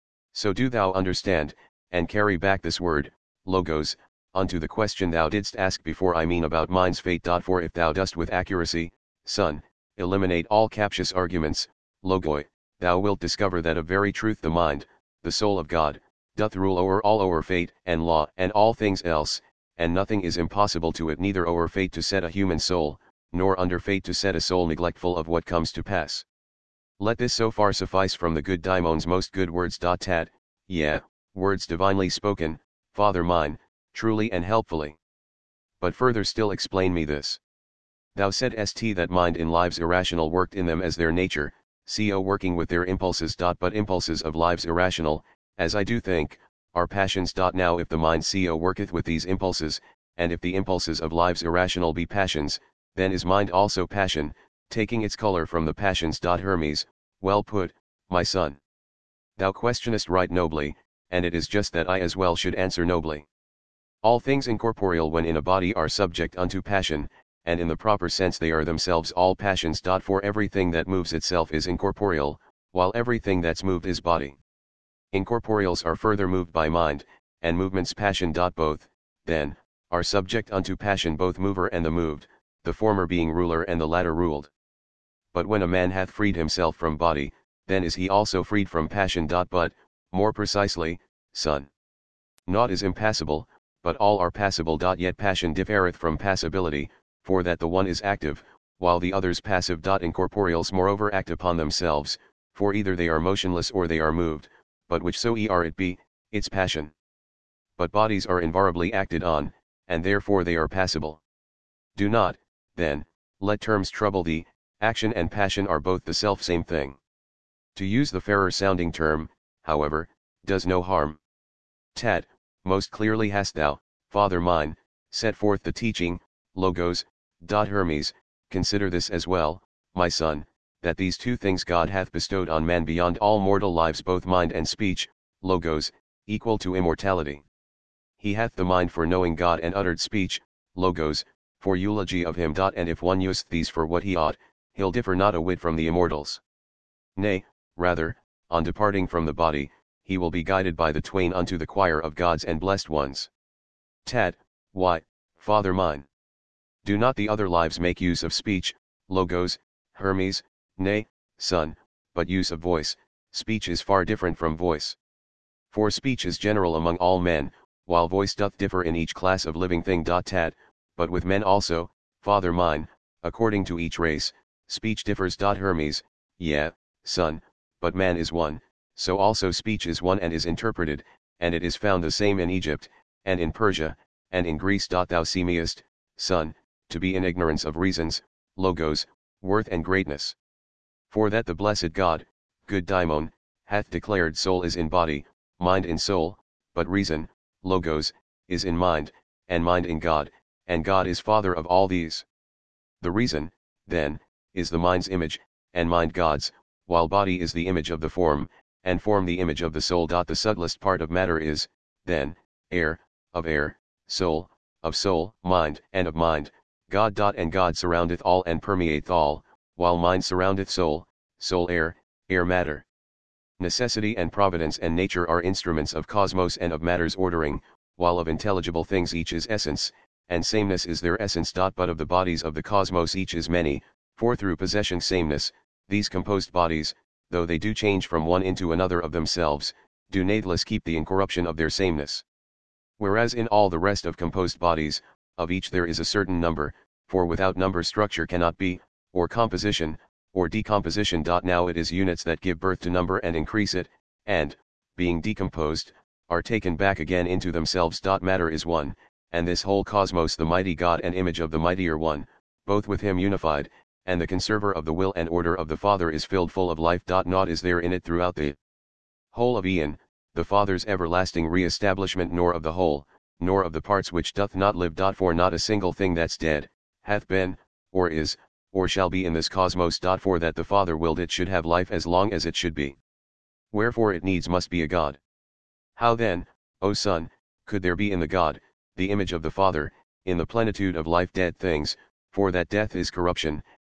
So do thou understand, and carry back this word, logos, unto the question thou didst ask before, I mean about mind's fate. For if thou dost with accuracy, son, eliminate all captious arguments, logoi, thou wilt discover that of very truth the mind, the soul of God, doth rule o'er all, o'er fate and law and all things else, and nothing is impossible to it, neither o'er fate to set a human soul, nor under fate to set a soul neglectful of what comes to pass. Let this so far suffice from the good Daimon's most good words. Tat, yeah, words divinely spoken, Father mine, truly and helpfully. But further still explain me this. Thou saidst that mind in lives irrational worked in them as their nature, co working with their impulses. But impulses of lives irrational, as I do think, are passions. Now if the mind co worketh with these impulses, and if the impulses of lives irrational be passions, then is mind also passion, taking its color from the passions. Hermes, well put, my son. Thou questionest right nobly, and it is just that I as well should answer nobly. All things incorporeal when in a body are subject unto passion, and in the proper sense they are themselves all passions. For everything that moves itself is incorporeal, while everything that's moved is body. Incorporeals are further moved by mind, and movements passion. Both, then, are subject unto passion, both mover and the moved, the former being ruler and the latter ruled. But when a man hath freed himself from body, then is he also freed from passion. But, more precisely, son, naught is impassible, but all are passible. Yet passion differeth from passibility, for that the one is active, while the other's passive. Incorporeals moreover act upon themselves, for either they are motionless or they are moved, but whichsoever it be, it's passion. But bodies are invariably acted on, and therefore they are passible. Do not, then, let terms trouble thee, action and passion are both the self-same thing. To use the fairer sounding term, however, does no harm. Tat, most clearly hast thou, Father mine, set forth the teaching, logos. Hermes, consider this as well, my son, that these two things God hath bestowed on man beyond all mortal lives, both mind and speech, logos, equal to immortality. He hath the mind for knowing God, and uttered speech, logos, for eulogy of him. And if one useth these for what he ought, he'll differ not a whit from the immortals. Nay, rather, on departing from the body, he will be guided by the twain unto the choir of gods and blessed ones. Tat, why, Father mine, do not the other lives make use of speech, logos, Hermes? Nay, son, but use of voice. Speech is far different from voice. For speech is general among all men, while voice doth differ in each class of living thing. Tat, but with men also, Father mine, according to each race, speech differs. Hermes, yeah, son, but man is one, so also speech is one and is interpreted, and it is found the same in Egypt, and in Persia, and in Greece. Thou seemest, son, to be in ignorance of reasons, logos, worth and greatness. For that the blessed God, good Daimon, hath declared soul is in body, mind in soul, but reason, logos, is in mind, and mind in God, and God is Father of all these. The reason, then, is the mind's image, and mind God's, while body is the image of the form, and form the image of the soul. The subtlest part of matter is, then, air, of air, soul, of soul, mind, and of mind, God. And God surroundeth all and permeateth all, while mind surroundeth soul, soul air, air matter. Necessity and providence and nature are instruments of cosmos and of matter's ordering, while of intelligible things each is essence, and sameness is their essence. But of the bodies of the cosmos each is many, for through possession sameness, these composed bodies, though they do change from one into another of themselves, do natheless keep the incorruption of their sameness. Whereas in all the rest of composed bodies, of each there is a certain number, for without number structure cannot be, or composition, or decomposition. Now it is units that give birth to number and increase it, and, being decomposed, are taken back again into themselves. Matter is one, and this whole cosmos the mighty God and image of the mightier one, both with him unified, and the conserver of the will and order of the Father is filled full of life. Naught is there in it throughout the whole of eon, the Father's everlasting re-establishment, nor of the whole, nor of the parts which doth not live. For not a single thing that's dead, hath been, or is, or shall be in this cosmos. For that the Father willed it should have life as long as it should be. Wherefore it needs must be a God. How then, O Son, could there be in the God, the image of the Father, in the plenitude of life dead things, for that death is corruption,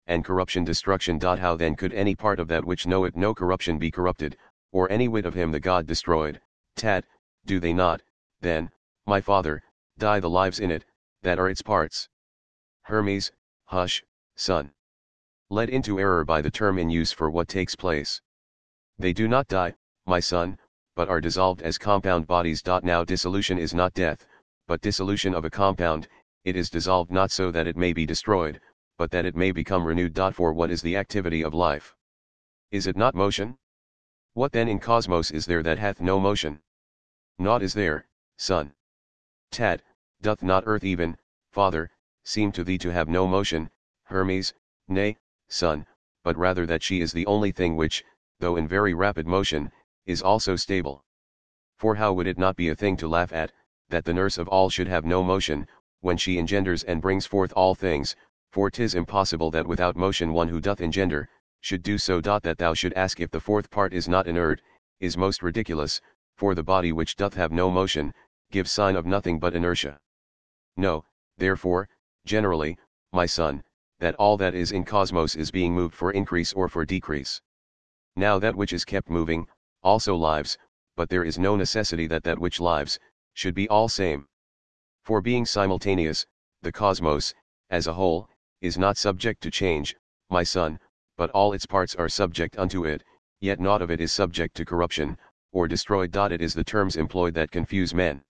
and corruption destruction. How then could any part of that which knoweth no corruption be corrupted, or any whit of him the God destroyed? Tat, do they not, then, my father, die the lives in it, that are its parts? Hermes, hush, son. Led into error by the term in use for what takes place. They do not die, my son, but are dissolved as compound bodies. Now dissolution is not death, but dissolution of a compound, it is dissolved not so that it may be destroyed, but that it may become renewed. For what is the activity of life? Is it not motion? What then in cosmos is there that hath no motion? Naught is there, son. Tat, doth not earth even, father, seem to thee to have no motion? Hermes, nay, son, but rather that she is the only thing which, though in very rapid motion, is also stable. For how would it not be a thing to laugh at, that the nurse of all should have no motion, when she engenders and brings forth all things, for 'tis impossible that without motion one who doth engender, should do so. That thou should ask if the fourth part is not inert, is most ridiculous, for the body which doth have no motion, gives sign of nothing but inertia. Know, therefore, generally, my son, that all that is in cosmos is being moved for increase or for decrease. Now that which is kept moving, also lives, but there is no necessity that that which lives, should be all same. For being simultaneous, the cosmos, as a whole, is not subject to change, my son, but all its parts are subject unto it, yet naught of it is subject to corruption, or destroyed. It is the terms employed that confuse men.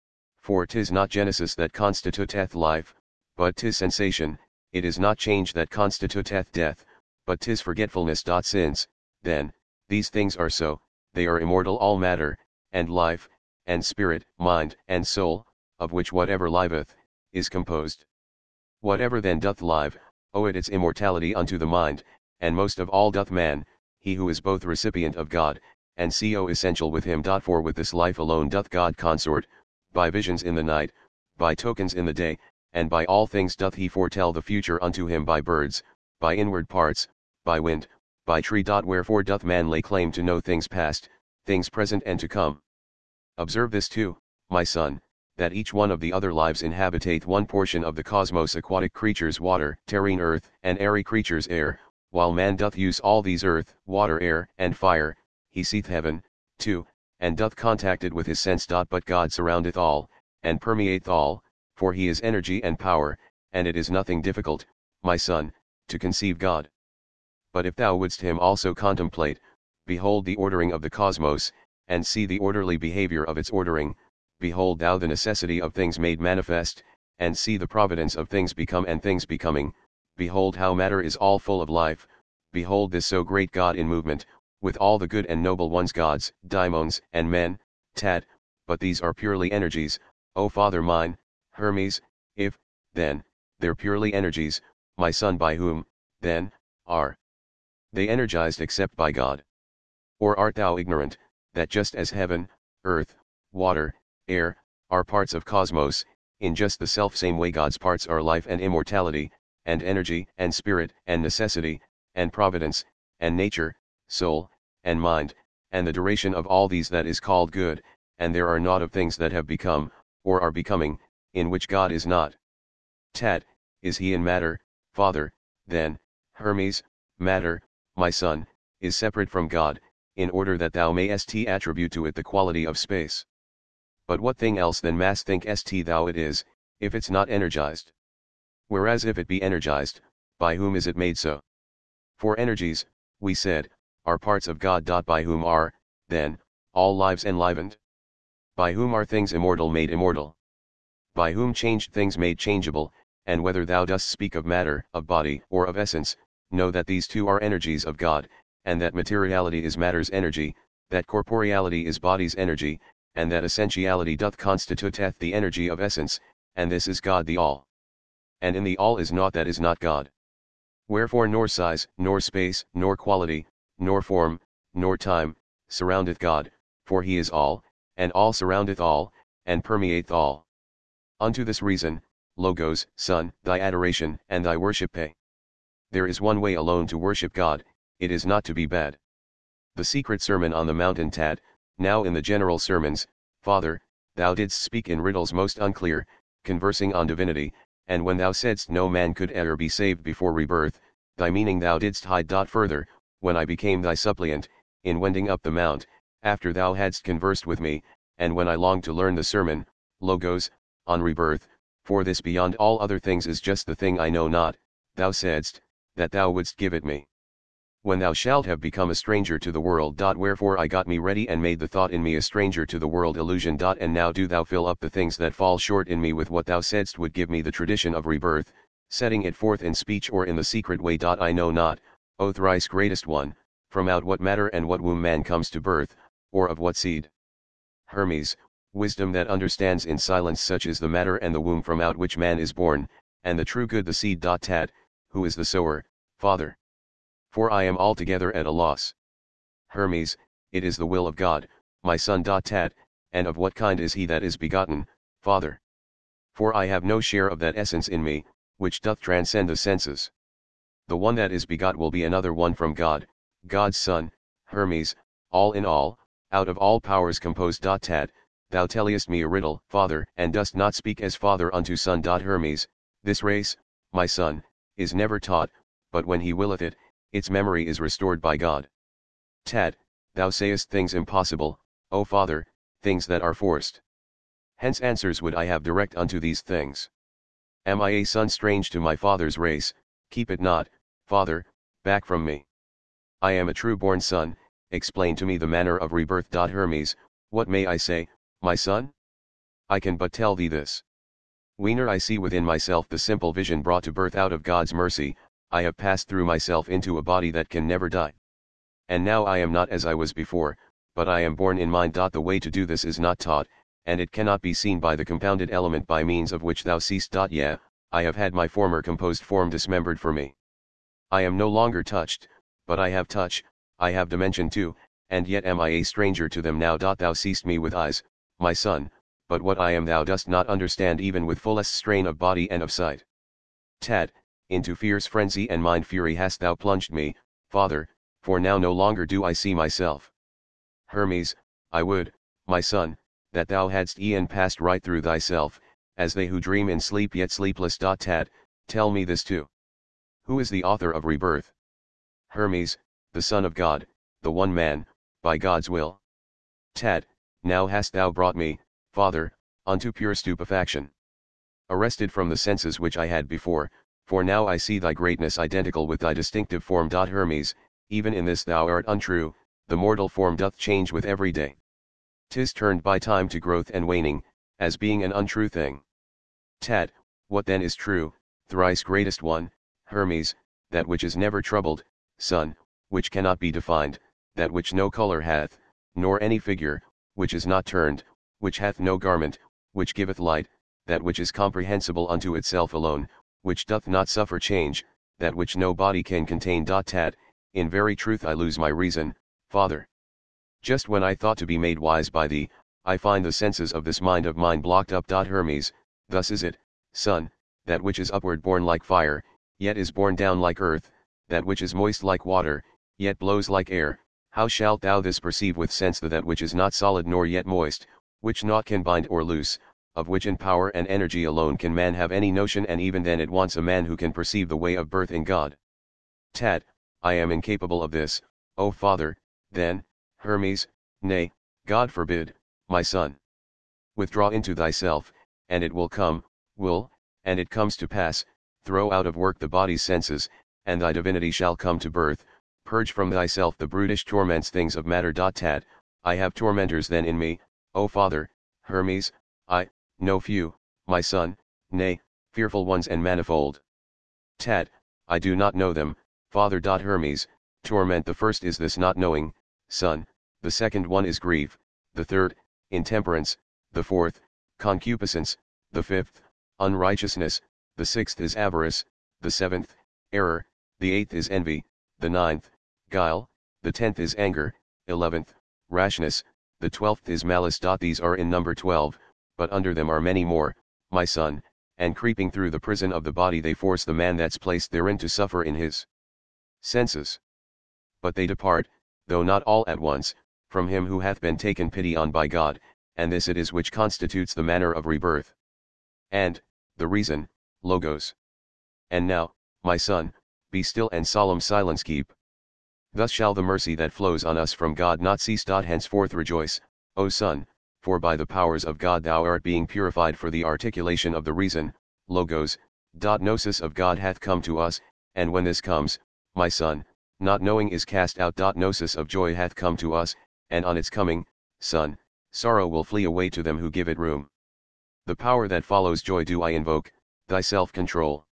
For 'tis not genesis that constituteth life, but 'tis sensation, it is not change that constituteth death, but 'tis forgetfulness. Since, then, these things are so, they are immortal, all matter, and life, and spirit, mind, and soul, of which whatever liveth, is composed. Whatever then doth live, oweth its immortality unto the mind, and most of all doth man, he who is both recipient of God, and co-essential with him. For with this life alone doth God consort, by visions in the night, by tokens in the day, and by all things doth he foretell the future unto him, by birds, by inward parts, by wind, by tree. Wherefore doth man lay claim to know things past, things present and to come. Observe this too, my son, that each one of the other lives inhabitateth one portion of the cosmos: aquatic creatures water, terrene earth, and airy creatures air, while man doth use all these earth, water, air, and fire, he seeth heaven, too, and doth contact it with his sense. But God surroundeth all, and permeateth all, for he is energy and power, and it is nothing difficult, my son, to conceive God. But if thou wouldst him also contemplate, behold the ordering of the cosmos, and see the orderly behavior of its ordering, behold thou the necessity of things made manifest, and see the providence of things become and things becoming, behold how matter is all full of life, behold this so great God in movement, with all the good and noble ones, gods, daimons, and men. Tat, but these are purely energies, O father mine, Hermes, if, then, they're purely energies, my son, by whom, then, are they energized except by God? Or art thou ignorant, that just as heaven, earth, water, air, are parts of cosmos, in just the self-same way God's parts are life and immortality, and energy, and spirit, and necessity, and providence, and nature, soul, and mind, and the duration of all these that is called good, and there are naught of things that have become, or are becoming, in which God is not. Tat, is he in matter, father? Then, Hermes, matter, my son, is separate from God, in order that thou mayest attribute to it the quality of space. But what thing else than mass thinkest thou it is, if it's not energized? Whereas if it be energized, by whom is it made so? For energies, we said, are parts of God. By whom are, then, all lives enlivened? By whom are things immortal made immortal? By whom changed things made changeable? And whether thou dost speak of matter, of body, or of essence, know that these two are energies of God, and that materiality is matter's energy, that corporeality is body's energy, and that essentiality doth constituteth the energy of essence, and this is God the All. And in the All is naught that is not God. Wherefore nor size, nor space, nor quality, nor form, nor time, surroundeth God, for he is all, and all surroundeth all, and permeateth all. Unto this reason, Logos, Son, thy adoration and thy worship pay. There is one way alone to worship God, it is not to be bad. The secret sermon on the mountain. Tat, now in the general sermons, Father, thou didst speak in riddles most unclear, conversing on divinity, and when thou saidst no man could e'er be saved before rebirth, thy meaning thou didst hide. Further, when I became thy suppliant, in wending up the mount, after thou hadst conversed with me, and when I longed to learn the sermon, Logos, on rebirth, for this beyond all other things is just the thing I know not, thou saidst, that thou wouldst give it me. When thou shalt have become a stranger to the world. Wherefore I got me ready and made the thought in me a stranger to the world illusion. And now do thou fill up the things that fall short in me with what thou saidst would give me the tradition of rebirth, setting it forth in speech or in the secret way. I know not, O thrice greatest one, from out what matter and what womb man comes to birth, or of what seed. Hermes, wisdom that understands in silence, such is the matter and the womb from out which man is born, and the true good the seed. Tat, who is the sower, Father? For I am altogether at a loss. Hermes, it is the will of God, my son. Tat, and of what kind is he that is begotten, Father? For I have no share of that essence in me, which doth transcend the senses. The one that is begot will be another one from God, God's Son, Hermes, all in all, out of all powers composed. Tat, thou tellest me a riddle, Father, and dost not speak as Father unto Son. Hermes, this race, my son, is never taught, but when he willeth it, its memory is restored by God. Tat, thou sayest things impossible, O Father, things that are forced. Hence answers would I have direct unto these things. Am I a son strange to my father's race? Keep it not, Father, back from me. I am a true-born son, explain to me the manner of rebirth. Hermes, what may I say, my son? I can but tell thee this. Whene'er I see within myself the simple vision brought to birth out of God's mercy, I have passed through myself into a body that can never die. And now I am not as I was before, but I am born in mind. The way to do this is not taught, and it cannot be seen by the compounded element by means of which thou seest. Yea, I have had my former composed form dismembered for me. I am no longer touched, but I have touch, I have dimension too, and yet am I a stranger to them now. Thou seest me with eyes, my son, but what I am thou dost not understand even with fullest strain of body and of sight. Tat, into fierce frenzy and mind fury hast thou plunged me, Father, for now no longer do I see myself. Hermes, I would, my son, that thou hadst e'en passed right through thyself, as they who dream in sleep yet sleepless. Tat, tell me this too. Who is the author of rebirth? Hermes, the Son of God, the one man, by God's will. Tat, now hast thou brought me, Father, unto pure stupefaction. Arrested from the senses which I had before, for now I see thy greatness identical with thy distinctive form. Hermes, even in this thou art untrue, the mortal form doth change with every day. 'Tis turned by time to growth and waning, as being an untrue thing. Tat, what then is true, thrice greatest one, Hermes, that which is never troubled, Son, which cannot be defined, that which no color hath, nor any figure, which is not turned, which hath no garment, which giveth light, that which is comprehensible unto itself alone, which doth not suffer change, that which no body can contain. Tat, in very truth I lose my reason, Father. Just when I thought to be made wise by thee, I find the senses of this mind of mine blocked up. Hermes, thus is it, Son, that which is upward borne like fire, yet is borne down like earth, that which is moist like water, yet blows like air. How shalt thou this perceive with sense the that which is not solid nor yet moist, which naught can bind or loose, of which in power and energy alone can man have any notion, and even then it wants a man who can perceive the way of birth in God. Tat, I am incapable of this, O Father. Then, Hermes, nay, God forbid, my son. Withdraw into thyself, and it will come, will, and it comes to pass, throw out of work the body's senses, and thy divinity shall come to birth, purge from thyself the brutish torments things of matter. Tat, I have tormentors then in me, O Father, Hermes, I, no few, my son, nay, fearful ones and manifold. Tat, I do not know them, Father. Hermes, torment the first is this not knowing, Son, the second one is grief, the third, intemperance, the fourth, concupiscence, the fifth, unrighteousness, the sixth is avarice, the seventh, error, the eighth is envy, the ninth, guile, the tenth is anger, eleventh, rashness, the twelfth is malice. These are in number twelve, but under them are many more, my son, and creeping through the prison of the body they force the man that's placed therein to suffer in his senses. But they depart, though not all at once, from him who hath been taken pity on by God, and this it is which constitutes the manner of rebirth. And, the reason, Logos. And now, my son, be still and solemn silence keep. Thus shall the mercy that flows on us from God not cease. Henceforth rejoice, O Son, for by the powers of God thou art being purified, for the articulation of the reason, logos, gnosis of God hath come to us, and when this comes, my Son, not knowing is cast out. Gnosis of joy hath come to us, and on its coming, Son, sorrow will flee away to them who give it room. The power that follows joy do I invoke, thy self-control.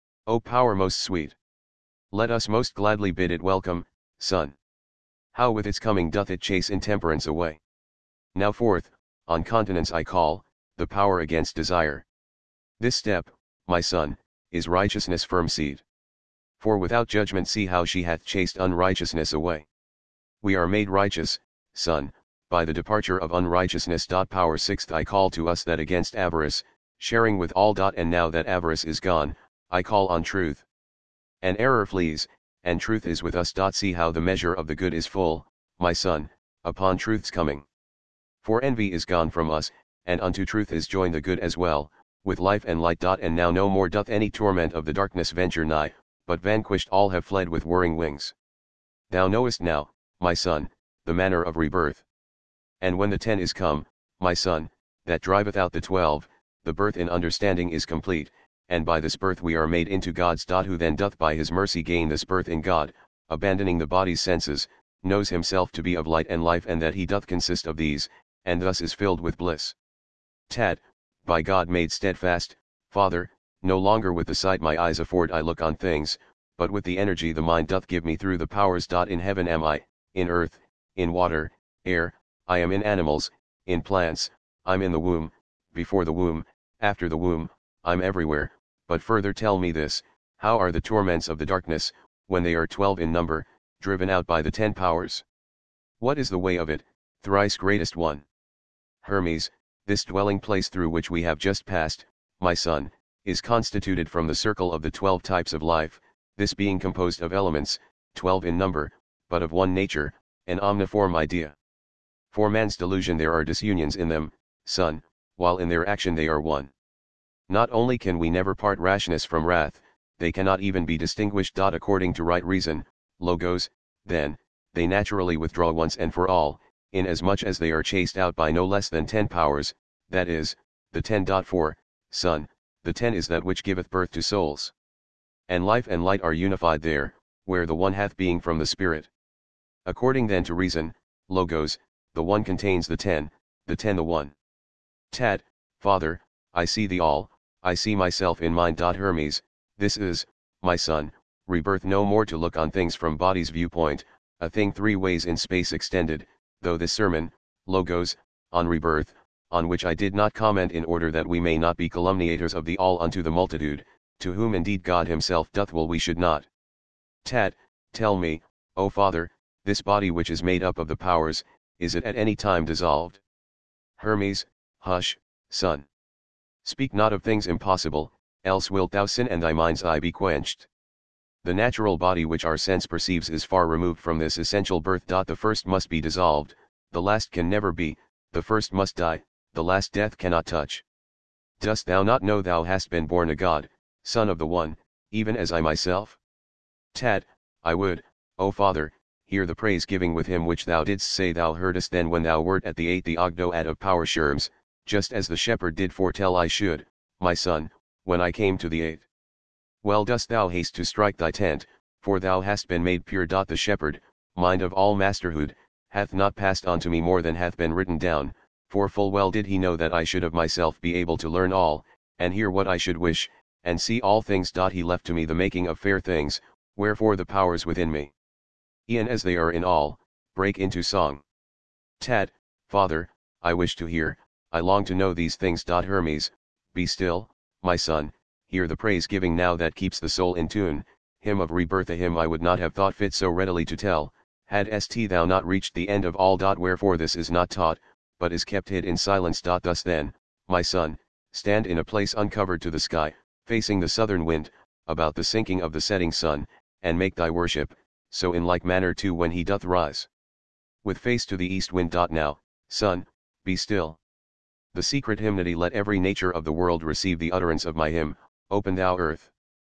O power most sweet! Let us most gladly bid it welcome, Son. How with its coming doth it chase intemperance away. Now forth, on continence I call, the power against desire. This step, my Son, is righteousness' firm seat. For without judgment see how she hath chased unrighteousness away. We are made righteous, Son, by the departure of unrighteousness. Power sixth I call to us that against avarice, sharing with all. And now that avarice is gone, I call on truth. And error flees, and truth is with us. See how the measure of the good is full, my Son, upon truth's coming. For envy is gone from us, and unto truth is joined the good as well, with life and light. And now no more doth any torment of the darkness venture nigh, but vanquished all have fled with whirring wings. Thou knowest now, my Son, the manner of rebirth. And when the ten is come, my Son, that driveth out the twelve, the birth in understanding is complete, and by this birth we are made into gods. Who then doth by his mercy gain this birth in God, abandoning the body's senses, knows himself to be of light and life, and that he doth consist of these, and thus is filled with bliss. Tat, by God made steadfast, Father, no longer with the sight my eyes afford I look on things, but with the energy the mind doth give me through the powers. In heaven am I, in earth, in water, air, I am in animals, in plants, I'm in the womb, before the womb, after the womb, I'm everywhere. But further tell me this, how are the torments of the darkness, when they are twelve in number, driven out by the ten powers? What is the way of it, thrice greatest one? Hermes, this dwelling place through which we have just passed, my Son, is constituted from the circle of the twelve types of life, this being composed of elements, twelve in number, but of one nature, an omniform idea. For man's delusion there are disunions in them, Son, while in their action they are one. Not only can we never part rashness from wrath, they cannot even be distinguished. According to right reason, logos, then, they naturally withdraw once and for all, inasmuch as they are chased out by no less than ten powers, that is, the ten. For, Son, the ten is that which giveth birth to souls. And life and light are unified there, where the one hath being from the Spirit. According then to reason, logos, the one contains the ten, the ten the one. Tat, Father, I see the all, I see myself in mind. Hermes, this is, my Son, rebirth no more to look on things from body's viewpoint, a thing three ways in space extended, though this sermon, logos, on rebirth, on which I did not comment in order that we may not be calumniators of the all unto the multitude, to whom indeed God himself doth will we should not. Tat, tell me, O Father, this body which is made up of the powers, is it at any time dissolved? Hermes, hush, Son. Speak not of things impossible, else wilt thou sin and thy mind's eye be quenched. The natural body which our sense perceives is far removed from this essential birth. The first must be dissolved, the last can never be, the first must die, the last death cannot touch. Dost thou not know thou hast been born a God, Son of the One, even as I myself? Tat, I would, O Father, hear the praise giving with him which thou didst say thou heardest then when thou wert at the eight the Ogdoad of power sherms, just as the shepherd did foretell I should, my Son, when I came to the eight. Well dost thou haste to strike thy tent, for thou hast been made pure. The shepherd, mind of all masterhood, hath not passed on to me more than hath been written down, for full well did he know that I should of myself be able to learn all, and hear what I should wish, and see all things. He left to me the making of fair things, wherefore the powers within me, e'en as they are in all, break into song. Tat, Father, I wish to hear, I long to know these things. Hermes, be still, my Son, hear the praise giving now that keeps the soul in tune, hymn of rebirth, a hymn I would not have thought fit so readily to tell, had st thou not reached the end of all. Wherefore this is not taught, but is kept hid in silence. Thus then, my Son, stand in a place uncovered to the sky, facing the southern wind, about the sinking of the setting sun, and make thy worship, so in like manner too when he doth rise. With face to the east wind. Now, Son, be still. The secret hymnody let every nature of the world receive the utterance of my hymn, open thou earth.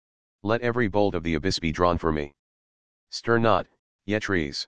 Let every bolt of the abyss be drawn for me. Stir not, ye trees.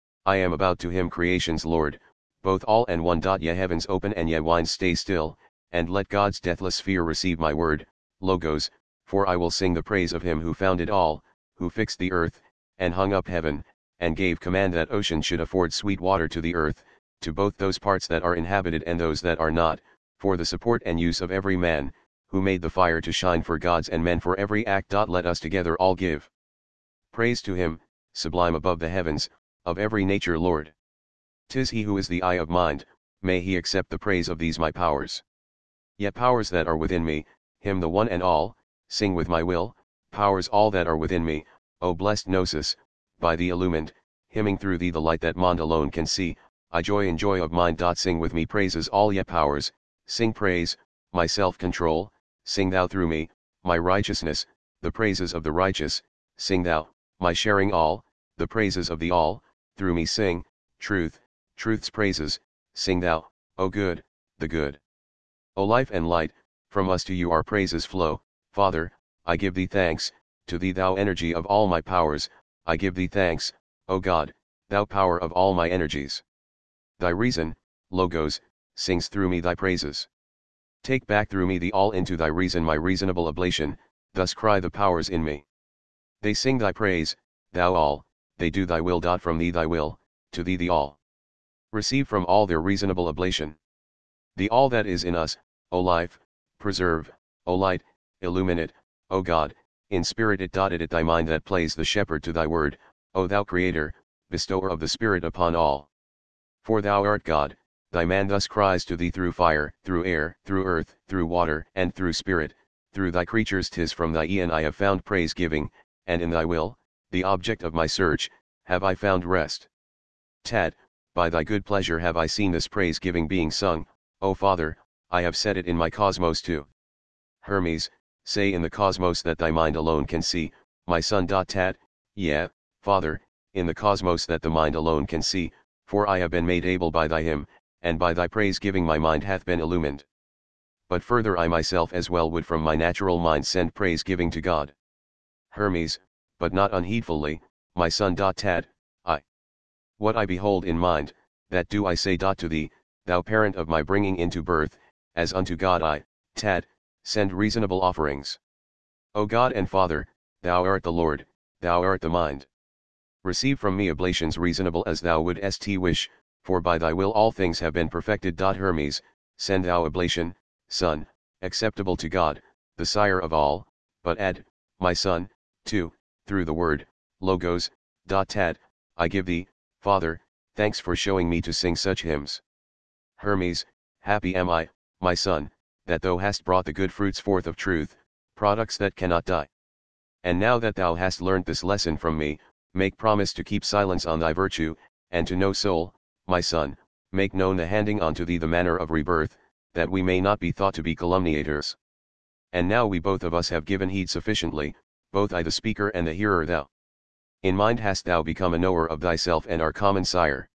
I am about to him creation's Lord, both all and one. Ye heavens open and ye winds stay still, and let God's deathless sphere receive my word, Logos, for I will sing the praise of him who founded all, who fixed the earth, and hung up heaven, and gave command that ocean should afford sweet water to the earth, to both those parts that are inhabited and those that are not, for the support and use of every man, who made the fire to shine for gods and men for every act. Let us together all give praise to him, sublime above the heavens, of every nature Lord. 'Tis he who is the eye of mind, may he accept the praise of these my powers. Yet powers that are within me, him the one and all, sing with my will, powers all that are within me, O blessed Gnosis, by thee illumined, hymning through thee the light that mind alone can see, I joy in joy of mind. Sing with me praises all ye powers, sing praise, my self-control, sing thou through me, my righteousness, the praises of the righteous, sing thou, my sharing all, the praises of the all, through me sing, truth, truth's praises, sing thou, O good, the good. O life and light, from us to you our praises flow, Father, I give thee thanks, to thee thou energy of all my powers, I give thee thanks, O God, thou power of all my energies. Thy reason, Logos, sings through me thy praises. Take back through me the all into thy reason my reasonable oblation, thus cry the powers in me. They sing thy praise, thou all, they do thy will. From thee thy will, to thee the all. Receive from all their reasonable oblation. The all that is in us, O life, preserve, O light, illuminate, O God, in spirit it. It it thy mind that plays the shepherd to thy word, O thou Creator, bestower of the Spirit upon all. For thou art God, thy man thus cries to thee through fire, through air, through earth, through water, and through spirit, through thy creatures. 'Tis from thy eon I have found praise giving, and in thy will, the object of my search, have I found rest. Tat, by thy good pleasure have I seen this praise giving being sung, O Father, I have set it in my cosmos too. Hermes, say in the cosmos that thy mind alone can see, my son. Tat, yeah, Father, in the cosmos that the mind alone can see, for I have been made able by thy hymn, and by thy praise giving my mind hath been illumined. But further I myself as well would from my natural mind send praise giving to God. Hermes, but not unheedfully, my son. Tat, I. What I behold in mind, that do I say. To thee, thou parent of my bringing into birth, as unto God I, Tat, send reasonable offerings. O God and Father, thou art the Lord, thou art the mind. Receive from me oblations reasonable as thou wouldst wish, for by thy will all things have been perfected. Hermes, send thou oblation, Son, acceptable to God, the Sire of all, but add, my Son, too, through the word, Logos. Tat, I give thee, Father, thanks for showing me to sing such hymns. Hermes, happy am I, my son, that thou hast brought the good fruits forth of truth, products that cannot die. And now that thou hast learnt this lesson from me, make promise to keep silence on thy virtue, and to no soul, my son, make known the handing on to thee the manner of rebirth, that we may not be thought to be calumniators. And now we both of us have given heed sufficiently, both I the speaker and the hearer thou. In mind hast thou become a knower of thyself and our common sire.